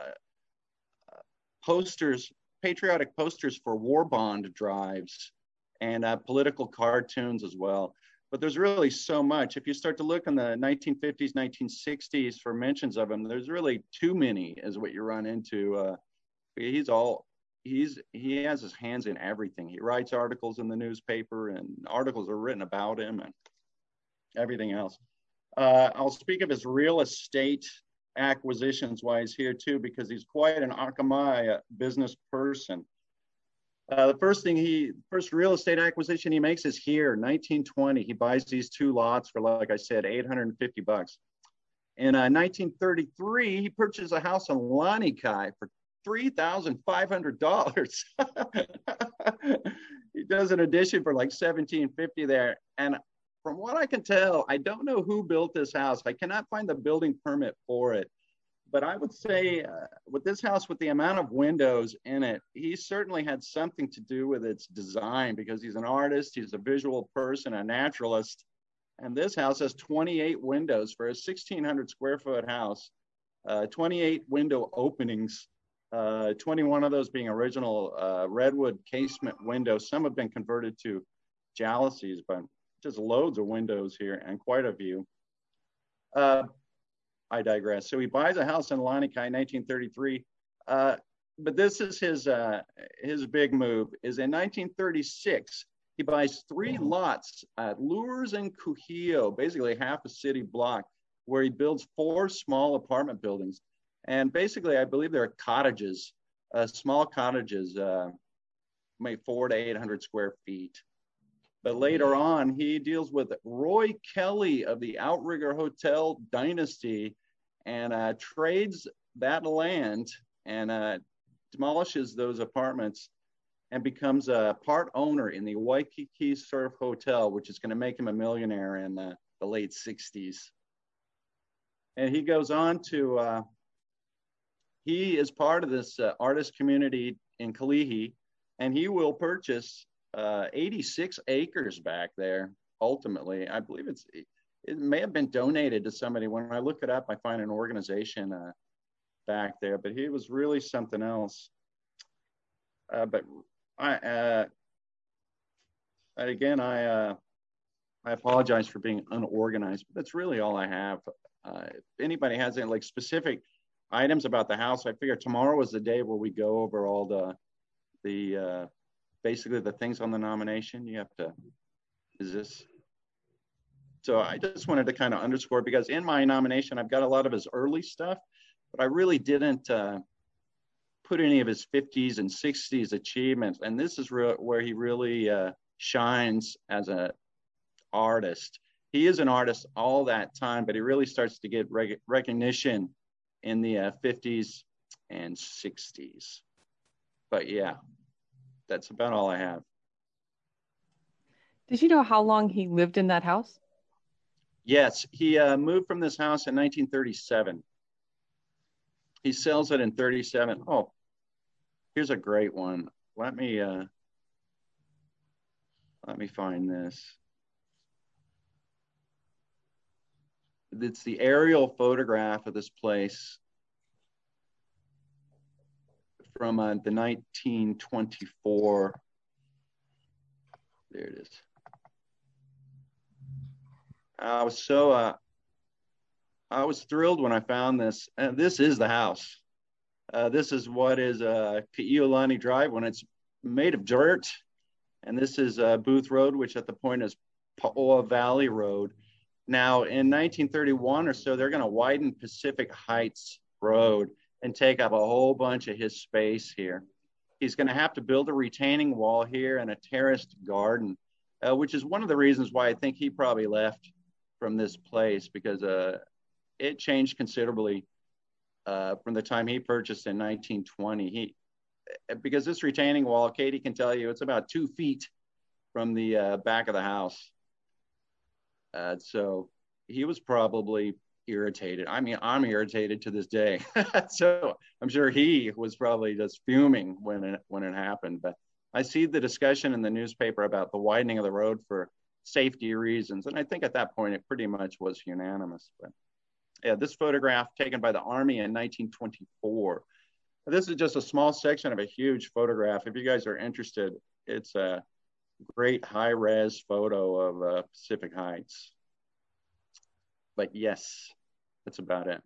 posters, patriotic posters for war bond drives, and political cartoons as well. But there's really so much. If you start to look in the 1950s, 1960s for mentions of him, there's really too many is what you run into. He has his hands in everything. He writes articles in the newspaper, and articles are written about him and everything else. I'll speak of his real estate acquisitions while he's here too, because he's quite an Akamai business person. The first real estate acquisition he makes is here, 1920. He buys these two lots for, like I said, $850. In 1933, he purchases a house on Lanikai for $3,500. He does an addition for like $1,750 there. And from what I can tell, I don't know who built this house. I cannot find the building permit for it. But I would say with this house, with the amount of windows in it, he certainly had something to do with its design, because he's an artist, he's a visual person, a naturalist. And this house has 28 windows for a 1,600 square foot house, 28 window openings, 21 of those being original redwood casement windows. Some have been converted to jalousies, but just loads of windows here and quite a view. I digress. So he buys a house in Lanikai, 1933. But this is his big move. Is in 1936, he buys 3 lots at Lures and Kuhio, basically half a city block, where he builds 4 small apartment buildings. And basically, I believe they're cottages, small cottages, maybe 400 to 800 square feet. But later on, he deals with Roy Kelly of the Outrigger Hotel dynasty and trades that land and demolishes those apartments and becomes a part owner in the Waikiki Surf Hotel, which is going to make him a millionaire in the late 60s. And he goes on to, he is part of this artist community in Kalihi, and he will purchase 86 acres back there. Ultimately, I believe it may have been donated to somebody. When I look it up, I find an organization back there, but he was really something else. But I apologize for being unorganized, but that's really all I have. If anybody has any like specific items about the house, I figure tomorrow is the day where we go over all the basically the things on the nomination. You have to, so I just wanted to kind of underscore, because in my nomination, I've got a lot of his early stuff, but I really didn't put any of his 50s and 60s achievements. And this is where he really shines as an artist. He is an artist all that time, but he really starts to get recognition in the 50s and 60s. But yeah, that's about all I have. Did you know how long he lived in that house? Yes, he moved from this house in 1937. He sells it in 37. Oh, here's a great one. Let me find this. It's the aerial photograph of this place. from the 1924. There it is. I was thrilled when I found this. And this is the house. This is what is Ke'iolani Drive when it's made of dirt. And this is Booth Road, which at the point is Paoa Valley Road. Now, in 1931 or so, they're going to widen Pacific Heights Road and take up a whole bunch of his space here. He's going to have to build a retaining wall here and a terraced garden, which is one of the reasons why I think he probably left from this place, because it changed considerably from the time he purchased in 1920. Because this retaining wall, Katie can tell you, it's about 2 feet from the back of the house. So he was probably irritated. I mean, I'm irritated to this day. So I'm sure he was probably just fuming when it happened. But I see the discussion in the newspaper about the widening of the road for safety reasons. And I think at that point, it pretty much was unanimous. But yeah, this photograph taken by the Army in 1924. This is just a small section of a huge photograph. If you guys are interested, it's a great high-res photo of Pacific Heights. But yes, that's about it.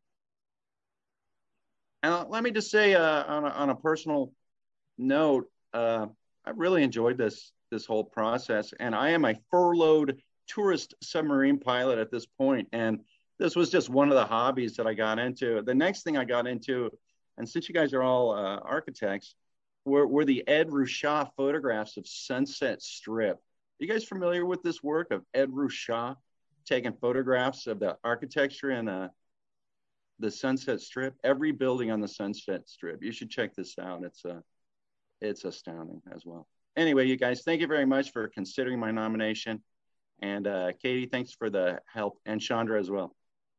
And let me just say on a personal note, I really enjoyed this whole process. And I am a furloughed tourist submarine pilot at this point. And this was just one of the hobbies that I got into. The next thing I got into, and since you guys are all architects, were the Ed Ruscha photographs of Sunset Strip. Are you guys familiar with this work of Ed Ruscha, taking photographs of the architecture in the Sunset Strip? Every building on the Sunset Strip. You should check this out. It's astounding as well. Anyway, you guys, thank you very much for considering my nomination. And Katie, thanks for the help, and Chandra as well.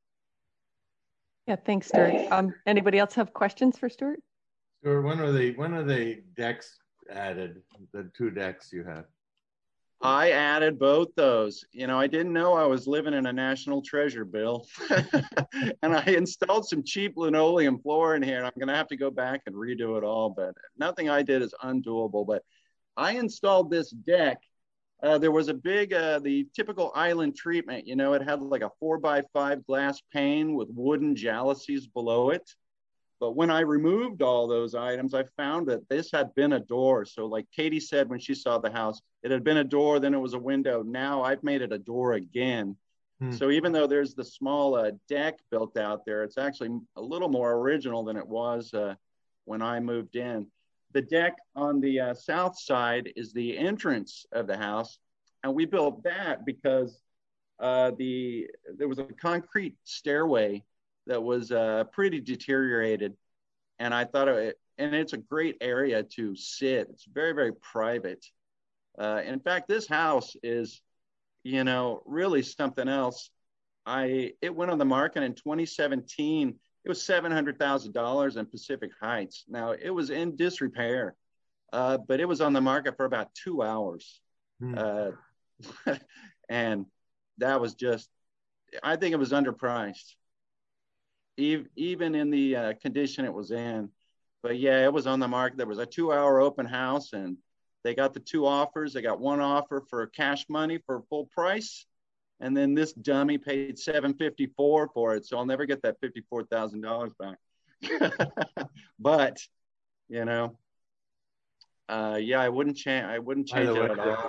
Yeah, thanks, Stuart. Anybody else have questions for Stuart? Stuart, when are the decks added? The 2 decks you have? I added both those. You know, I didn't know I was living in a national treasure, Bill. And I installed some cheap linoleum floor in here, and I'm going to have to go back and redo it all. But nothing I did is undoable. But I installed this deck. There was a big, the typical island treatment. You know, it had like a 4x5 glass pane with wooden jalousies below it. But when I removed all those items, I found that this had been a door. So like Katie said when she saw the house, it had been a door, then it was a window. Now I've made it a door again. So even though there's the small deck built out there, it's actually a little more original than it was when I moved in. The deck on the south side is the entrance of the house. And we built that because there was a concrete stairway that was pretty deteriorated. And I thought and it's a great area to sit. It's very, very private. In fact, this house is, you know, really something else. It went on the market in 2017. It was $700,000 in Pacific Heights. Now, it was in disrepair, but it was on the market for about 2 hours. And that was just, I think it was underpriced, even in the condition it was in. But yeah, it was on the market. There was a 2-hour open house, and they got the 2 offers. They got one offer for cash money for full price. And then this dummy paid $754 for it. So I'll never get that $54,000 back. But, you know, yeah, I wouldn't change it at all.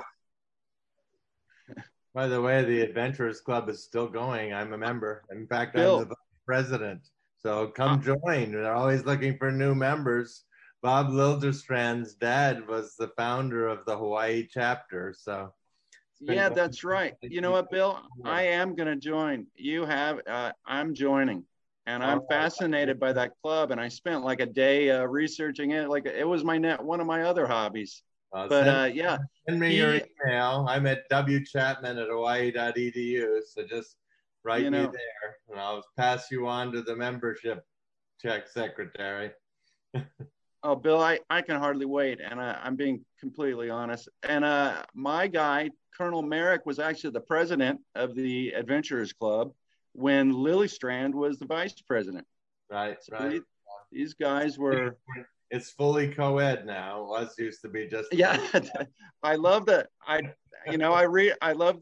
By the way, the Adventurers Club is still going. I'm a member. In fact, Bill. I'm the president. So come join. They're always looking for new members. Bob Lilderstrand's dad was the founder of the Hawaii chapter. So yeah, that's right. You know what, Bill? I am going to join. I'm joining. And I'm fascinated by that club. And I spent like a day researching it. Like it was one of my other hobbies. Yeah. Send me your email. I'm at wchapman@hawaii.edu. So just write me there, and I'll pass you on to the membership check secretary. Oh, Bill, I can hardly wait. And I'm being completely honest. And my guy, Colonel Merrick, was actually the president of the Adventurers Club when Lily Strand was the vice president. Right, so right. These guys were it's fully co-ed now. It was used to be just yeah. I love that. I love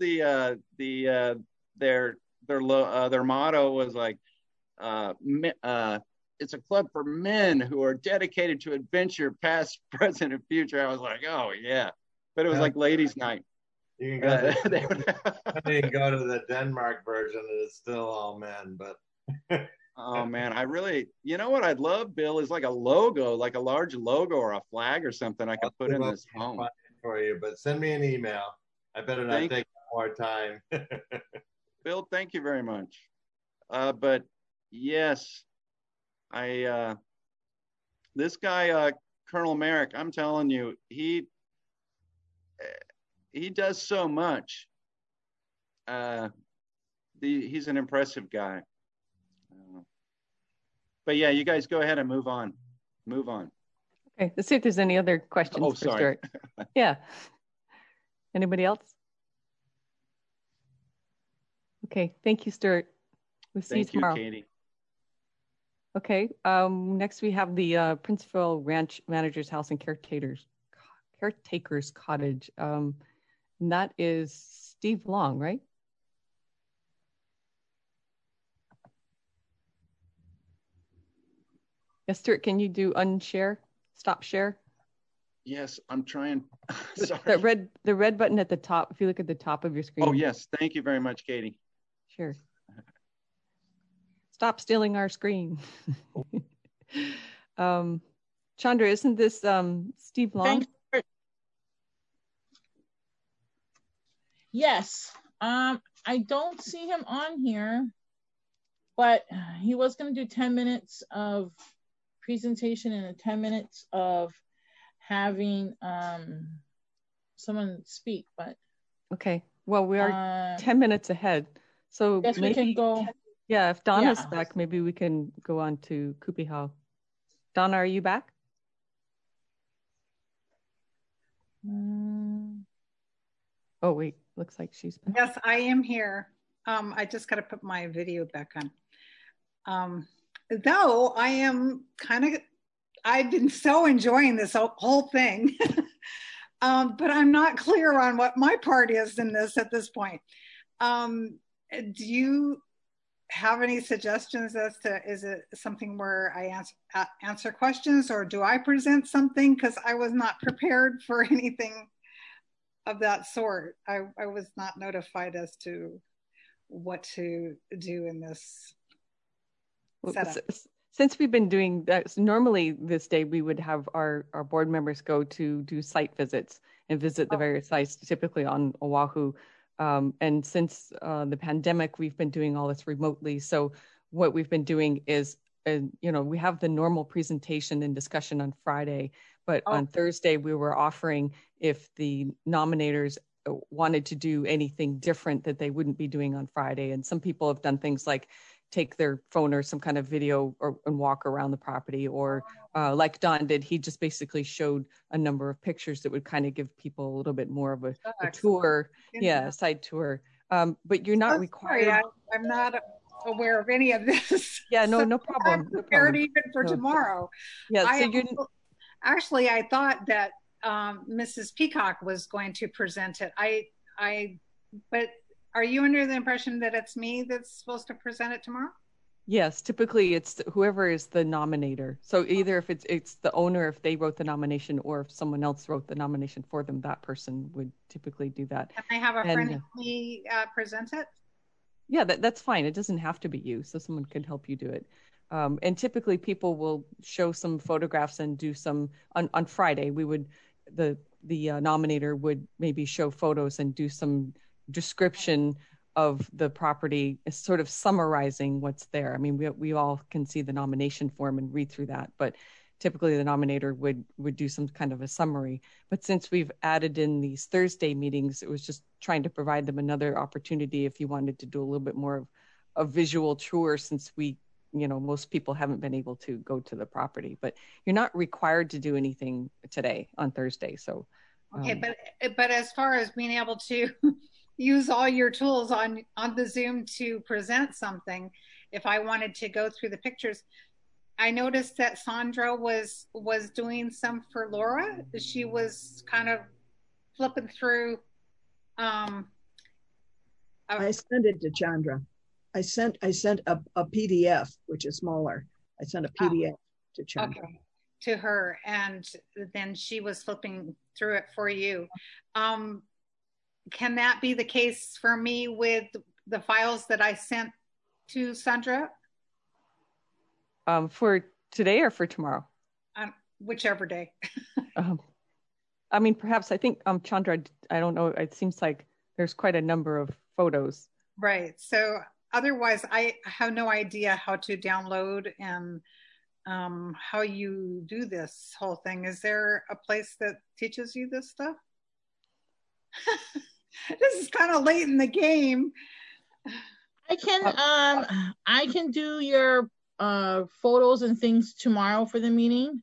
their motto was like it's a club for men who are dedicated to adventure, past, present, and future. I was like, oh yeah, but it was like ladies' night. You can go to the Denmark version, and it's still all men. But oh man, I really, you know what I'd love, Bill, is like a logo, like a large logo or a flag or something I could put in this home for you. But send me an email. I better not take more time. Bill, thank you very much. But yes, this guy, Colonel Merrick, I'm telling you, he does so much. He's an impressive guy. But yeah, you guys go ahead and move on. Okay, let's see if there's any other questions for Stuart. Yeah. Anybody else? Okay, thank you, Stuart. We'll see you tomorrow. Thank you, Katie. Okay, next we have the Princeville Ranch Manager's House and Caretaker's Cottage. And that is Steve Long, right? Yes, Stuart, can you do unshare, stop share? Yes, I'm trying. The red button at the top, if you look at the top of your screen. Oh, yes, thank you very much, Katie. Sure. Stop stealing our screen. Chandra, isn't this Steve Long? Yes. I don't see him on here, but he was going to do 10 minutes of presentation and 10 minutes of having someone speak, but okay. Well, we are 10 minutes ahead, so guess maybe we can go. Yeah, if Donna's back, maybe we can go on to Kupihau. Donna, are you back? Oh wait, looks like she's back. Yes, I am here. I just got to put my video back on. Though I am I've been so enjoying this whole thing, but I'm not clear on what my part is in this at this point. Do you have any suggestions as to, is it something where I answer questions, or do I present something? Because I was not prepared for anything of that sort. I was not notified as to what to do in this setup. Since we've been doing that, so normally this day we would have our board members go to do site visits and visit the various sites, typically on Oahu. And since the pandemic, we've been doing all this remotely. So what we've been doing is, we have the normal presentation and discussion on Friday, but on Thursday we were offering, if the nominators wanted to do anything different that they wouldn't be doing on Friday. And some people have done things like take their phone or some kind of video and walk around the property, or like Don did, he just basically showed a number of pictures that would kind of give people a little bit more of a tour, a side tour. But you're not required. Sorry, I'm not aware of any of this. Yeah, no problem. I'm prepared even for tomorrow. Yeah, actually, I thought that Mrs. Peacock was going to present it. But are you under the impression that it's me that's supposed to present it tomorrow? Yes, typically it's whoever is the nominator. So either if it's the owner, if they wrote the nomination, or if someone else wrote the nomination for them, that person would typically do that. Can I have a friend help me present it? Yeah, that's fine. It doesn't have to be you, so someone can help you do it. And typically people will show some photographs and do some, on Friday, the nominator would maybe show photos and do some description of the property, is sort of summarizing what's there. I mean, we all can see the nomination form and read through that, but typically the nominator would do some kind of a summary. But since we've added in these Thursday meetings, it was just trying to provide them another opportunity if you wanted to do a little bit more of a visual tour, since most people haven't been able to go to the property. But you're not required to do anything today on Thursday. So okay, but as far as being able to use all your tools on the Zoom to present something, if I wanted to go through the pictures, I noticed that Sandra was doing some for Laura. She was kind of flipping through. I sent it to Chandra. I sent a PDF, which is smaller. I sent a PDF to Chandra. Okay, to her, and then she was flipping through it for you. Can that be the case for me with the files that I sent to Sandra? For today or for tomorrow? Whichever day. I mean, perhaps, I think, Chandra, I don't know, it seems like there's quite a number of photos. Right. So otherwise, I have no idea how to download and how you do this whole thing. Is there a place that teaches you this stuff? This is kind of late in the game. I can do your photos and things tomorrow for the meeting.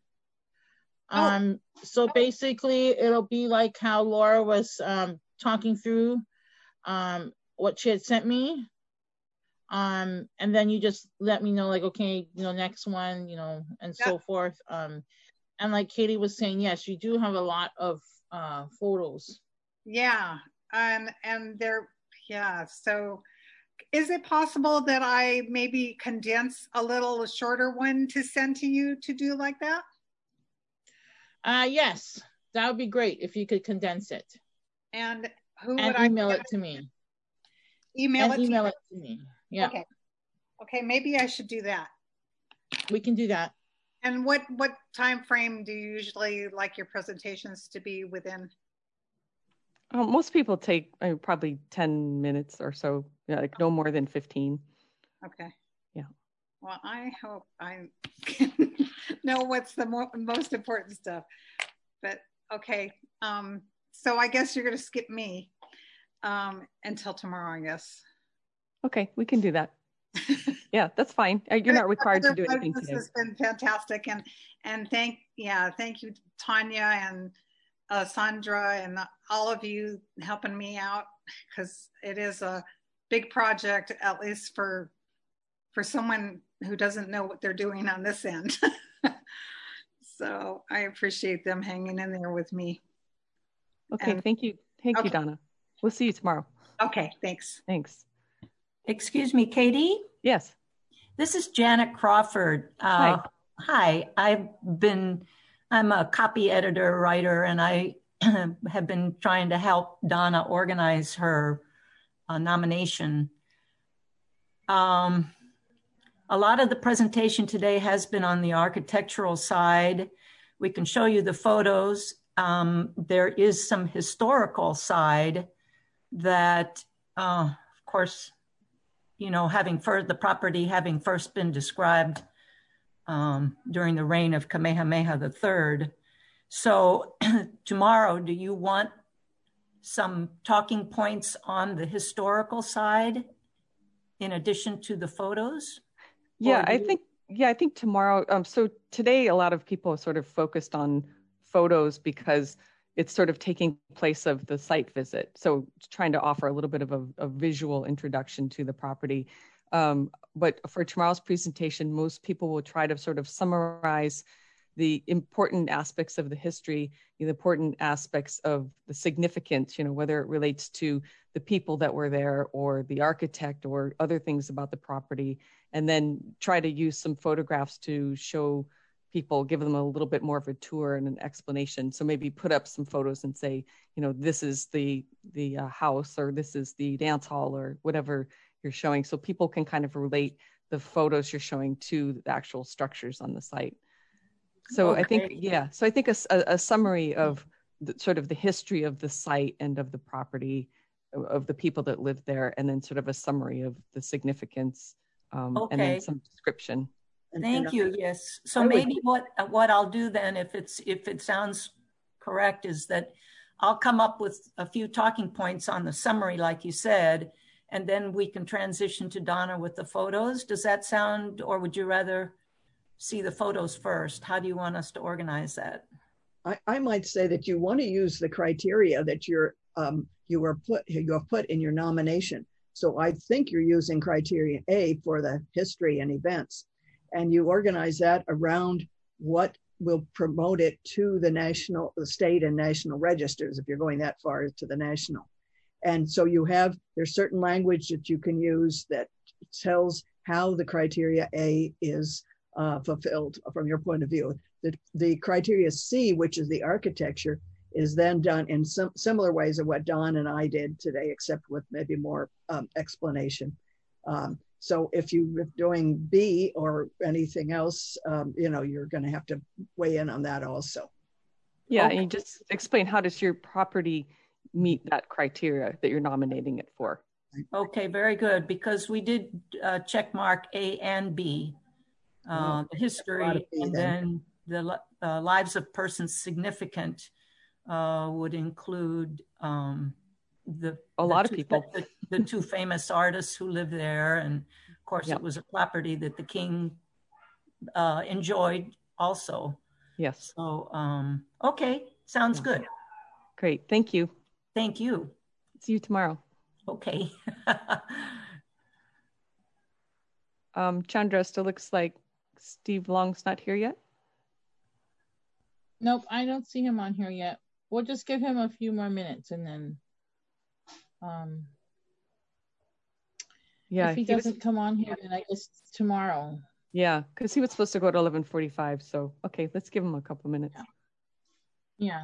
So basically it'll be like how Laura was talking through what she had sent me. And then you just let me know, like, okay, next one, and so forth. And like Katie was saying, yes, you do have a lot of photos. Yeah. And they're, yeah. So is it possible that I maybe condense a little shorter one to send to you to do like that? Yes, that would be great if you could condense it. And who would I email it to me? Email it to me. Yeah. Okay, maybe I should do that. We can do that. And what time frame do you usually like your presentations to be within? Most people take probably 10 minutes or so, like no more than 15. Okay. Yeah. Well, I hope I know what's the most important stuff. But okay. So I guess you're going to skip me until tomorrow, I guess. Okay, we can do that. Yeah, that's fine. You're not required to do anything today. This has been fantastic, and thank you, Tanya and Sandra, and all of you helping me out, because it is a big project, at least for someone who doesn't know what they're doing on this end. So I appreciate them hanging in there with me. Okay, thank you. Thank you, Donna. We'll see you tomorrow. Okay, thanks. Thanks. Excuse me, Katie? Yes. This is Janet Crawford. Hi. Hi, I'm a copy editor, writer, and I have been trying to help Donna organize her nomination. A lot of the presentation today has been on the architectural side. We can show you the photos. There is some historical side that, of course, the property having first been described during the reign of Kamehameha III. So tomorrow, do you want some talking points on the historical side in addition to the photos? Yeah, I think tomorrow, so today a lot of people sort of focused on photos because it's sort of taking place of the site visit. So trying to offer a little bit of a visual introduction to the property. But for tomorrow's presentation, most people will try to sort of summarize the important aspects of the history, the important aspects of the significance, whether it relates to the people that were there or the architect or other things about the property, and then try to use some photographs to show people, give them a little bit more of a tour and an explanation. So maybe put up some photos and say, this is the house, or this is the dance hall, or whatever you're showing. So people can kind of relate the photos you're showing to the actual structures on the site. So okay. I think a summary of sort of the history of the site and of the property, of the people that live there, and then sort of a summary of the significance, and then some description. Thank you. Yes. So maybe what I'll do then, if it sounds correct, is that I'll come up with a few talking points on the summary, like you said, and then we can transition to Donna with the photos. Does that sound, or would you rather see the photos first? How do you want us to organize that? I might say that you want to use the criteria that you have put in your nomination. So I think you're using criteria A for the history and events. and you organize that around what will promote it to the state and national registers, if you're going that far to the national. And so there's certain language that you can use that tells how the criteria A is fulfilled from your point of view. The criteria C, which is the architecture, is then done in some similar ways of what Don and I did today, except with maybe more explanation. So if you're doing B or anything else, you're going to have to weigh in on that also. Yeah, and you just explain, how does your property meet that criteria that you're nominating it for? Okay, very good, because we did check mark A and B, the history, and then the lives of persons significant would include a lot of people. The two famous artists who lived there, and of course it was a property that the king enjoyed also. Yes. So okay, sounds good. Great, thank you. Thank you. See you tomorrow. Okay. Chandra, still looks like Steve Long's not here yet. Nope, I don't see him on here yet. We'll just give him a few more minutes, and then if he doesn't come on here, then I guess tomorrow. Yeah, because he was supposed to go to 11:45. So okay, let's give him a couple minutes. Yeah.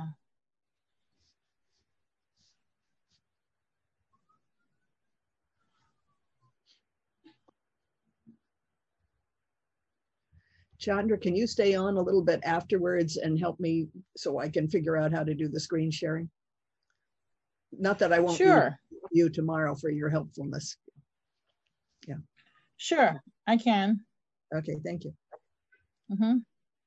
Chandra, can you stay on a little bit afterwards and help me so I can figure out how to do the screen sharing? Not that I won't use you tomorrow for your helpfulness. Yeah. Sure, I can. Okay, thank you. Mm-hmm.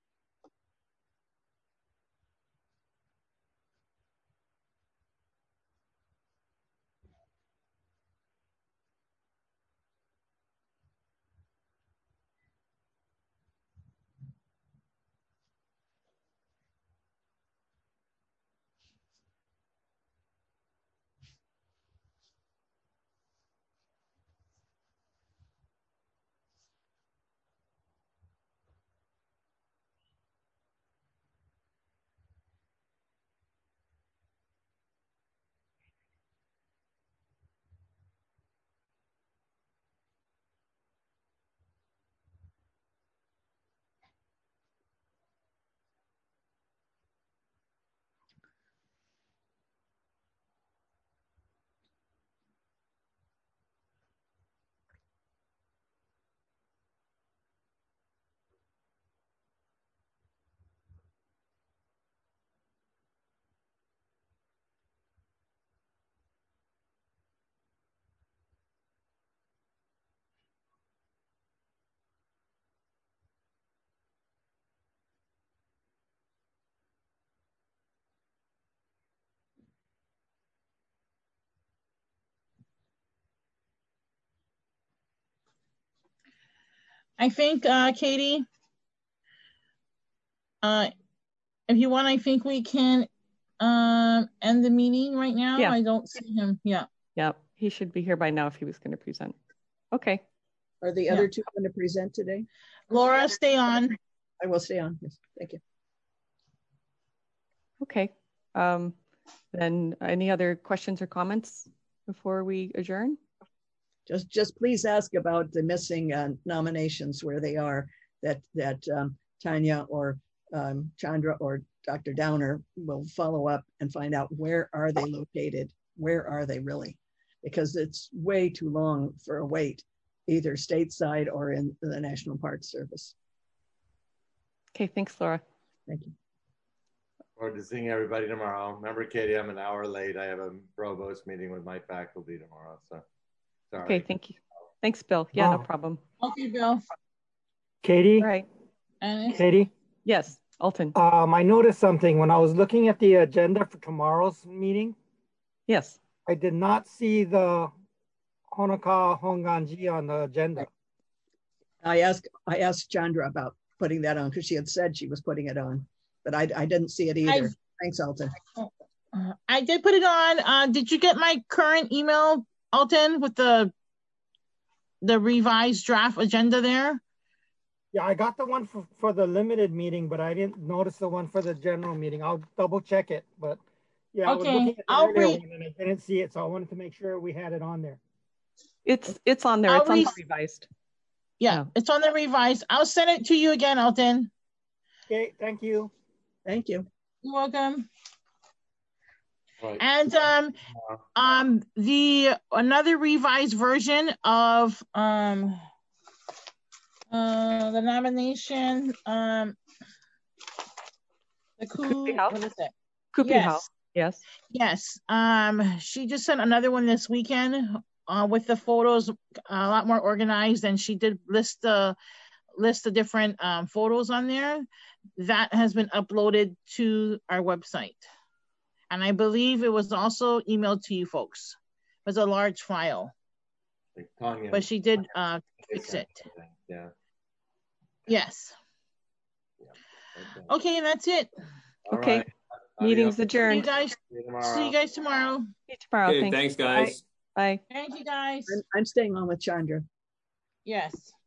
I think, Katie, if you want, I think we can end the meeting right now. Yeah. I don't see him. Yeah. Yeah, he should be here by now if he was going to present. Okay. Are the other two going to present today? Laura, stay on. I will stay on. Yes, thank you. Okay. Then any other questions or comments before we adjourn? Just please ask about the missing nominations, where they are, that Tanya or Chandra or Dr. Downer will follow up and find out where are they located, where are they really, because it's way too long for a wait, either stateside or in the National Park Service. Okay, thanks, Laura. Thank you. Forward to seeing everybody tomorrow. Remember, Katie, I'm an hour late. I have a provost meeting with my faculty tomorrow, so. Sorry. Okay, thank you. Thanks, Bill. Yeah, no problem. Okay, Bill. Katie? All right. Katie? Yes, Alton. I noticed something when I was looking at the agenda for tomorrow's meeting. Yes. I did not see the Honoka Honganji on the agenda. I asked Chandra about putting that on because she had said she was putting it on, but I didn't see it either. Thanks, Alton. I did put it on. Did you get my current email, Alton, with the revised draft agenda there? Yeah, I got the one for the limited meeting, but I didn't notice the one for the general meeting. I'll double check it, but yeah, okay. I was looking at the earlier one and I didn't see it, so I wanted to make sure we had it on there. It's on there. It's on the revised. Yeah, it's on the revised. I'll send it to you again, Alton. Okay, thank you. Thank you. You're welcome. Right. And another revised version of the nomination, the Kupi House. What is it? Kupi House. Yes. Yes. She just sent another one this weekend with the photos a lot more organized, and she did list the different photos on there. That has been uploaded to our website. And I believe it was also emailed to you folks. It was a large file. But she did fix it. Yeah. Yes. Yeah. Okay, that's it. Okay. Right. Meeting's adjourned. See you guys tomorrow. See you tomorrow. Okay, thanks guys. Bye. Thank you guys. I'm staying on with Chandra. Yes.